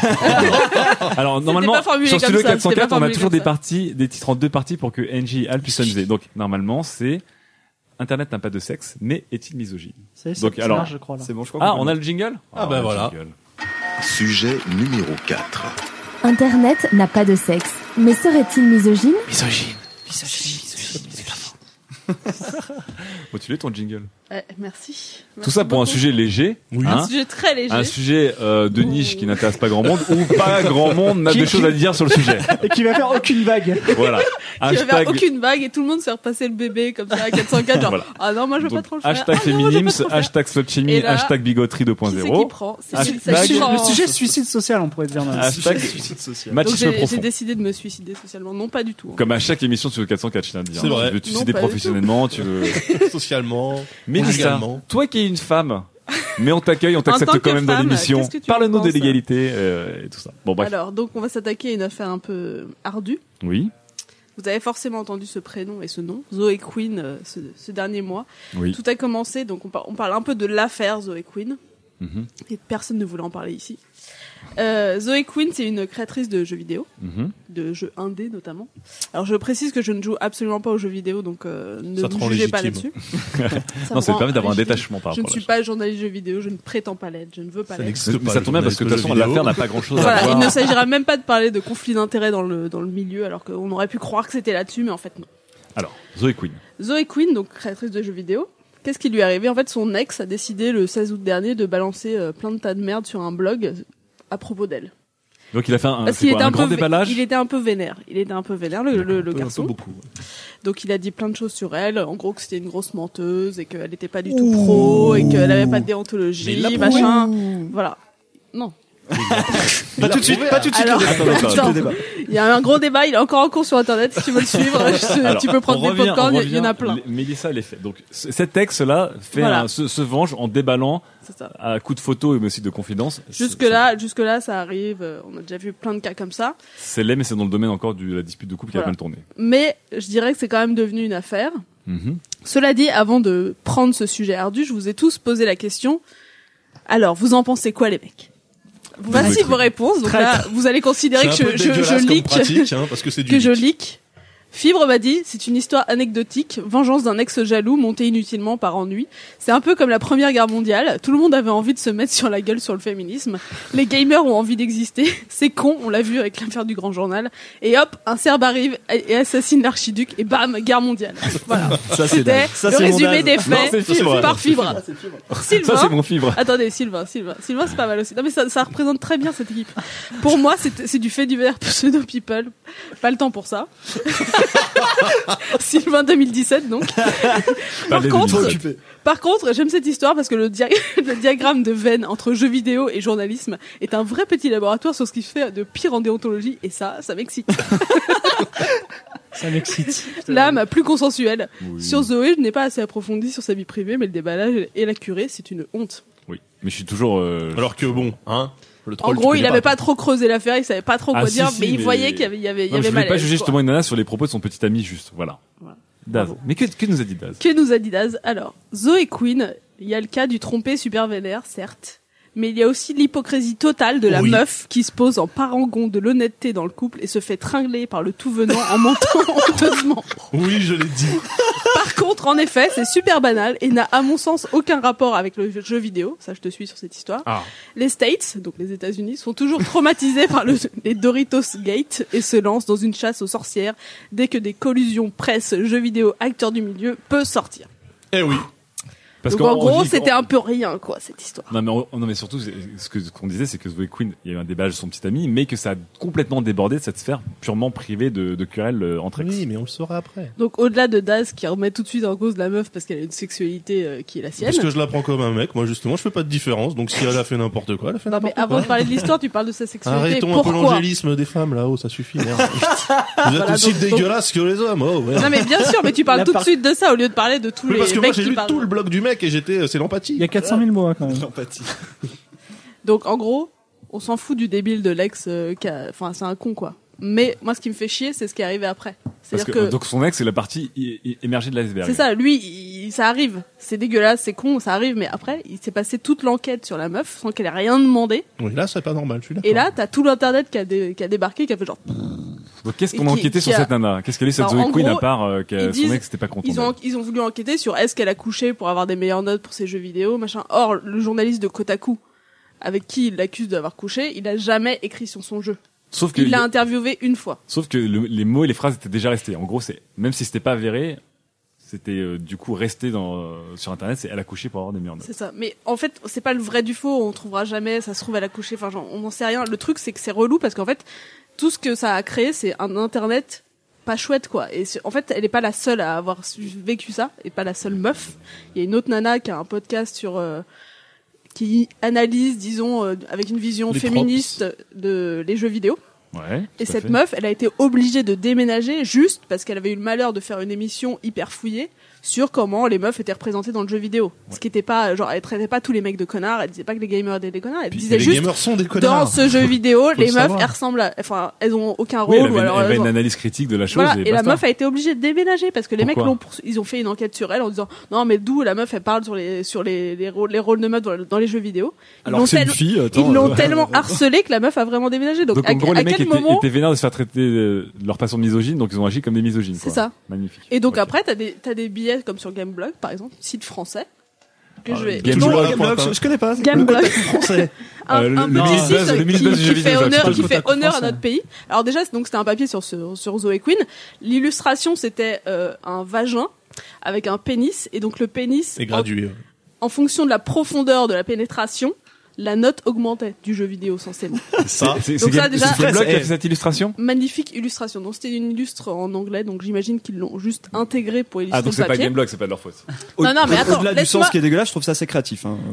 Speaker 5: Alors, normalement,
Speaker 6: pas formulé
Speaker 5: sur
Speaker 6: comme
Speaker 5: Studio
Speaker 6: ça,
Speaker 5: quatre cent quatre,
Speaker 6: c'était pas
Speaker 5: on a
Speaker 6: formulé
Speaker 5: toujours
Speaker 6: comme
Speaker 5: des
Speaker 6: ça.
Speaker 5: parties, des titres en deux parties pour que N J et Al puissent s'amuser. Donc, normalement, c'est Internet n'a pas de sexe, mais est-il misogyne?
Speaker 8: Ça y est, ça,
Speaker 5: Donc,
Speaker 8: ça
Speaker 5: alors-
Speaker 8: marche, je crois, là.
Speaker 7: C'est bon, je crois.
Speaker 5: Ah,
Speaker 7: qu'on
Speaker 5: on
Speaker 7: peut-
Speaker 5: a le jingle?
Speaker 9: Ah, bah
Speaker 5: le
Speaker 9: voilà.
Speaker 5: jingle.
Speaker 3: Sujet numéro quatre.
Speaker 2: Internet n'a pas de sexe. Mais serait-il misogyne?
Speaker 5: Bon, tu l'as ton jingle.
Speaker 6: Eh, merci.
Speaker 5: Tout
Speaker 6: Merci
Speaker 5: ça pour un
Speaker 6: beaucoup.
Speaker 5: sujet léger,
Speaker 9: Oui.
Speaker 5: hein,
Speaker 6: Un sujet très léger.
Speaker 5: un sujet euh, de niche qui n'intéresse pas grand monde ou pas grand monde n'a
Speaker 8: Qui-
Speaker 5: des choses
Speaker 8: qui-
Speaker 5: à dire sur le sujet.
Speaker 8: Et qui va faire aucune vague.
Speaker 5: Voilà.
Speaker 6: Qui va faire
Speaker 5: Hashtag,
Speaker 6: aucune vague et tout le monde se fait repasser le bébé comme ça à quatre cent quatre genre
Speaker 5: Voilà.
Speaker 6: ah non moi je veux
Speaker 5: donc,
Speaker 6: pas trop le faire.
Speaker 5: hashtag
Speaker 6: Ah non, moi, je veux pas
Speaker 5: féminims,
Speaker 6: trop le faire.
Speaker 5: hashtag slut-shaming,
Speaker 6: Et là,
Speaker 5: hashtag bigoterie deux point
Speaker 6: Qui c'est qui
Speaker 5: zéro,
Speaker 6: prend C'est
Speaker 5: Hashtag-
Speaker 6: qui- ça
Speaker 8: Le sujet,
Speaker 6: prend.
Speaker 8: le sujet suicide social, on pourrait dire. dans-
Speaker 5: hashtag
Speaker 7: Suicide social.
Speaker 6: Donc
Speaker 5: machisme
Speaker 6: j'ai j'ai
Speaker 5: profond.
Speaker 6: décidé de me suicider socialement. Non pas du tout. hein.
Speaker 5: Comme à chaque émission sur le quatre cent quatre, je tiens à dire.
Speaker 9: C'est vrai.
Speaker 5: Tu veux te
Speaker 6: Non,
Speaker 5: suicider
Speaker 6: pas du
Speaker 5: professionnellement, tu veux...
Speaker 9: Socialement.
Speaker 5: Mélissa,
Speaker 9: Légalement.
Speaker 5: toi qui es une femme, mais on t'accueille, on t'accepte
Speaker 6: tant
Speaker 5: quand
Speaker 6: que
Speaker 5: même dans
Speaker 6: femme,
Speaker 5: l'émission.
Speaker 6: qu'est-ce que tu
Speaker 5: Parle-nous
Speaker 6: en
Speaker 5: de
Speaker 6: penses
Speaker 5: l'égalité euh, et tout ça. Bon bref.
Speaker 6: Alors donc on va s'attaquer à une affaire un peu ardue.
Speaker 5: Oui,
Speaker 6: Vous avez forcément entendu ce prénom et ce nom, Zoé Quinn, euh, ce, ce dernier mois.
Speaker 5: oui.
Speaker 6: Tout a commencé, donc on, par- on parle un peu de l'affaire Zoé Quinn,
Speaker 5: Mhm,
Speaker 6: et personne ne voulait en parler ici. Euh, Zoé Quinn, c'est une créatrice de jeux vidéo,
Speaker 5: mhm.
Speaker 6: de jeux indés notamment. Alors je précise que je ne joue absolument pas aux jeux vidéo, donc euh, ne
Speaker 9: Ça te
Speaker 6: vous
Speaker 9: rend
Speaker 6: jugez pas
Speaker 9: légitime.
Speaker 6: là-dessus.
Speaker 5: Non, ça
Speaker 6: me
Speaker 5: permet d'avoir un
Speaker 6: rend
Speaker 5: détachement par
Speaker 6: Je ne
Speaker 5: rapport à
Speaker 6: suis
Speaker 5: la
Speaker 6: pas journaliste jeu vidéo, je ne prétends pas l'être, je ne veux pas
Speaker 9: Ça
Speaker 6: l'être.
Speaker 9: n'existe
Speaker 5: chose.
Speaker 9: pas.
Speaker 5: Mais ça tombe bien parce que de toute façon l'affaire n'a pas grand-chose à
Speaker 6: Voilà, il
Speaker 5: voir.
Speaker 6: ne s'agira même pas de parler de conflit d'intérêts dans le, dans le milieu, alors qu'on aurait pu croire que c'était là-dessus, mais en fait non.
Speaker 5: Alors, Zoé Quinn.
Speaker 6: Zoé Quinn, donc créatrice de jeux vidéo, qu'est-ce qui lui est arrivé? En fait, son ex a décidé le seize août dernier de balancer euh, plein de tas de merde sur un blog à propos d'elle.
Speaker 5: Donc il a fait un,
Speaker 6: Parce
Speaker 5: c'est
Speaker 6: qu'il
Speaker 5: quoi,
Speaker 6: était
Speaker 5: un
Speaker 6: un
Speaker 5: grand
Speaker 6: peu, vé-
Speaker 5: déballage.
Speaker 6: il était un peu vénère. Il était un peu vénère, le, le, le
Speaker 9: Un peu- un
Speaker 6: garçon.
Speaker 9: peu beaucoup.
Speaker 6: Donc il a dit plein de choses sur elle. En gros, que c'était une grosse menteuse et qu'elle n'était pas du tout pro et qu'elle avait pas de
Speaker 9: Mais
Speaker 6: déontologie,
Speaker 9: il l'a prouvé.
Speaker 6: machin. Voilà. Non.
Speaker 7: Pas tout de suite, pas tout de suite.
Speaker 6: Alors,
Speaker 7: le débat. Pas tout de suite
Speaker 6: attends.
Speaker 7: le débat.
Speaker 6: Il y a un gros débat. Il est encore en cours sur Internet. Si tu veux le suivre, je-
Speaker 5: Alors,
Speaker 6: tu peux prendre
Speaker 5: on
Speaker 6: des
Speaker 5: revient-
Speaker 6: popcorn.
Speaker 5: on
Speaker 6: Il y en a
Speaker 5: revient-
Speaker 6: plein.
Speaker 5: les- Mélissa les fait. Donc c- cet ex-là fait
Speaker 6: Voilà.
Speaker 5: un- se, se venge en déballant
Speaker 6: C'est ça.
Speaker 5: à coups de photos mais aussi de confidences.
Speaker 6: Jusque là, jusque là, ça arrive. euh, On a déjà vu plein de cas comme ça.
Speaker 5: C'est laid, mais c'est dans le domaine encore de la dispute de couple qui a
Speaker 6: Voilà.
Speaker 5: mal tourné.
Speaker 6: Mais je dirais que c'est quand même devenu une affaire.
Speaker 5: Mhm.
Speaker 6: Cela dit, avant de prendre ce sujet ardu, je vous ai tous posé la question. Alors, vous en pensez quoi, les mecs? Voici
Speaker 5: Traître.
Speaker 6: vos réponses. Donc là, vous allez considérer que
Speaker 9: C'est un peu
Speaker 6: je, je,
Speaker 9: dégueulasse
Speaker 6: je
Speaker 9: comme
Speaker 6: leak,
Speaker 9: pratique, hein, parce que c'est du
Speaker 6: que je
Speaker 9: leak.
Speaker 6: leak. Fibre m'a dit, c'est une histoire anecdotique, vengeance d'un ex jaloux monté inutilement par ennui. C'est un peu comme la Première Guerre mondiale. Tout le monde avait envie de se mettre sur la gueule sur le féminisme. Les gamers ont envie d'exister. C'est con, on l'a vu avec l'affaire du Grand Journal. Et hop, un Serbe arrive et assassine l'archiduc et bam, guerre mondiale. Voilà.
Speaker 7: Ça, c'est
Speaker 6: C'était
Speaker 7: dingue. Ça,
Speaker 6: le
Speaker 7: c'est mon
Speaker 6: résumé
Speaker 7: daz.
Speaker 6: des
Speaker 5: Non,
Speaker 6: faits
Speaker 5: c'est Fibre.
Speaker 6: par Fibre. Sylvain,
Speaker 5: Ça c'est mon fibre.
Speaker 6: Attendez, Sylvain, Sylvain, Sylvain, c'est pas mal aussi. Non mais ça, ça représente très bien cette équipe. Pour moi, c'est c'est du fait divers pseudo people. Pas le temps pour ça. Sylvain deux mille dix-sept donc. Par
Speaker 5: les
Speaker 6: contre,
Speaker 5: deux
Speaker 7: Occupé.
Speaker 6: par contre, j'aime cette histoire parce que le, dia- le diagramme de veine entre jeux vidéo et journalisme est un vrai petit laboratoire sur ce qui se fait de pire en déontologie et ça, ça m'excite.
Speaker 8: Ça m'excite.
Speaker 6: L'âme plus consensuelle.
Speaker 5: Oui.
Speaker 6: Sur Zoé, je n'ai pas assez approfondi sur sa vie privée, mais le déballage et la curée, c'est une honte.
Speaker 5: Oui, mais je suis toujours. euh,
Speaker 9: Alors que bon, hein. Le
Speaker 6: En
Speaker 9: troll, tu
Speaker 6: gros, il
Speaker 9: connais
Speaker 6: avait pas trop creusé l'affaire, il savait pas trop
Speaker 5: Ah,
Speaker 6: quoi
Speaker 5: si,
Speaker 6: dire,
Speaker 5: si,
Speaker 6: mais il
Speaker 5: mais-
Speaker 6: voyait qu'il y avait, il y avait, il y
Speaker 5: Non,
Speaker 6: avait
Speaker 5: je voulais pas
Speaker 6: malaise,
Speaker 5: juger
Speaker 6: quoi.
Speaker 5: justement une nana sur les propos de son petit ami juste. Voilà.
Speaker 6: Voilà.
Speaker 5: Daz.
Speaker 6: Bravo.
Speaker 5: Mais que, que nous a dit Daz?
Speaker 6: Que nous a dit Daz? Alors, Zoé Quinn, il y a le cas du trompé super vénère, certes. Mais il y a aussi l'hypocrisie totale de la
Speaker 9: Oui.
Speaker 6: meuf qui se pose en parangon de l'honnêteté dans le couple et se fait tringler par le tout venant en mentant honteusement.
Speaker 9: Oui, je l'ai dit.
Speaker 6: Par contre, en effet, c'est super banal et n'a à mon sens aucun rapport avec le jeu vidéo. Ça, je te suis sur cette histoire.
Speaker 5: Ah.
Speaker 6: Les States, donc les États-Unis, sont toujours traumatisés par le, les Doritos Gate et se lancent dans une chasse aux sorcières dès que des collusions presse, jeux vidéo, acteurs du milieu peut sortir.
Speaker 9: Eh oui.
Speaker 5: Parce
Speaker 6: donc
Speaker 5: qu'en-
Speaker 6: en gros,
Speaker 5: on dit-
Speaker 6: c'était un peu rien, quoi, cette histoire.
Speaker 5: Non mais, on- non mais surtout c'est- ce que ce qu'on disait c'est que Zoé Quinn il y a eu un débat de son petit ami mais que ça a complètement débordé de cette sphère purement privée de, de querelles euh, entre ex.
Speaker 9: Oui, mais on le saura après.
Speaker 6: Donc au-delà de Daz qui remet tout de suite en cause la meuf parce qu'elle a une sexualité euh, qui est la sienne.
Speaker 9: Parce que je la prends comme un mec, moi justement, je fais pas de différence. Donc si elle a fait n'importe quoi, elle a fait
Speaker 6: Non mais
Speaker 9: n'importe
Speaker 6: avant
Speaker 9: quoi.
Speaker 6: de parler de l'histoire, tu parles de sa sexualité.
Speaker 9: Arrêtons un peu
Speaker 6: Pourquoi?
Speaker 9: l'angélisme des femmes là-haut, ça suffit. Merde. Vous êtes
Speaker 6: Voilà,
Speaker 9: aussi
Speaker 6: donc- donc-
Speaker 9: dégueulasses que les hommes. Oh, ouais.
Speaker 6: Non mais bien sûr, mais tu parles
Speaker 8: La
Speaker 6: tout de
Speaker 8: par-
Speaker 6: suite de ça au lieu de parler de tous
Speaker 9: Mais
Speaker 6: les
Speaker 9: parce que moi
Speaker 6: mecs
Speaker 9: j'ai
Speaker 6: qui
Speaker 9: lu
Speaker 6: parlent.
Speaker 9: tout le blog du mec et j'étais, c'est l'empathie.
Speaker 8: Il y a quatre cent mille mots, hein, quand même.
Speaker 7: L'empathie.
Speaker 6: Donc en gros, on s'en fout du débile de l'ex, euh, qui a- enfin c'est un con quoi. Mais moi, ce qui me fait chier, c'est ce qui est arrivé après.
Speaker 5: Parce
Speaker 6: C'est-à-dire
Speaker 5: que,
Speaker 6: que,
Speaker 5: donc son ex c'est la partie i- i- émergée de l'iceberg.
Speaker 6: c'est ça. Lui, il- ça arrive. C'est dégueulasse, c'est con, ça arrive. Mais après, il s'est passé toute l'enquête sur la meuf sans qu'elle ait rien demandé.
Speaker 9: Oui, là c'est pas normal, je suis d'accord.
Speaker 6: Et là, t'as tout l'internet qui a, dé- qui a débarqué, qui a fait genre.
Speaker 5: Donc qu'est-ce
Speaker 6: Et
Speaker 5: qu'on a
Speaker 6: qui-
Speaker 5: enquêté
Speaker 6: qui
Speaker 5: sur
Speaker 6: a-
Speaker 5: cette nana? Qu'est-ce qu'elle est cette
Speaker 6: Alors,
Speaker 5: Zoé
Speaker 6: en
Speaker 5: Quinn
Speaker 6: gros,
Speaker 5: à part euh, que
Speaker 6: ils
Speaker 5: son
Speaker 6: disent-
Speaker 5: ex n'était pas content
Speaker 6: Ils ont,
Speaker 5: d'elle.
Speaker 6: ils ont voulu enquêter sur est-ce qu'elle a couché pour avoir des meilleures notes pour ses jeux vidéo, machin. Or, le journaliste de Kotaku, avec qui il l'accuse d'avoir couché, il a jamais écrit sur son jeu.
Speaker 5: Sauf que
Speaker 6: Il l'a interviewé une fois.
Speaker 5: sauf que le- les mots et les phrases étaient déjà restés. En gros c'est même si c'était pas avéré, C'était euh, du coup resté dans euh, sur internet, c'est elle a couché pour avoir des meilleures notes.
Speaker 6: C'est ça. Mais en fait, c'est pas le vrai du faux, on trouvera jamais, ça se trouve elle a couché, enfin genre, on n'en sait rien. Le truc c'est que c'est relou parce qu'en fait, tout ce que ça a créé, c'est un internet pas chouette quoi. Et en fait, elle est pas la seule à avoir vécu ça, et pas la seule meuf. Il y a une autre nana qui a un podcast sur euh, qui analyse, disons, euh, avec une vision
Speaker 9: les
Speaker 6: féministe
Speaker 9: props.
Speaker 6: de les jeux vidéo.
Speaker 5: Ouais.
Speaker 6: Et cette meuf, elle a été obligée de déménager juste parce qu'elle avait eu le malheur de faire une émission hyper fouillée sur comment les meufs étaient représentées dans le jeu vidéo. Ouais. Ce qui était pas, genre, elle traitait pas tous les mecs de connards, elle disait pas que les gamers étaient des connards, elle
Speaker 9: Puis,
Speaker 6: disait
Speaker 9: les
Speaker 6: juste,
Speaker 9: gamers sont des connards.
Speaker 6: dans ce jeu vidéo, les meufs,
Speaker 9: savoir.
Speaker 6: elles ressemblent à, enfin, elles ont aucun
Speaker 5: Oui,
Speaker 6: rôle,
Speaker 5: elle
Speaker 6: ou
Speaker 5: avait,
Speaker 6: alors,
Speaker 5: elle avait
Speaker 6: genre-
Speaker 5: une analyse critique de la chose.
Speaker 6: voilà,
Speaker 5: et
Speaker 6: et la
Speaker 5: basta.
Speaker 6: meuf a été obligée de déménager parce que les
Speaker 5: Pourquoi
Speaker 6: mecs l'ont poursu- ils ont fait une enquête sur elle en disant non mais d'où la meuf elle parle sur les sur les les rôles les rôles de meuf dans, dans les jeux vidéo. Ils
Speaker 7: Alors
Speaker 6: l'ont
Speaker 7: que c'est une
Speaker 6: tel-
Speaker 7: fille, attends,
Speaker 6: Ils l'ont
Speaker 7: euh,
Speaker 6: tellement harcelé que la meuf a vraiment déménagé. Donc,
Speaker 5: Donc
Speaker 6: à,
Speaker 5: en gros,
Speaker 6: à
Speaker 5: les mecs
Speaker 6: quel
Speaker 5: étaient,
Speaker 6: moment
Speaker 5: étaient vénères de se faire traiter euh, de leur passion de misogyne, donc ils ont agi comme des misogynes.
Speaker 6: C'est
Speaker 5: quoi.
Speaker 6: ça.
Speaker 5: Magnifique.
Speaker 6: Et donc
Speaker 5: Ok.
Speaker 6: après, t'as des, t'as des billets comme sur Gameblog, par exemple, site français, que
Speaker 5: Ah,
Speaker 6: je vais...
Speaker 5: Game
Speaker 7: Toujours
Speaker 5: Blog,
Speaker 7: le Gameblog,
Speaker 9: hein.
Speaker 7: je, je connais pas.
Speaker 6: Gameblog.
Speaker 7: Français.
Speaker 6: un,
Speaker 5: Euh, le-
Speaker 6: un
Speaker 5: le
Speaker 6: petit
Speaker 5: mini-buzz-
Speaker 6: site
Speaker 5: le mini-buzz
Speaker 6: qui,
Speaker 5: du jeu
Speaker 6: qui
Speaker 5: vidéo,
Speaker 6: fait
Speaker 5: ça,
Speaker 6: honneur,
Speaker 5: c'est
Speaker 6: qui
Speaker 8: pas
Speaker 6: fait
Speaker 8: le
Speaker 6: honneur à
Speaker 8: français.
Speaker 6: notre pays. Alors déjà, c'est- donc c'était un papier sur, ce, sur Zoé Quinn. L'illustration, c'était euh, un vagin avec un pénis. Et donc le pénis,
Speaker 9: Et
Speaker 6: en,
Speaker 9: gradué.
Speaker 6: en fonction de la profondeur de la pénétration, la note augmentait du jeu vidéo censément.
Speaker 9: Ça.
Speaker 5: C'est c'est
Speaker 6: Donc ça,
Speaker 5: Game-
Speaker 6: déjà-
Speaker 5: c'est Gameblog qui a
Speaker 7: Eh.
Speaker 5: fait cette illustration.
Speaker 6: Magnifique illustration. Donc c'était une illustre en anglais, donc j'imagine qu'ils l'ont juste intégré pour illustrer
Speaker 5: Ah donc
Speaker 6: le
Speaker 5: c'est pas
Speaker 6: papier.
Speaker 5: Gameblog, c'est pas de leur faute.
Speaker 6: Non, non, mais attends,
Speaker 7: Au-delà du
Speaker 6: laisse-moi-
Speaker 7: sens qui est dégueulasse, je trouve ça assez créatif. Hein.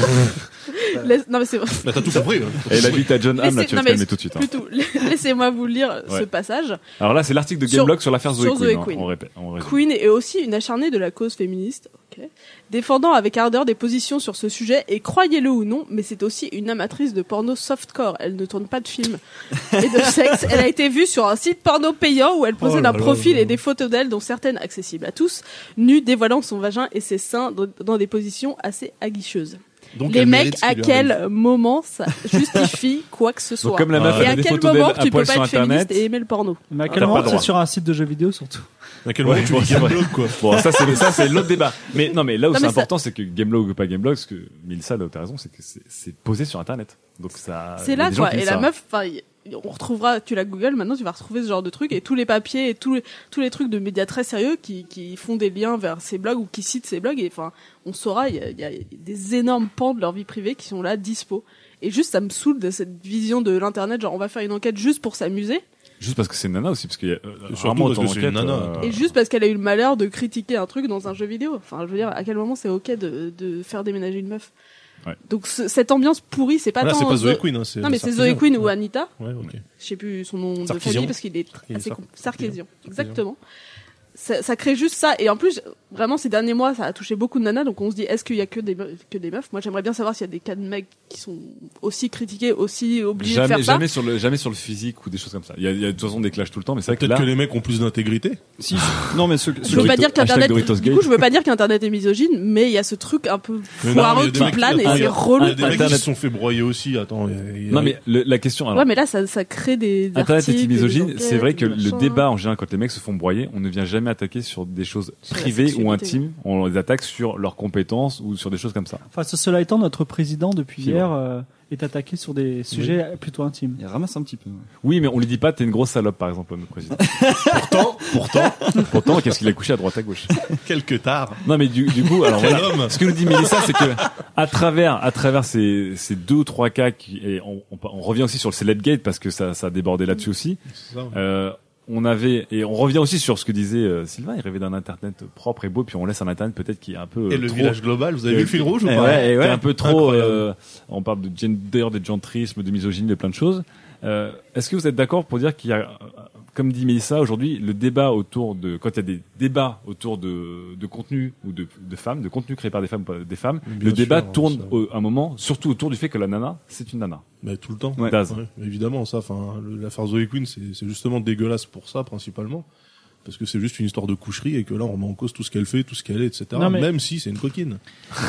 Speaker 6: Laisse- Non mais c'est
Speaker 9: Bah, t'as tout compris. hein.
Speaker 5: Et elle habite à John Ham, là
Speaker 6: Laissez-
Speaker 5: tu vas
Speaker 6: non,
Speaker 5: te
Speaker 6: mais
Speaker 5: calmer tout de suite. hein.
Speaker 6: plutôt, laissez-moi vous lire ce
Speaker 5: Ouais.
Speaker 6: passage.
Speaker 5: Alors là, c'est l'article de
Speaker 6: Sur-
Speaker 5: Gameblog sur l'affaire Zoé
Speaker 6: sur Zoé
Speaker 5: Quinn. hein.
Speaker 6: Quinn.
Speaker 5: On répète. On résume.
Speaker 6: Queen est aussi une acharnée de la cause féministe, ok, défendant avec ardeur des positions sur ce sujet, et croyez-le ou non, mais c'est aussi une amatrice de porno softcore. Elle ne tourne pas de films et de sexe. Elle a été vue sur un site porno payant où elle possède
Speaker 9: Oh là
Speaker 6: un
Speaker 9: là
Speaker 6: profil
Speaker 9: là là.
Speaker 6: et des photos d'elle, dont certaines accessibles à tous, nues dévoilant son vagin et ses seins dans, dans des positions assez aguicheuses.
Speaker 9: Donc,
Speaker 6: Les
Speaker 9: elle
Speaker 6: mecs,
Speaker 9: mérite ce
Speaker 6: à
Speaker 9: qui lui arrive.
Speaker 6: quel moment ça justifie quoi que ce soit?
Speaker 5: Donc comme la meuf
Speaker 9: Ah,
Speaker 6: Et
Speaker 5: elle a
Speaker 6: à
Speaker 5: des
Speaker 6: quel
Speaker 5: photos
Speaker 6: moment
Speaker 5: d'elle
Speaker 6: tu
Speaker 5: à
Speaker 6: peux
Speaker 5: poil
Speaker 6: pas
Speaker 5: sur
Speaker 6: être féministe
Speaker 5: internet.
Speaker 6: et aimer le porno?
Speaker 8: Mais à
Speaker 5: T'as
Speaker 8: quel
Speaker 5: pas
Speaker 8: moment
Speaker 5: le droit.
Speaker 8: c'est sur un site de jeux vidéo surtout?
Speaker 9: À quel moment
Speaker 5: Ouais,
Speaker 9: tu
Speaker 5: bon,
Speaker 9: dis
Speaker 5: c'est vrai.
Speaker 9: Gameblog, quoi.
Speaker 5: Bon, ça c'est ça c'est l'autre débat. Mais non, mais là où
Speaker 6: Non,
Speaker 5: c'est
Speaker 6: mais ça-
Speaker 5: important, c'est que Gameblog ou pas Gameblog, ce que Milsa là où t'as raison, c'est que c'est c'est posé sur internet. Donc ça.
Speaker 6: C'est
Speaker 5: il y a
Speaker 6: là
Speaker 5: des gens
Speaker 6: quoi.
Speaker 5: qui
Speaker 6: Et
Speaker 5: disent
Speaker 6: la
Speaker 5: ça.
Speaker 6: meuf, enfin, y- on retrouvera, tu la Google maintenant, tu vas retrouver ce genre de trucs et tous les papiers et tous les, tous les trucs de médias très sérieux qui, qui font des liens vers ces blogs ou qui citent ces blogs. Et enfin, on saura, il y a, il y a des énormes pans de leur vie privée qui sont là, dispo. Et juste, ça me saoule de cette vision de l'internet, genre on va faire une enquête juste pour s'amuser.
Speaker 5: Juste parce que c'est une nana aussi, parce qu'il y a euh,
Speaker 9: surtout
Speaker 5: rarement
Speaker 9: parce
Speaker 5: autant
Speaker 9: que c'est une
Speaker 5: d'enquêtes,
Speaker 9: nana.
Speaker 5: euh,
Speaker 6: Et juste parce qu'elle a eu le malheur de critiquer un truc dans un jeu vidéo. Enfin, je veux dire, à quel moment c'est ok de, de faire déménager une meuf?
Speaker 5: Ouais.
Speaker 6: Donc ce- cette ambiance pourrie, c'est pas
Speaker 9: Là,
Speaker 6: tant
Speaker 9: c'est pas
Speaker 6: Zo-
Speaker 9: Zoé Quinn, hein, c'est
Speaker 6: Non mais c'est
Speaker 9: Sarkisian.
Speaker 6: Zoé Quinn ou Anita.
Speaker 9: Ouais, ok.
Speaker 6: Je sais plus son nom de
Speaker 9: Sarkisian.
Speaker 6: famille parce qu'il est
Speaker 9: Il est
Speaker 6: assez
Speaker 9: Sar-
Speaker 6: com- Sarkisian. Exactement. Ça, ça crée juste ça. Et en plus, vraiment, ces derniers mois, ça a touché beaucoup de nanas. Donc on se dit, est-ce qu'il y a que des, meufs- que des meufs? Moi, j'aimerais bien savoir s'il y a des cas de mecs qui sont aussi critiqués, aussi obligés de
Speaker 5: jamais,
Speaker 6: faire ça.
Speaker 5: jamais sur le, jamais sur le physique ou des choses comme ça. Il y a, il y a de toute façon des clashs tout le temps, mais c'est vrai que
Speaker 9: Peut-être
Speaker 5: là.
Speaker 9: que les mecs ont plus d'intégrité.
Speaker 7: Si. Non, mais ceux,
Speaker 6: Je
Speaker 7: ceux
Speaker 6: veux
Speaker 7: qui-
Speaker 6: pas dire
Speaker 5: Hashtag
Speaker 6: qu'Internet,
Speaker 5: Doritos
Speaker 6: du
Speaker 5: Gate.
Speaker 6: coup, je veux pas dire qu'Internet est misogyne, mais il y a ce truc un peu
Speaker 9: Mais non, mais il y
Speaker 6: foireux
Speaker 9: a des
Speaker 6: qui
Speaker 9: mecs-
Speaker 6: plane et
Speaker 9: attends, il y
Speaker 6: c'est
Speaker 9: a-
Speaker 6: relou.
Speaker 9: Il y a des mecs qui
Speaker 5: Internet.
Speaker 9: se sont fait broyer aussi. Attends. il y a- il y a-
Speaker 5: Non mais le- la question. Alors,
Speaker 6: Ouais, mais là, ça, ça crée des
Speaker 5: Internet
Speaker 6: articles,
Speaker 5: est
Speaker 6: des
Speaker 5: misogyne.
Speaker 6: enquêtes,
Speaker 5: C'est vrai que
Speaker 6: des
Speaker 5: le
Speaker 6: machins.
Speaker 5: débat en général, quand les mecs se font broyer, on ne vient jamais attaquer sur des choses
Speaker 6: Sur la
Speaker 5: privées ou
Speaker 6: sexualité.
Speaker 5: intimes. On les attaque sur leurs compétences ou sur des choses comme ça.
Speaker 8: Enfin, ce- cela étant, notre président depuis
Speaker 5: C'est
Speaker 8: hier euh, est attaqué sur des sujets plutôt intimes.
Speaker 7: Il ramasse un petit peu.
Speaker 5: Oui, mais on lui dit pas t'es une grosse salope par exemple, notre président.
Speaker 9: Pourtant, pourtant,
Speaker 5: Pourtant, qu'est-ce qu'il a couché à droite à gauche.
Speaker 9: quelque tard.
Speaker 5: Non mais du, du coup, alors
Speaker 9: Quel
Speaker 5: voilà.
Speaker 9: homme.
Speaker 5: Ce que nous dit Mélissa, c'est que à travers, à travers ces, ces deux ou trois cas, qui, et on, on, on revient aussi sur le Celebgate parce que ça, ça a débordé là-dessus aussi.
Speaker 9: C'est ça, ouais.
Speaker 5: Euh, on avait et on revient aussi sur ce que disait euh, Sylvain. Il rêvait d'un internet propre et beau, puis on laisse un internet peut-être qui est un peu
Speaker 9: Et
Speaker 5: euh,
Speaker 9: le
Speaker 5: trop,
Speaker 9: village global, vous avez
Speaker 5: Euh,
Speaker 9: vu le fil rouge ou
Speaker 7: eh
Speaker 9: pas
Speaker 7: ouais, eh
Speaker 5: qui
Speaker 7: ouais.
Speaker 5: est un peu trop.
Speaker 9: Incroyable.
Speaker 5: euh, on parle de gender, de gentrisme, de misogynie, de plein de choses. Euh, Est-ce que vous êtes d'accord pour dire qu'il y a, euh, comme dit Mélissa aujourd'hui, le débat autour de quand il y a des débats autour de, de contenu ou de, de femmes, de contenu créé par des femmes, pas des femmes,
Speaker 9: Bien
Speaker 5: le débat
Speaker 9: sûr,
Speaker 5: tourne
Speaker 9: ça.
Speaker 5: au, un moment, surtout autour du fait que la nana, c'est une nana.
Speaker 9: Mais tout le temps.
Speaker 7: Ouais.
Speaker 5: Daz.
Speaker 9: Ouais, évidemment, ça. Enfin, le- l'affaire Zoé Quinn, c'est c'est justement dégueulasse pour ça principalement. Parce que c'est juste une histoire de coucherie et que là on remet en cause tout ce qu'elle fait, tout ce qu'elle est, et cetera.
Speaker 8: Non, mais-
Speaker 9: Même si c'est une coquine.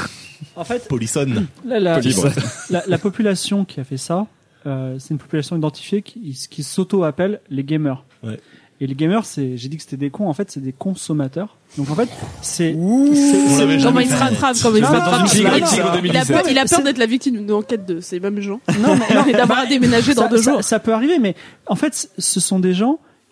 Speaker 8: En fait,
Speaker 9: Polissonne.
Speaker 8: là, la,
Speaker 5: Libre.
Speaker 8: la, la population qui a fait ça, euh, c'est une population identifiée qui, qui s'auto-appelle les gamers.
Speaker 9: Ouais.
Speaker 8: Et les gamers, c'est, j'ai dit que c'était des cons, en fait, c'est des consommateurs. Donc en fait, c'est,
Speaker 9: On
Speaker 8: c'est,
Speaker 9: l'avait
Speaker 8: c'est-
Speaker 6: Comment
Speaker 9: jamais
Speaker 6: il se
Speaker 9: fait.
Speaker 6: rattrape, comment il se
Speaker 8: Non,
Speaker 6: rattrape.
Speaker 8: non,
Speaker 6: Il
Speaker 8: non,
Speaker 6: a-
Speaker 8: non,
Speaker 6: il a
Speaker 8: non,
Speaker 6: il a
Speaker 8: c'est-
Speaker 6: peur, il a peur
Speaker 8: c'est-
Speaker 6: d'être la victime d'une enquête de ces mêmes gens.
Speaker 8: non, mais, non,
Speaker 6: Et d'avoir à déménager dans
Speaker 8: ça,
Speaker 6: deux
Speaker 8: ça-
Speaker 6: jours.
Speaker 8: ça peut arriver, mais en fait, ce sont des gens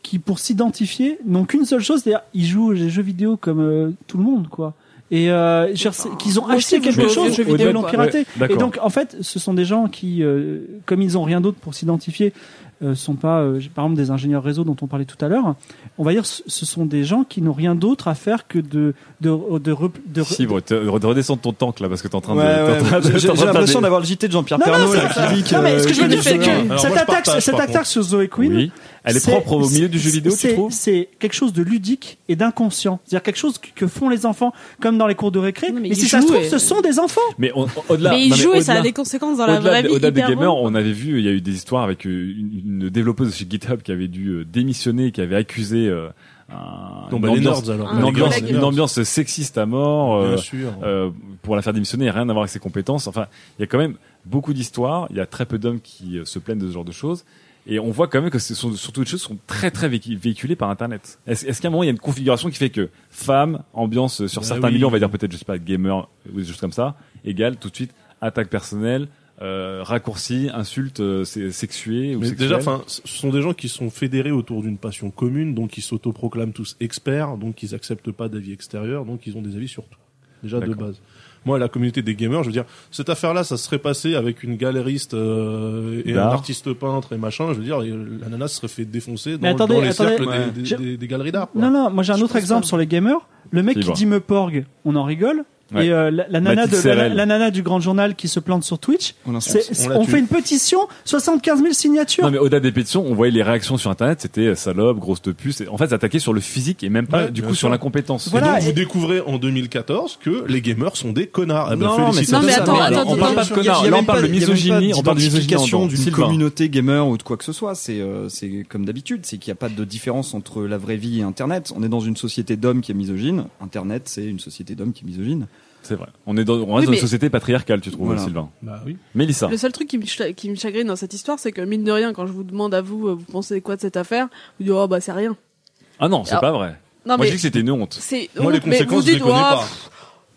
Speaker 8: qui pour s'identifier n'ont qu'une seule chose, c'est-à-dire ils jouent aux jeux vidéo comme euh, tout le monde, quoi. Et euh, je veux dire, qu'ils ont acheté quelque chose et ils l'ont piraté.
Speaker 5: Ouais,
Speaker 8: et donc en fait, ce sont des gens qui, euh, comme ils ont rien d'autre pour s'identifier, euh, sont pas, euh, par exemple, des ingénieurs réseau dont on parlait tout à l'heure. On va dire, ce sont des gens qui n'ont rien d'autre à faire que de de de, de, de,
Speaker 5: si, bon, de redescendre ton tank là parce que t'es en train
Speaker 7: ouais,
Speaker 5: de.
Speaker 7: Ouais,
Speaker 5: en train de
Speaker 7: j'ai, j'ai l'impression d'avoir le J T de Jean-Pierre Pernaut là, qui dit que.
Speaker 8: Non mais ce que je veux dire, c'est que
Speaker 9: Alors,
Speaker 8: cette
Speaker 9: moi,
Speaker 8: attaque,
Speaker 9: partage,
Speaker 8: cette attaque sur Zoé Quinn.
Speaker 5: Oui. Elle est,
Speaker 8: c'est,
Speaker 5: propre au milieu du jeu vidéo,
Speaker 8: c'est,
Speaker 5: tu trouves?
Speaker 8: C'est quelque chose de ludique et d'inconscient. C'est-à-dire quelque chose que, que font les enfants, comme dans les cours de récré.
Speaker 6: Non, mais
Speaker 8: mais si
Speaker 6: ils
Speaker 8: ça se trouve,
Speaker 6: et...
Speaker 8: ce sont des enfants.
Speaker 5: Mais on, au-delà.
Speaker 6: Mais ils
Speaker 5: non,
Speaker 6: jouent
Speaker 5: mais
Speaker 6: et ça a
Speaker 5: au-delà-
Speaker 6: des conséquences dans la
Speaker 5: Au-delà,
Speaker 6: vraie vie.
Speaker 5: au-delà des
Speaker 6: hyper
Speaker 5: gamers,
Speaker 6: bon.
Speaker 5: on avait vu, il y a eu des histoires avec une, une développeuse de chez GitHub qui avait dû euh, démissionner, qui avait accusé euh, un,
Speaker 9: Non,
Speaker 5: une,
Speaker 9: bah, les
Speaker 5: ambiance,
Speaker 9: nerds, alors.
Speaker 5: une,
Speaker 6: Un
Speaker 5: ambiance,
Speaker 6: collègue.
Speaker 5: une ambiance sexiste à mort euh,
Speaker 9: Bien sûr.
Speaker 5: euh, pour la faire démissionner, et rien à voir avec ses compétences. Enfin, il y a quand même beaucoup d'histoires. Il y a très peu d'hommes qui euh, se plaignent de ce genre de choses. Et on voit quand même que ce sont surtout des choses qui sont très très véhic- véhiculées par Internet. Est-ce, est-ce qu'à un moment il y a une configuration qui fait que femmes, ambiance sur
Speaker 9: Bah
Speaker 5: certains
Speaker 9: oui.
Speaker 5: milieux, on va dire peut-être je sais pas gamer ou des choses comme ça, égale tout de suite attaque personnelle, euh, raccourci, insulte euh, sé- sexuée ou
Speaker 9: Mais
Speaker 5: sexuelle.
Speaker 9: déjà, enfin, ce sont des gens qui sont fédérés autour d'une passion commune, donc ils s'autoproclament tous experts, donc ils acceptent pas d'avis extérieurs, donc ils ont des avis sur tout. Déjà de
Speaker 5: D'accord.
Speaker 9: base. Moi, la communauté des gamers, je veux dire, cette affaire-là, ça serait passé avec une galériste euh, et
Speaker 5: D'art.
Speaker 9: un artiste peintre et machin. Je veux dire, la nana se serait fait défoncer dans,
Speaker 8: Mais attendez,
Speaker 9: dans les
Speaker 8: attendez,
Speaker 9: cercles
Speaker 7: ouais.
Speaker 9: des, des,
Speaker 8: Je-
Speaker 9: des, des galeries d'art. quoi.
Speaker 8: Non, non, moi j'ai un
Speaker 6: Je
Speaker 8: autre
Speaker 6: pense
Speaker 8: exemple
Speaker 6: pas.
Speaker 8: sur les gamers. Le mec
Speaker 5: Si,
Speaker 8: qui
Speaker 5: bon.
Speaker 8: dit me porg, on en rigole.
Speaker 5: Ouais.
Speaker 8: Et euh, la, la nana
Speaker 5: Mathilde
Speaker 8: de la,
Speaker 5: Serrel.
Speaker 8: la nana du Grand Journal qui se plante sur Twitch,
Speaker 7: On l'insulte.
Speaker 8: c'est-
Speaker 9: On la
Speaker 8: on
Speaker 9: tue.
Speaker 8: fait une pétition, soixante-quinze mille signatures.
Speaker 5: Non mais au-delà des pétitions, on voyait les réactions sur internet, c'était euh, salope, grosse de puce. Et en fait, ça attaquait sur le physique et même pas
Speaker 9: Ouais,
Speaker 5: du
Speaker 9: bien
Speaker 5: coup
Speaker 9: sûr.
Speaker 5: sur l'incompétence.
Speaker 8: Voilà.
Speaker 9: Et donc,
Speaker 8: et-
Speaker 9: vous découvrez en deux mille quatorze que les gamers sont des connards. Eh ben,
Speaker 7: Non, mais
Speaker 9: félicitations.
Speaker 6: Non, mais attends,
Speaker 5: Mais
Speaker 6: attends,
Speaker 5: alors, on
Speaker 6: attends,
Speaker 5: parle pas de
Speaker 6: attends.
Speaker 5: connards,
Speaker 7: Il y a
Speaker 5: là on
Speaker 7: même
Speaker 5: parle
Speaker 7: pas-
Speaker 5: de
Speaker 7: il y a même
Speaker 5: misogynie,
Speaker 7: pas
Speaker 5: on parle de misogynie en
Speaker 7: d'identification
Speaker 5: dedans.
Speaker 7: d'une
Speaker 5: Sylvain.
Speaker 7: communauté gamer ou de quoi que ce soit. C'est euh, c'est comme d'habitude, c'est qu'il n'y a pas de différence entre la vraie vie et Internet. On est dans une société d'hommes qui est misogyne. Internet, c'est une société d'hommes qui est misogyne.
Speaker 5: C'est vrai. On est dans, on reste
Speaker 6: Oui,
Speaker 5: dans une
Speaker 6: mais-
Speaker 5: société patriarcale, tu trouves,
Speaker 7: Voilà.
Speaker 5: Sylvain.
Speaker 9: Bah oui.
Speaker 5: Mélissa.
Speaker 6: Le seul truc qui me, ch- qui me chagrine dans cette histoire, c'est que mine de rien, quand je vous demande à vous, euh, vous pensez quoi de cette affaire, vous dites oh bah c'est rien.
Speaker 5: Ah non, c'est
Speaker 6: Alors-
Speaker 5: pas vrai.
Speaker 6: Non
Speaker 5: Moi,
Speaker 6: mais
Speaker 5: j'ai dit que c'était une honte.
Speaker 6: c'est
Speaker 9: Moi, les
Speaker 6: honte, mais vous
Speaker 9: conséquences, je les
Speaker 6: dites
Speaker 9: connais
Speaker 6: oh,
Speaker 9: pas.
Speaker 6: pff.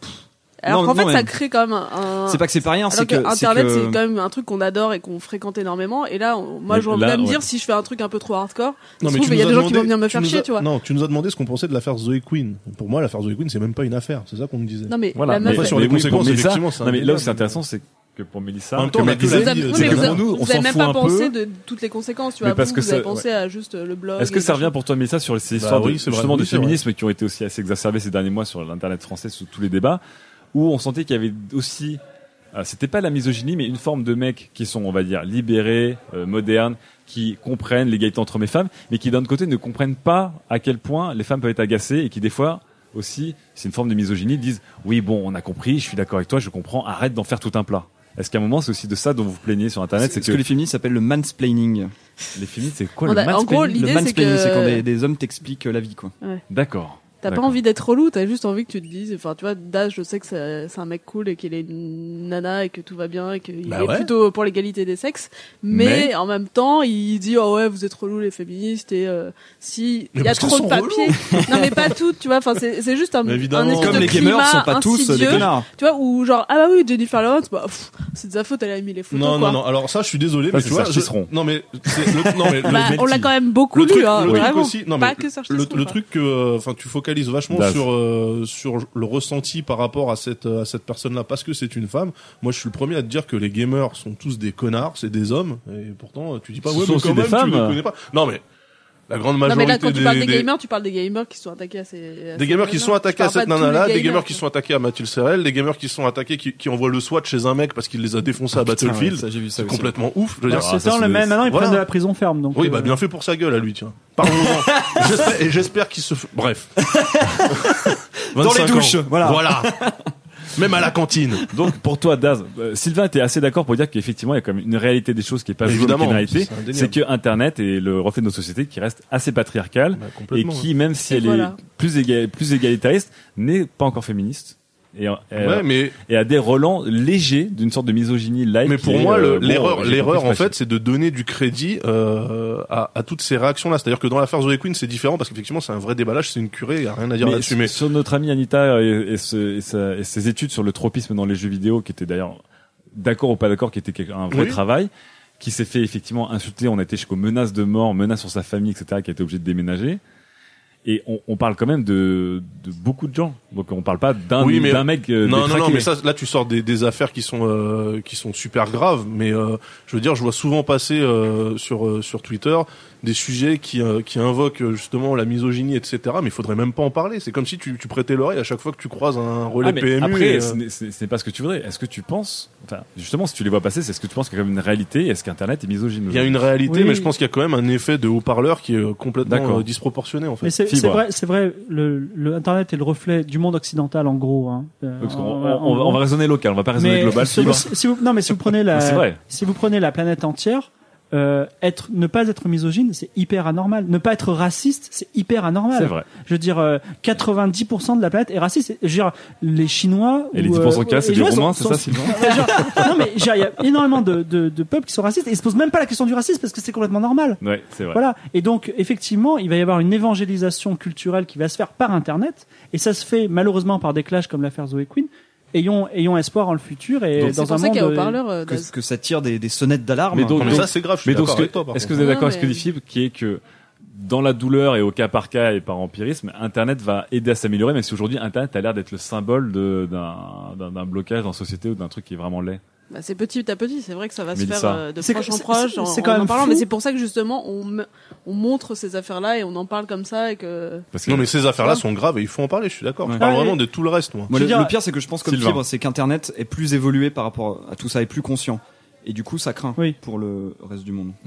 Speaker 6: Alors
Speaker 7: Non,
Speaker 6: qu'en
Speaker 7: non,
Speaker 6: fait,
Speaker 7: mais-
Speaker 6: ça crée quand même un. un-
Speaker 7: C'est pas que c'est pas rien,
Speaker 6: Alors
Speaker 7: c'est
Speaker 6: que,
Speaker 7: que c'est
Speaker 6: Internet,
Speaker 7: que-
Speaker 6: c'est quand même un truc qu'on adore et qu'on fréquente énormément. Et là, on- moi,
Speaker 5: Mais
Speaker 6: je reviens
Speaker 5: là,
Speaker 6: à me
Speaker 5: ouais.
Speaker 6: dire si je fais un truc un peu trop hardcore.
Speaker 9: Non,
Speaker 6: se
Speaker 9: mais
Speaker 6: trouve,
Speaker 9: tu
Speaker 6: il y a
Speaker 9: nous
Speaker 6: des
Speaker 9: as
Speaker 6: gens qui vont
Speaker 9: demandé-
Speaker 6: venir me
Speaker 9: tu
Speaker 6: faire
Speaker 9: nous
Speaker 6: chier,
Speaker 9: as-
Speaker 6: tu vois.
Speaker 9: Non, tu nous as demandé ce qu'on pensait de l'affaire Zoé Quinn. Pour moi, l'affaire Zoé Quinn, c'est même pas une affaire. C'est ça qu'on me disait.
Speaker 6: Non mais
Speaker 5: Voilà.
Speaker 6: la
Speaker 5: Mais,
Speaker 6: meuf.
Speaker 9: Après, sur
Speaker 5: mais
Speaker 9: les
Speaker 5: oui, pour
Speaker 9: conséquences,
Speaker 5: Mélissa-
Speaker 9: effectivement, c'est
Speaker 5: non, mais là où
Speaker 9: indéniable.
Speaker 5: c'est intéressant, c'est que pour Mélissa,
Speaker 9: En même temps,
Speaker 5: comme
Speaker 9: on a
Speaker 5: elle
Speaker 9: que la
Speaker 5: disait,
Speaker 6: Vous avez,
Speaker 9: vie,
Speaker 6: oui,
Speaker 9: c'est
Speaker 6: mais
Speaker 9: que
Speaker 6: vous,
Speaker 5: pour
Speaker 6: avez-
Speaker 5: nous,
Speaker 6: vous
Speaker 5: on
Speaker 6: avez
Speaker 5: s'en
Speaker 6: même
Speaker 5: fout
Speaker 6: pas
Speaker 5: un
Speaker 6: pensé
Speaker 5: peu.
Speaker 6: de toutes les conséquences, tu
Speaker 5: Mais
Speaker 6: vois.
Speaker 5: parce
Speaker 6: Vous,
Speaker 5: que
Speaker 6: vous avez
Speaker 5: ça-
Speaker 6: pensé à juste euh, le blog.
Speaker 5: Est-ce que
Speaker 6: et
Speaker 5: ça
Speaker 6: machin.
Speaker 5: revient pour toi, Mélissa, sur ces
Speaker 9: Bah
Speaker 5: histoires
Speaker 9: oui,
Speaker 5: de,
Speaker 9: c'est vrai.
Speaker 5: justement de
Speaker 9: Oui, c'est vrai.
Speaker 5: féminisme qui ont été aussi assez exacerbées ces derniers mois sur l'internet français, sous tous les débats, où on sentait qu'il y avait aussi, euh, c'était pas la misogynie, mais une forme de mecs qui sont, on va dire, libérés, euh, modernes, qui comprennent l'égalité entre les femmes, mais qui d'un autre côté ne comprennent pas à quel point les femmes peuvent être agacées et qui des fois aussi, c'est une forme de misogynie, disent oui bon, on a compris, je suis d'accord avec toi, je comprends, arrête d'en faire tout un plat. Est-ce qu'à un moment c'est aussi de ça dont vous vous plaignez sur internet,
Speaker 7: C'est
Speaker 5: c'est
Speaker 7: ce
Speaker 5: que,
Speaker 7: que les féministes appellent le mansplaining.
Speaker 5: les féministes, c'est quoi
Speaker 6: On
Speaker 5: le
Speaker 6: a- en gros,
Speaker 5: mansplaining
Speaker 6: l'idée,
Speaker 7: Le
Speaker 6: c'est
Speaker 7: mansplaining,
Speaker 6: que-
Speaker 7: c'est quand des, des hommes t'expliquent la vie, quoi.
Speaker 5: D'accord.
Speaker 6: T'as pas
Speaker 5: D'accord.
Speaker 6: envie d'être relou, t'as juste envie que tu te dises, enfin tu vois, Daz, je sais que c'est c'est un mec cool et qu'il est une nana et que tout va bien et qu'il
Speaker 9: Bah
Speaker 6: est
Speaker 9: ouais.
Speaker 6: plutôt pour l'égalité des sexes, mais,
Speaker 5: Mais-
Speaker 6: en même temps il dit oh ouais vous êtes relous les féministes et euh, si
Speaker 9: Mais
Speaker 6: il y a
Speaker 9: parce qu'elles
Speaker 6: trop de
Speaker 9: sont
Speaker 6: papier, non mais pas toutes, tu vois, enfin c'est c'est juste un,
Speaker 9: Mais
Speaker 6: un
Speaker 9: évidemment.
Speaker 6: espèce
Speaker 7: Comme
Speaker 6: de
Speaker 7: les gamers
Speaker 6: climat
Speaker 7: sont pas tous des
Speaker 6: insidieux,
Speaker 7: connards.
Speaker 6: tu vois, ou genre ah bah oui Jennifer Lawrence, bah pff, c'est de sa faute, elle a mis les photos
Speaker 9: Non,
Speaker 6: quoi.
Speaker 9: non, non. Alors ça, je suis désolé,
Speaker 5: Ça,
Speaker 9: mais
Speaker 5: c'est
Speaker 9: tu vois,
Speaker 5: Serge
Speaker 9: je-
Speaker 5: Tisseron.
Speaker 9: non mais c'est le, non mais le-
Speaker 6: Bah, on l'a quand même beaucoup
Speaker 9: le
Speaker 6: lu,
Speaker 9: truc,
Speaker 6: hein,
Speaker 9: le truc
Speaker 6: vraiment.
Speaker 9: aussi, non
Speaker 6: pas
Speaker 9: mais
Speaker 6: que Serge
Speaker 9: le,
Speaker 6: Tisseron,
Speaker 9: le
Speaker 6: quoi.
Speaker 9: truc que, enfin, tu focalises vachement
Speaker 5: Daz.
Speaker 9: sur euh, sur le ressenti par rapport à cette à cette personne-là parce que c'est une femme. Moi, je suis le premier à te dire que les gamers sont tous des connards, c'est des hommes, et pourtant tu dis pas
Speaker 5: Ce
Speaker 9: ouais
Speaker 5: sont
Speaker 9: mais
Speaker 5: aussi
Speaker 9: quand
Speaker 5: des
Speaker 9: même
Speaker 5: femmes.
Speaker 9: tu les connais pas. Non mais la grande
Speaker 6: Non
Speaker 9: majorité
Speaker 6: mais là quand tu
Speaker 9: des,
Speaker 6: parles des
Speaker 9: des-
Speaker 6: gamers, tu parles des gamers qui sont attaqués à ces à
Speaker 9: des
Speaker 6: ces
Speaker 9: gamers qui
Speaker 6: nanas.
Speaker 9: sont attaqués à
Speaker 6: Tu parles
Speaker 9: cette
Speaker 6: pas de tous
Speaker 9: nana-là,
Speaker 6: les
Speaker 9: des gamers
Speaker 6: gamers,
Speaker 9: qui
Speaker 6: quoi.
Speaker 9: sont attaqués à Mathilde Serrel, des gamers qui sont attaqués, qui, qui envoient le SWAT chez un mec parce qu'il les a défoncés à
Speaker 7: Putain,
Speaker 9: Battlefield.
Speaker 7: ouais, ça, j'ai vu ça
Speaker 9: C'est
Speaker 7: aussi.
Speaker 9: complètement ouf. Je veux
Speaker 8: Bah,
Speaker 9: dire,
Speaker 8: c'est
Speaker 5: ah, ça,
Speaker 8: ça,
Speaker 5: c'est
Speaker 8: le
Speaker 5: des-
Speaker 8: même. Maintenant, ils
Speaker 9: voilà.
Speaker 8: prennent de la prison ferme. Donc,
Speaker 9: oui,
Speaker 8: euh,
Speaker 9: bah bien fait pour sa gueule à lui, tiens. Parlons-en. J'espère- et j'espère qu'il se f... Bref.
Speaker 7: Dans les
Speaker 9: vingt-cinq
Speaker 7: douches,
Speaker 9: ans.
Speaker 7: voilà.
Speaker 9: Voilà. Même à la cantine.
Speaker 5: Donc pour toi, Daz, euh, Sylvain était assez d'accord pour dire qu'effectivement il y a quand même une réalité des choses qui est pas jouée comme
Speaker 9: Évidemment,
Speaker 5: une réalité.
Speaker 9: c'est indéniable.
Speaker 5: C'est que Internet est le reflet de nos sociétés qui reste assez patriarcale
Speaker 9: Bah,
Speaker 5: et
Speaker 9: complètement,
Speaker 5: qui, même si
Speaker 6: Et
Speaker 5: elle
Speaker 6: voilà.
Speaker 5: est plus, éga- plus égalitariste, n'est pas encore féministe et, et,
Speaker 9: Ouais, mais
Speaker 5: et a des relents légers d'une sorte de misogynie light.
Speaker 9: mais
Speaker 5: qui
Speaker 9: pour
Speaker 5: est,
Speaker 9: moi, le-
Speaker 5: euh, bon,
Speaker 9: l'erreur,
Speaker 5: j'ai
Speaker 9: l'erreur
Speaker 5: compris
Speaker 9: en
Speaker 5: ce
Speaker 9: fait, c'est de donner du crédit euh, à, à toutes ces réactions-là. C'est-à-dire que dans l'affaire Zoé Quinn, c'est différent parce qu'effectivement, c'est un vrai déballage, c'est une curée, il y a rien à dire
Speaker 5: Mais
Speaker 9: là-dessus.
Speaker 5: sur-
Speaker 9: Mais
Speaker 5: sur notre amie Anita et, et, ce- et sa- et ses études sur le tropisme dans les jeux vidéo, qui était d'ailleurs d'accord ou pas d'accord, qui était quelque- un vrai
Speaker 9: Oui.
Speaker 5: travail, qui s'est fait effectivement insulter. On a été jusqu'aux menaces de mort, menaces sur sa famille, et cetera, qui a été obligé de déménager. Et on, on parle quand même de, de beaucoup de gens. Donc on parle pas d'un,
Speaker 9: oui, mais
Speaker 5: d'un mec. Euh,
Speaker 9: non, non,
Speaker 5: détraqué.
Speaker 9: non, mais ça, là, tu sors des, des affaires qui sont euh, qui sont super graves. Mais euh, je veux dire, je vois souvent passer euh, sur euh, sur Twitter des sujets qui euh, qui invoquent justement la misogynie, et cetera. Mais il faudrait même pas en parler. C'est comme si tu, tu prêtais l'oreille à chaque fois que tu croises un relais
Speaker 5: Ah, mais
Speaker 9: P M U.
Speaker 5: après,
Speaker 9: et, euh,
Speaker 5: ce n'est, ce n'est- ce n'est pas ce que tu voudrais. Est-ce que tu penses, enfin, justement, si tu les vois passer, c'est ce que tu penses qu'il y a comme une réalité. Est-ce qu'Internet est misogyne?
Speaker 9: il y a une réalité,
Speaker 8: Oui.
Speaker 9: mais je pense qu'il y a quand même un effet de haut-parleur qui est euh, complètement
Speaker 5: D'accord.
Speaker 9: euh, disproportionné en fait.
Speaker 8: Mais c'est,
Speaker 5: Fibre.
Speaker 8: c'est vrai, c'est vrai. Le, le Internet est le reflet du monde occidental en gros. Hein. Euh,
Speaker 5: Parce qu'on-
Speaker 8: en-
Speaker 5: on,
Speaker 8: en
Speaker 5: on va,
Speaker 8: gros.
Speaker 5: on va raisonner local, on va pas raisonner
Speaker 8: Mais
Speaker 5: global.
Speaker 8: si
Speaker 5: Fibre.
Speaker 8: vous, si vous- non, mais si vous prenez la,
Speaker 5: C'est vrai.
Speaker 8: si vous prenez la planète entière, euh, être, ne pas être misogyne, c'est hyper anormal. Ne pas être raciste, c'est hyper anormal.
Speaker 5: C'est vrai.
Speaker 8: Je veux dire, euh, quatre-vingt-dix pour cent de la planète est raciste. Je veux dire, les Chinois
Speaker 5: Et les
Speaker 8: ou,
Speaker 5: dix pour cent de cas, c'est
Speaker 8: les
Speaker 5: des
Speaker 8: Chinois
Speaker 5: Roumains,
Speaker 8: sont-
Speaker 5: c'est ça,
Speaker 8: sont-
Speaker 5: Sylvain?
Speaker 8: Genre, non, mais genre, il y a énormément de, de, de peuples qui sont racistes et ils se posent même pas la question du racisme parce que c'est complètement normal.
Speaker 5: Ouais, c'est vrai.
Speaker 8: Voilà. Et donc, effectivement, il va y avoir une évangélisation culturelle qui va se faire par Internet. Et ça se fait malheureusement par des clashs comme l'affaire Zoé Quinn. Ayons, ayons espoir en le futur et
Speaker 7: Donc,
Speaker 8: dans
Speaker 6: C'est
Speaker 8: un
Speaker 6: pour ça
Speaker 8: monde.
Speaker 6: qu'il y a haut-parleur. euh,
Speaker 7: que,
Speaker 6: Daz.
Speaker 7: que ça tire des, des sonnettes d'alarme.
Speaker 5: Mais donc-
Speaker 9: Non, mais
Speaker 5: donc-
Speaker 9: ça c'est grave. Je suis
Speaker 5: Mais donc,
Speaker 9: d'accord
Speaker 5: ce que-
Speaker 9: avec toi. par
Speaker 5: est-ce que
Speaker 9: contre.
Speaker 5: vous êtes
Speaker 6: Non,
Speaker 5: d'accord avec ce que
Speaker 6: mais-
Speaker 5: dit Fibre, qui est que dans la douleur et au cas par cas et par empirisme, Internet va aider à s'améliorer, même si aujourd'hui Internet a l'air d'être le symbole de, d'un, d'un, d'un blocage dans la société ou d'un truc qui est vraiment laid.
Speaker 6: Bah, c'est petit à petit, c'est vrai que ça va se
Speaker 5: Mélissa.
Speaker 6: faire euh, de
Speaker 8: C'est
Speaker 6: proche
Speaker 8: que-
Speaker 6: en
Speaker 8: c'est-
Speaker 6: proche
Speaker 8: c'est-
Speaker 6: en,
Speaker 8: c'est
Speaker 6: en
Speaker 8: quand
Speaker 6: en
Speaker 8: même
Speaker 6: parlant,
Speaker 8: fou.
Speaker 6: mais c'est pour ça que justement on, me- on montre ces affaires-là et on en parle comme ça et que
Speaker 5: Parce que
Speaker 9: Non, mais ces affaires-là sont graves et il faut en parler. Je suis d'accord. Je
Speaker 7: Ouais.
Speaker 9: parle
Speaker 8: Ah,
Speaker 9: vraiment
Speaker 8: et-
Speaker 9: de tout le reste, moi.
Speaker 7: Moi,
Speaker 8: Je
Speaker 7: le,
Speaker 8: veux dire-
Speaker 7: le pire, c'est que je pense comme
Speaker 5: Sylvain.
Speaker 7: Fibre, c'est qu'Internet est plus évolué par rapport à tout ça, est plus conscient. Et du coup, ça craint
Speaker 8: Oui.
Speaker 7: pour le reste du monde.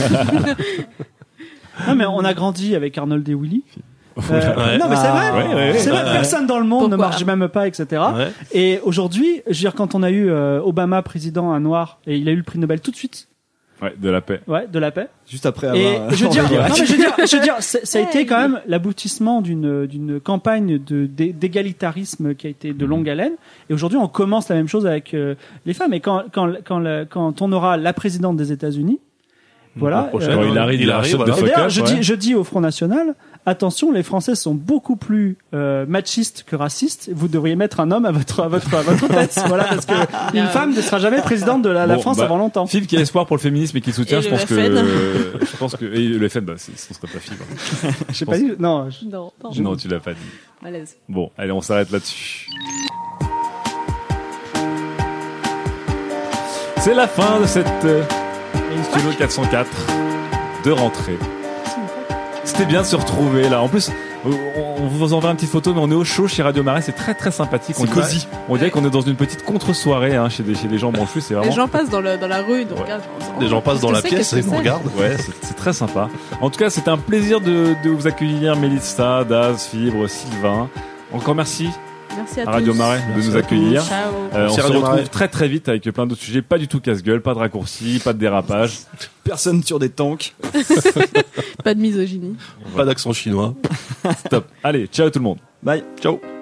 Speaker 8: Non, mais on a grandi avec Arnold et Willy. Euh,
Speaker 9: Ouais.
Speaker 8: Non, mais c'est vrai.
Speaker 5: Ah, ouais, ouais,
Speaker 8: c'est vrai.
Speaker 9: ouais.
Speaker 8: Personne dans le monde ne
Speaker 6: Pourquoi
Speaker 8: marche même pas, et cetera.
Speaker 9: Ouais.
Speaker 8: Et aujourd'hui, je veux dire, quand on a eu euh, Obama président, un noir, et il a eu le prix Nobel tout de suite,
Speaker 5: ouais, de la paix.
Speaker 8: ouais, de la paix.
Speaker 7: Juste après
Speaker 8: Et
Speaker 7: avoir.
Speaker 8: je veux dire,
Speaker 7: on va
Speaker 8: non, mais je veux dire, je veux dire, c'est- ça a été
Speaker 6: Hey.
Speaker 8: quand même l'aboutissement d'une d'une campagne de d'é- d'égalitarisme qui a été de longue haleine. Et aujourd'hui, on commence la même chose avec euh, les femmes. Et quand quand quand la- quand on aura la présidente des États-Unis, voilà.
Speaker 9: La prochaine,
Speaker 8: euh,
Speaker 5: Quand il arrive, il a un
Speaker 9: arrive,
Speaker 5: shot de
Speaker 9: voilà.
Speaker 8: et d'ailleurs,
Speaker 5: focus.
Speaker 8: je
Speaker 5: ouais.
Speaker 8: dis, je dis au Front National, attention, les Français sont beaucoup plus euh, machistes que racistes. Vous devriez mettre un homme à votre à votre à votre tête, voilà, parce que une femme ne sera jamais présidente de la, la
Speaker 5: Bon,
Speaker 8: France
Speaker 5: bah,
Speaker 8: avant longtemps.
Speaker 5: Fibre qui a espoir pour le féminisme et qui soutient,
Speaker 6: Et
Speaker 5: je
Speaker 6: le
Speaker 5: pense que,
Speaker 6: F N.
Speaker 5: euh, je pense que, et le F N, bah, c'est, ce serait pas Fibre.
Speaker 8: J'ai pas dit, non. je-
Speaker 6: non, non,
Speaker 5: Non, tu l'as pas dit.
Speaker 6: malaise.
Speaker 5: Bon, allez, on s'arrête là-dessus. C'est la fin de cette euh, Studio quatre cent quatre de rentrée. C'était bien de se retrouver là. En plus, on on vous envoie une petite photo, mais on est au chaud chez Radio Marais. C'est très très sympathique. On
Speaker 7: C'est
Speaker 5: dirait-
Speaker 7: cosy.
Speaker 5: On dirait qu'on est dans une petite contre-soirée hein, chez des chez des gens branchus. C'est
Speaker 6: Les
Speaker 5: vraiment.
Speaker 6: gens passent dans, le, dans la rue, ils nous
Speaker 5: Ouais.
Speaker 6: regardent. genre,
Speaker 9: Des gens passent
Speaker 6: qu'est-ce
Speaker 9: dans
Speaker 6: que
Speaker 9: la
Speaker 6: c'est,
Speaker 9: pièce
Speaker 6: qu'est-ce
Speaker 9: et
Speaker 6: que
Speaker 9: nous
Speaker 6: c'est
Speaker 9: regardent.
Speaker 5: Ouais, c'est, c'est très sympa. En tout cas, c'était un plaisir de, de vous accueillir, Mélissa, Daz, Fibre, Sylvain. Encore merci
Speaker 6: Merci à,
Speaker 5: à Radio
Speaker 6: tous.
Speaker 5: Marais de
Speaker 9: Merci
Speaker 5: nous
Speaker 9: à
Speaker 5: accueillir.
Speaker 6: Ciao.
Speaker 5: Euh, on
Speaker 9: Merci
Speaker 5: se
Speaker 9: Radio
Speaker 5: retrouve
Speaker 9: Marais.
Speaker 5: très très vite avec plein d'autres sujets. Pas du tout casse-gueule, pas de raccourcis, pas de dérapage.
Speaker 7: Personne sur des tanks.
Speaker 6: Pas de misogynie.
Speaker 9: Pas d'accent chinois.
Speaker 5: Top. Allez, ciao tout le monde.
Speaker 7: Bye.
Speaker 9: Ciao.